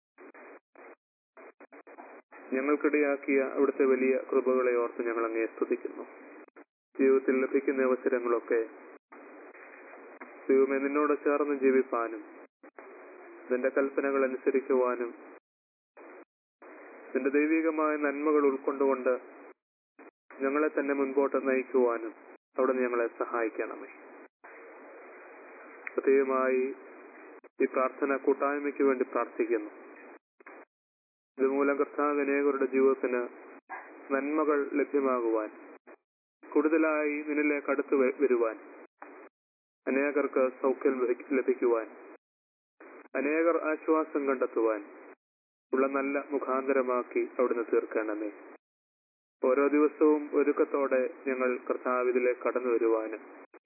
ഞങ്ങൾക്കിടയാക്കിയ അവിടുത്തെ വലിയ കൃപകളെ ഓർത്ത് ഞങ്ങൾ അങ്ങയെ സ്തുതിക്കുന്നു. ജീവിതത്തിൽ ലഭിക്കുന്ന അവസരങ്ങളൊക്കെ ദൈവമേ നിന്നോട് ചേർന്ന് ജീവിപ്പാനും നിന്റെ കൽപ്പനകൾ അനുസരിക്കുവാനും നിന്റെ ദൈവികമായ നന്മകൾ ഉൾക്കൊണ്ടുകൊണ്ട് ഞങ്ങളെ തന്നെ മുൻപോട്ട് നയിക്കുവാനും അവിടെ ഞങ്ങളെ സഹായിക്കണമേ. പ്രത്യേകമായി ഈ പ്രാർത്ഥന കൂട്ടായ്മയ്ക്ക് വേണ്ടി പ്രാർത്ഥിക്കുന്നു. ഇതുമൂലം കർത്താവ് അനേകരുടെ ജീവിതത്തിന് നന്മകൾ ലഭ്യമാകുവാൻ, കൂടുതലായി നിന്നിലേക്ക് അടുത്ത് വരുവാൻ, അനേകർക്ക് സൗഖ്യം ലഭിക്കുവാൻ, അനേകർ ആശ്വാസം കണ്ടെത്തുവാൻ ഉള്ള നല്ല മുഖാന്തരമാക്കി അവിടുന്ന് തീർക്കണമേ. ഓരോ ദിവസവും ഒരുക്കത്തോടെ ഞങ്ങൾ കർത്താവിലേക്ക് കടന്നു വരുവാനും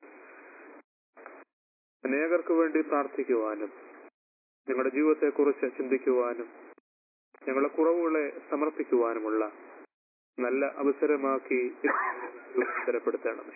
അനേകർക്ക് വേണ്ടി പ്രാർത്ഥിക്കുവാനും ഞങ്ങളുടെ ജീവിതത്തെക്കുറിച്ച് ചിന്തിക്കുവാനും ഞങ്ങളുടെ കുറവുകളെ സമർപ്പിക്കുവാനുമുള്ള നല്ല അവസരമാക്കി രൂപാന്തരപ്പെടുത്തണമേ.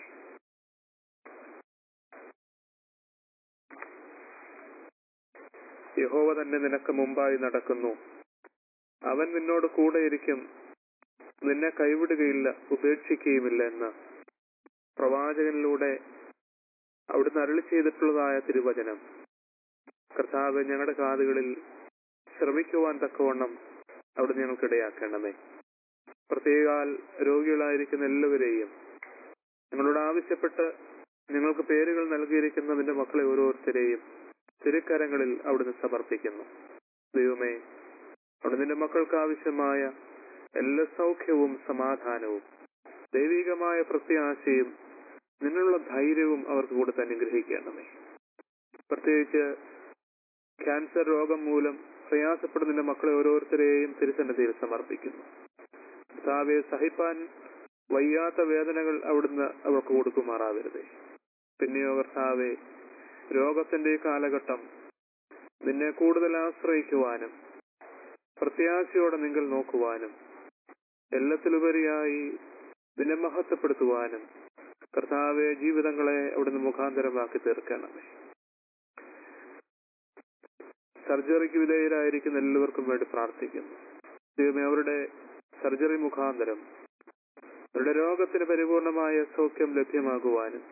യഹോവ തന്നെ നിനക്ക് മുമ്പായി നടക്കുന്നു, അവൻ നിന്നോട് കൂടെയിരിക്കും, നിന്നെ കൈവിടുകയില്ല, ഉപേക്ഷിക്കുകയുമില്ല എന്ന് പ്രവാചകനിലൂടെ അവിടുന്ന് അരുളി ചെയ്തിട്ടുള്ളതായ തിരുവചനം കർത്താവ് ഞങ്ങളുടെ കാതുകളിൽ ശ്രവിക്കുവാൻ തക്കവണ്ണം അവിടുന്ന് ഞങ്ങൾക്കിടയാക്കണമേ. പ്രത്യേകാൽ രോഗികളായിരിക്കുന്ന എല്ലാവരെയും ഞങ്ങളോട് ആവശ്യപ്പെട്ട് ഞങ്ങൾക്ക് പേരുകൾ നൽകിയിരിക്കുന്ന നിന്റെ മക്കളെ ഓരോരുത്തരെയും തിരുക്കരങ്ങളിൽ അവിടുന്ന് സമർപ്പിക്കുന്നു. ദൈവമേ, അവിടെ നിന്റെ മക്കൾക്ക് ആവശ്യമായ എല്ലാ സൗഖ്യവും സമാധാനവും ദൈവികമായ പ്രത്യാശയും നിന്നുള്ള ധൈര്യവും അവർക്ക് കൂടെ തന്നെ അനുഗ്രഹിക്കണമേ. പ്രത്യേകിച്ച് ക്യാൻസർ രോഗം മൂലം പ്രയാസപ്പെടുന്ന മക്കളെ ഓരോരുത്തരെയും തിരുസന്നിധിയിൽ സമർപ്പിക്കുന്നു. കർത്താവെ, സഹിപ്പാൻ വയ്യാത്ത വേദനകൾ അവിടുന്ന് അവർക്ക് കൊടുക്കുമാറാവരുതേ. പിന്നെയോ കർത്താവെ, രോഗത്തിന്റെ കാലഘട്ടം നിന്നെ കൂടുതൽ ആശ്രയിക്കുവാനും പ്രത്യാശയോടെ നിങ്ങൾ നോക്കുവാനും എല്ലാത്തിലുപരിയായി നിന്നെ മഹത്വപ്പെടുത്തുവാനും കർത്താവെ ജീവിതങ്ങളെ അവിടുന്ന് മുഖാന്തരമാക്കി തീർക്കണമേ. സർജറിക്ക് വിധേയരായിരിക്കുന്ന എല്ലാവർക്കും വേണ്ടി പ്രാർത്ഥിക്കുന്നു. ദൈവമേ, അവരുടെ സർജറി മുഖാന്തരം അവരുടെ രോഗത്തിന് പരിപൂർണമായ സൗഖ്യം ലഭ്യമാകുവാനും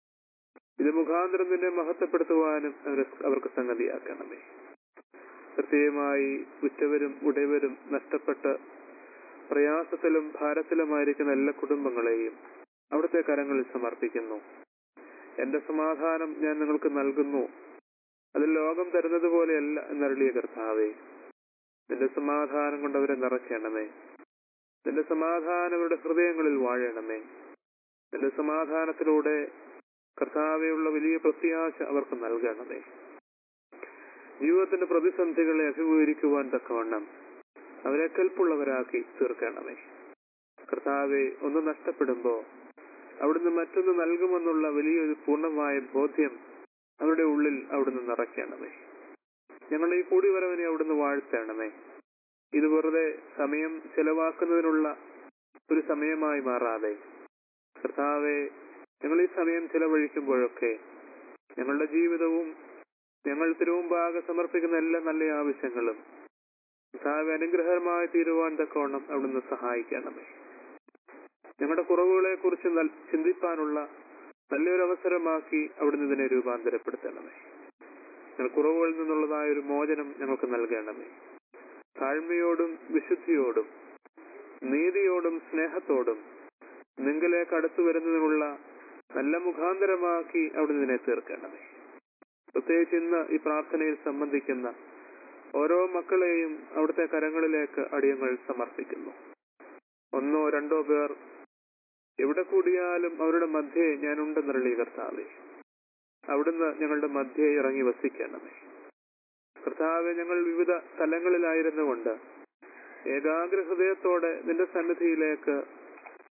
ഇത് മുഖാന്തരം നിന്നെ മഹത്വപ്പെടുത്തുവാനും അവർക്ക് സംഗതിയാക്കണമേ. പ്രത്യേകമായി ഉറ്റവരും ഉടയവരും നഷ്ടപ്പെട്ട് പ്രയാസത്തിലും ഭാരത്തിലുമായിരിക്കുന്ന എല്ലാ കുടുംബങ്ങളെയും അവിടുത്തെ കരങ്ങളിൽ സമർപ്പിക്കുന്നു. എന്റെ സമാധാനം ഞാൻ നിങ്ങൾക്ക് നൽകുന്നു, അത് ലോകം തരുന്നത് പോലെയല്ല എന്നരുളിയ കർത്താവേ, നിന്റെ സമാധാനം കൊണ്ട് അവരെ നിറയ്ക്കണമേ. നിന്റെ സമാധാനം അവരുടെ ഹൃദയങ്ങളിൽ വാഴണമേ. നിന്റെ സമാധാനത്തിലൂടെ കർത്താവെയുള്ള വലിയ പ്രത്യാശ അവർക്ക് നൽകണമേ. ജീവിതത്തിന്റെ പ്രതിസന്ധികളെ അഭിമുഖീകരിക്കുവാൻ തക്കവണ്ണം അവരെ കെൽപ്പുള്ളവരാക്കി തീർക്കണമേ. കർത്താവെ, ഒന്ന് നഷ്ടപ്പെടുമ്പോ അവിടുന്ന് മറ്റൊന്ന് നൽകുമെന്നുള്ള വലിയൊരു പൂർണ്ണമായ ബോധ്യം അവരുടെ ഉള്ളിൽ അവിടുന്ന് നിറയ്ക്കണമേ. ഞങ്ങളുടെ ഈ കൂടിവരവിനെ അവിടുന്ന് വാഴ്ത്തണമേ. ഇത് വെറുതെ സമയം ചെലവാക്കുന്നതിനുള്ള ഒരു സമയമായി മാറാതെ കർത്താവെ, ഞങ്ങൾ ഈ സമയം ചെലവഴിക്കുമ്പോഴൊക്കെ ഞങ്ങളുടെ ജീവിതവും ഞങ്ങൾ തിരുമുമ്പാകെ സമർപ്പിക്കുന്ന എല്ലാ നല്ല ആവശ്യങ്ങളും കർത്താവെ അനുഗ്രഹമായി തീരുവാൻ തക്കവണ്ണം അവിടുന്ന് സഹായിക്കണമേ. ഞങ്ങളുടെ കുറവുകളെ കുറിച്ച് ചിന്തിപ്പാനുള്ള നല്ലൊരു അവസരമാക്കി അവിടുന്ന് ഇതിനെ രൂപാന്തരപ്പെടുത്തണമേ. ഞങ്ങൾ കുറവുകളിൽ നിന്നുള്ളതായ ഒരു മോചനം ഞങ്ങൾക്ക് നൽകണമേ. താഴ്മയോടും വിശുദ്ധിയോടും നീതിയോടും സ്നേഹത്തോടും നിങ്ങളിലേക്ക് അടുത്തു വരുന്നതിനുള്ള നല്ല മുഖാന്തരമാക്കി അവിടുന്ന് ഇതിനെ തീർക്കണമേ. പ്രത്യേകിച്ച് ഇന്ന് ഈ പ്രാർത്ഥനയിൽ സംബന്ധിക്കുന്ന ഓരോ മക്കളെയും അവിടുത്തെ കരങ്ങളിലേക്ക് അടിയങ്ങൾ സമർപ്പിക്കുന്നു. ഒന്നോ രണ്ടോ പേർ എവിടെ കൂടിയാലും അവരുടെ മധ്യേ ഞാനുണ്ടെന്നരുളിയ കർത്താവേ, അവിടുന്ന് ഞങ്ങളുടെ മധ്യേ ഇറങ്ങി വസിക്കണമേ. കർത്താവെ, ഞങ്ങൾ വിവിധ സ്ഥലങ്ങളിലായിരുന്നു കൊണ്ട് ഏകാഗ്ര ഹൃദയത്തോടെ നിന്റെ സന്നിധിയിലേക്ക്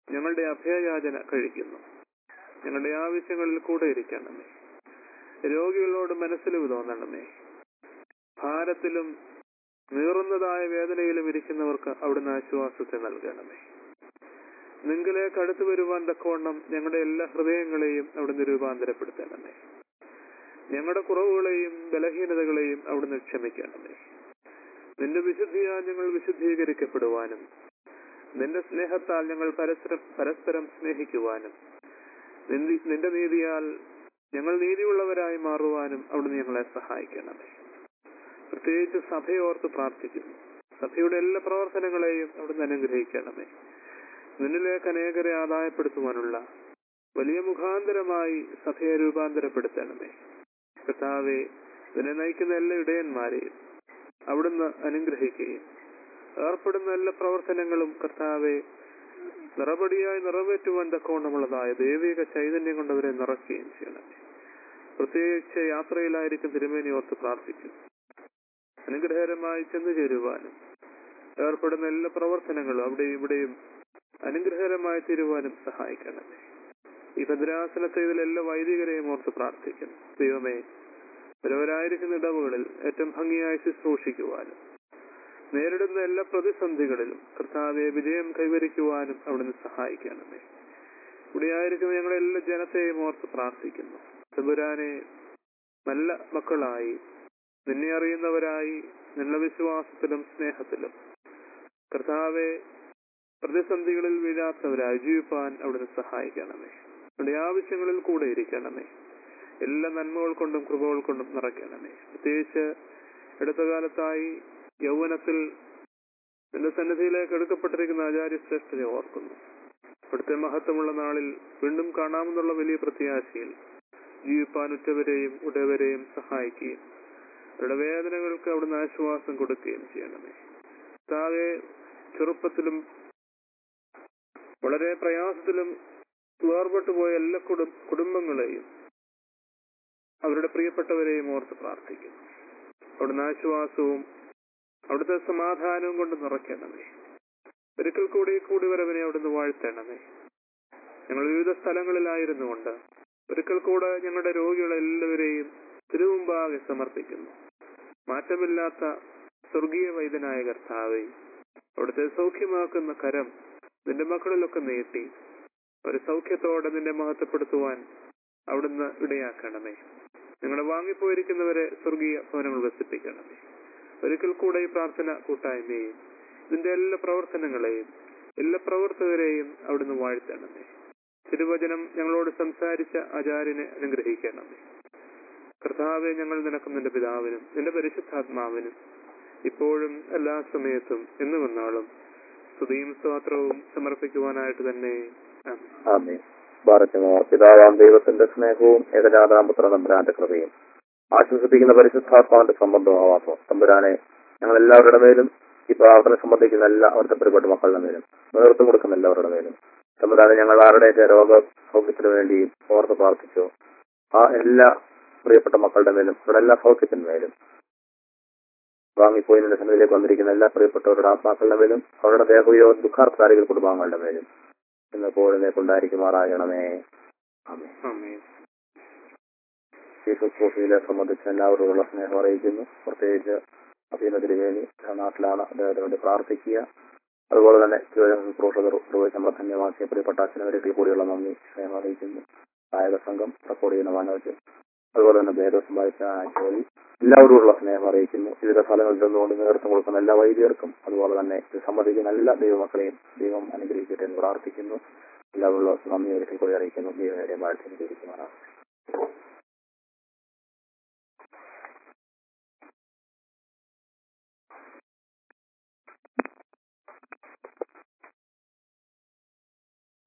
ഞങ്ങളുടെ അഭയയാചന കഴിക്കുന്നു. ഞങ്ങളുടെ ആവശ്യങ്ങളിൽ കൂടെ ഇരിക്കണമേ. രോഗികളോട് മനസ്സിലിവ് തോന്നണമേ. ഭാരത്തിലും നീറുന്നതായ വേദനയിലും ഇരിക്കുന്നവർക്ക് അവിടുന്ന് ആശ്വാസത്തെ നൽകണമേ. നിങ്ങളിലേക്ക് അടുത്തു വരുവാൻ തക്കവണ്ണം ഞങ്ങളുടെ എല്ലാ ഹൃദയങ്ങളെയും അവിടുന്ന് രൂപാന്തരപ്പെടുത്തണമേ. ഞങ്ങളുടെ കുറവുകളെയും ബലഹീനതകളെയും അവിടുന്ന് ക്ഷമിക്കണമേ. നിന്റെ വിശുദ്ധിയാൽ ഞങ്ങൾ വിശുദ്ധീകരിക്കപ്പെടുവാനും നിന്റെ സ്നേഹത്താൽ ഞങ്ങൾ പരസ്പരം പരസ്പരം സ്നേഹിക്കുവാനും നിന്റെ നീതിയാൽ ഞങ്ങൾ നീതിയുള്ളവരായി മാറുവാനും അവിടുന്ന് ഞങ്ങളെ സഹായിക്കണമേ. പ്രത്യേകിച്ച് സഭയോർത്ത് പ്രാർത്ഥിക്കുന്നു. സഭയുടെ എല്ലാ പ്രവർത്തനങ്ങളെയും അവിടുന്ന് അനുഗ്രഹിക്കണമേ. നിന്നിലേക്ക് അനേകരെ ആദായപ്പെടുത്തുവാനുള്ള വലിയ മുഖാന്തരമായി സഭയെ രൂപാന്തരപ്പെടുത്തണമേ. കർത്താവെ, ഇതിനെ നയിക്കുന്ന എല്ലാ ഇടയന്മാരെയും അവിടുന്ന് അനുഗ്രഹിക്കുകയും ഏർപ്പെടുന്ന എല്ലാ പ്രവർത്തനങ്ങളും കർത്താവെ നിറപടിയായി നിറവേറ്റുവാൻ തക്കവണ്ണമുള്ളതായ ദൈവിക ചൈതന്യം കൊണ്ടവരെ നിറയ്ക്കുകയും ചെയ്യണമേ. പ്രത്യേകിച്ച് യാത്രയിലായിരിക്കും തിരുമേനി ഓർത്ത് പ്രാർത്ഥിക്കുന്നു. അനുഗ്രഹകരമായി ചെന്നു ചേരുവാനും ഏർപ്പെടുന്ന എല്ലാ പ്രവർത്തനങ്ങളും അവിടെയും ഇവിടെയും അനുഗ്രഹകരമായി തീരുവാനും സഹായിക്കണമേ. ഈ ഭദ്രാസനത്തെ ഇതിലെല്ലാ വൈദികരെയും ഓർത്ത് പ്രാർത്ഥിക്കുന്നു. ദൈവമേ, ഇവരവരായിരിക്കുന്ന ഇടവുകളിൽ ഏറ്റവും ഭംഗിയായി ശുശ്രൂഷിക്കുവാനും നേരിടുന്ന എല്ലാ പ്രതിസന്ധികളിലും കർത്താവെ വിജയം കൈവരിക്കുവാനും അവിടുന്ന് സഹായിക്കണമേ. ഇവിടെയായിരിക്കുന്ന ഞങ്ങളെ എല്ലാ ജനത്തെയും ഓർത്ത് പ്രാർത്ഥിക്കുന്നു. തമ്പുരാനെ, നല്ല മക്കളായി നിന്നെ അറിയുന്നവരായി നിങ്ങളുടെ വിശ്വാസത്തിലും സ്നേഹത്തിലും കർത്താവെ പ്രതിസന്ധികളിൽ വീഴാത്തവരായി ജീവിപ്പാൻ അവിടുന്ന് സഹായിക്കണമേ. നമ്മുടെ ആവശ്യങ്ങളിൽ കൂടെ ഇരിക്കണമേ. എല്ലാ നന്മകൾ കൊണ്ടും കൃപകൾ കൊണ്ടും നിറയ്ക്കണമേ. പ്രത്യേകിച്ച് അടുത്ത കാലത്തായി യൗവനത്തിൽ നിന്റെ സന്നിധിയിലേക്ക് എടുക്കപ്പെട്ടിരിക്കുന്ന ആചാര്യശ്രേഷ്ഠരെ ഓർക്കുന്നു. അവിടുത്തെ മഹത്വമുള്ള നാളിൽ വീണ്ടും കാണാമെന്നുള്ള വലിയ പ്രത്യാശയിൽ ജീവിപ്പാൻ ഉറ്റവരെയും ഉടയവരെയും സഹായിക്കുകയും അവരുടെ വേദനകൾക്ക് അവിടുന്ന് ആശ്വാസം കൊടുക്കുകയും ചെയ്യണമേ. താവെ ചെറുപ്പത്തിലും വളരെ പ്രയാസത്തിലും വേർപെട്ടു പോയ എല്ലാ കുടും കുടുംബങ്ങളെയും അവരുടെ പ്രിയപ്പെട്ടവരെയും ഓർത്ത് പ്രാർത്ഥിക്കുന്നു. അവിടുന്ന് ആശ്വാസവും അവിടുത്തെ സമാധാനവും കൊണ്ട് നിറയ്ക്കണമേ. ഒരിക്കൽ കൂടി കൂടി വരവനെ അവിടുന്ന് വാഴ്ത്തണമേ. ഞങ്ങൾ വിവിധ സ്ഥലങ്ങളിലായിരുന്നു കൊണ്ട് ഒരിക്കൽ കൂടെ ഞങ്ങളുടെ രോഗികളെല്ലാവരെയും തിരുമുമ്പാകെ സമർപ്പിക്കുന്നു. മാറ്റമില്ലാത്ത സ്വർഗീയ വൈദ്യനായ കർത്താവേ, അവിടുത്തെ സൗഖ്യമാക്കുന്ന കരം നിന്റെ മക്കളിലൊക്കെ നീട്ടി ഒരു സൗഖ്യത്തോടെ നിന്നെ മഹത്വപ്പെടുത്തുവാൻ അവിടുന്ന് ഇടയാക്കണമേ. ഞങ്ങളെ വാങ്ങിപ്പോയിരിക്കുന്നവരെ സ്വർഗീയ ഭവനങ്ങൾ വസിപ്പിക്കണമേ. ഒരിക്കൽ കൂടെ ഈ പ്രാർത്ഥന കൂട്ടായ്മയും ഇതിന്റെ എല്ലാ പ്രവർത്തനങ്ങളെയും എല്ലാ പ്രവർത്തകരെയും അവിടുന്ന് വാഴ്ത്തണമേ. തിരുവചനം ഞങ്ങളോട് സംസാരിച്ച ആചാര്യനെ അനുഗ്രഹിക്കണമേ. കർത്താവെ, ഞങ്ങൾ നിനക്കും നിന്റെ പിതാവിനും നിന്റെ പരിശുദ്ധാത്മാവിനും ഇപ്പോഴും എല്ലാ സമയത്തും എന്നു വന്നാളും സ്തുതിയും സ്തോത്രവും സമർപ്പിക്കുവാനായിട്ട് തന്നെ. ആമേൻ. ഭാരതമോ പിതാവാം ദൈവത്തിന്റെ സ്നേഹവും ഏകജാതാം പുത്ര തമ്പുരാന്റെ കൃപയും ആശ്വസിപ്പിക്കുന്ന പരിശുദ്ധാത്മാവിന്റെ സംബന്ധവും ആവാസവും തമ്പുരാനെ ഞങ്ങൾ എല്ലാവരുടെ മേലും ഈ പ്രാർത്ഥന സംബന്ധിക്കുന്ന എല്ലാ അവിടുത്തെ പ്രിയപ്പെട്ട മക്കളുടെ മേലും നേതൃത്വം കൊടുക്കുന്ന എല്ലാവരുടെ മേലും തമ്പുരാനെ ഞങ്ങൾ ആരുടെയൊക്കെ രോഗ സൗഖ്യത്തിനു വേണ്ടി ഓർത്ത് പ്രാർത്ഥിച്ചു ആ എല്ലാ പ്രിയപ്പെട്ട മക്കളുടെ മേലും അവരുടെ എല്ലാ സൗഖ്യത്തിന്മേലും വാങ്ങിപ്പോയി നിന്റെ സന്നിധിയിലേക്ക് വന്നിരിക്കുന്ന എല്ലാ പ്രിയപ്പെട്ടവരുടെ ആത്മാക്കളുടെ മേലും അവരുടെ ദേഹയോ ദുഃഖാർത്താരികൾ കുടുംബാംഗങ്ങളുടെ മേലും ഇന്ന് കൊണ്ടായിരിക്കുമാറാകണമേ. ആമേൻ. ഈ ശുശ്രൂഷയിലെ സംബന്ധിച്ച് എല്ലാവരോടുള്ള സ്നേഹം അറിയിക്കുന്നു. പ്രത്യേകിച്ച് അഭിനന്ദന് വേണ്ടി നാട്ടിലാണ് അദ്ദേഹത്തിന് വേണ്ടി പ്രാർത്ഥിക്കുക. അതുപോലെ തന്നെ ശുശ്രൂഷകർ നമ്മുടെ ധന്യവാസിയെ പ്രിയപ്പെട്ട അച്ഛനവരെ കൂടിയുള്ള നന്ദി സ്നേഹം അറിയിക്കുന്നു. ഗായക സംഘം റെക്കോർഡ് ചെയ്യുന്ന മനോജ്, അതുപോലെ തന്നെ ഭേദം വായിച്ച ജോലി, എല്ലാവരോടുള്ള സ്നേഹം അറിയിക്കുന്നു. വിവിധ സ്ഥലങ്ങളിൽ നിന്നുകൊണ്ട് നേതൃത്വം കൊടുക്കുന്ന എല്ലാ വൈദികർക്കും അതുപോലെ തന്നെ ഇത് സംബന്ധിക്കുന്ന എല്ലാ ദൈവമക്കളെയും ദൈവം അനുഗ്രഹിക്കട്ടെ എന്ന് പ്രാർത്ഥിക്കുന്നു. എല്ലാവരോടുള്ള നന്ദി ഒരിക്കൽ കൂടി അറിയിക്കുന്നു. ദൈവം വാഴ്ച അനുഗ്രഹിക്കുമാറാണ്.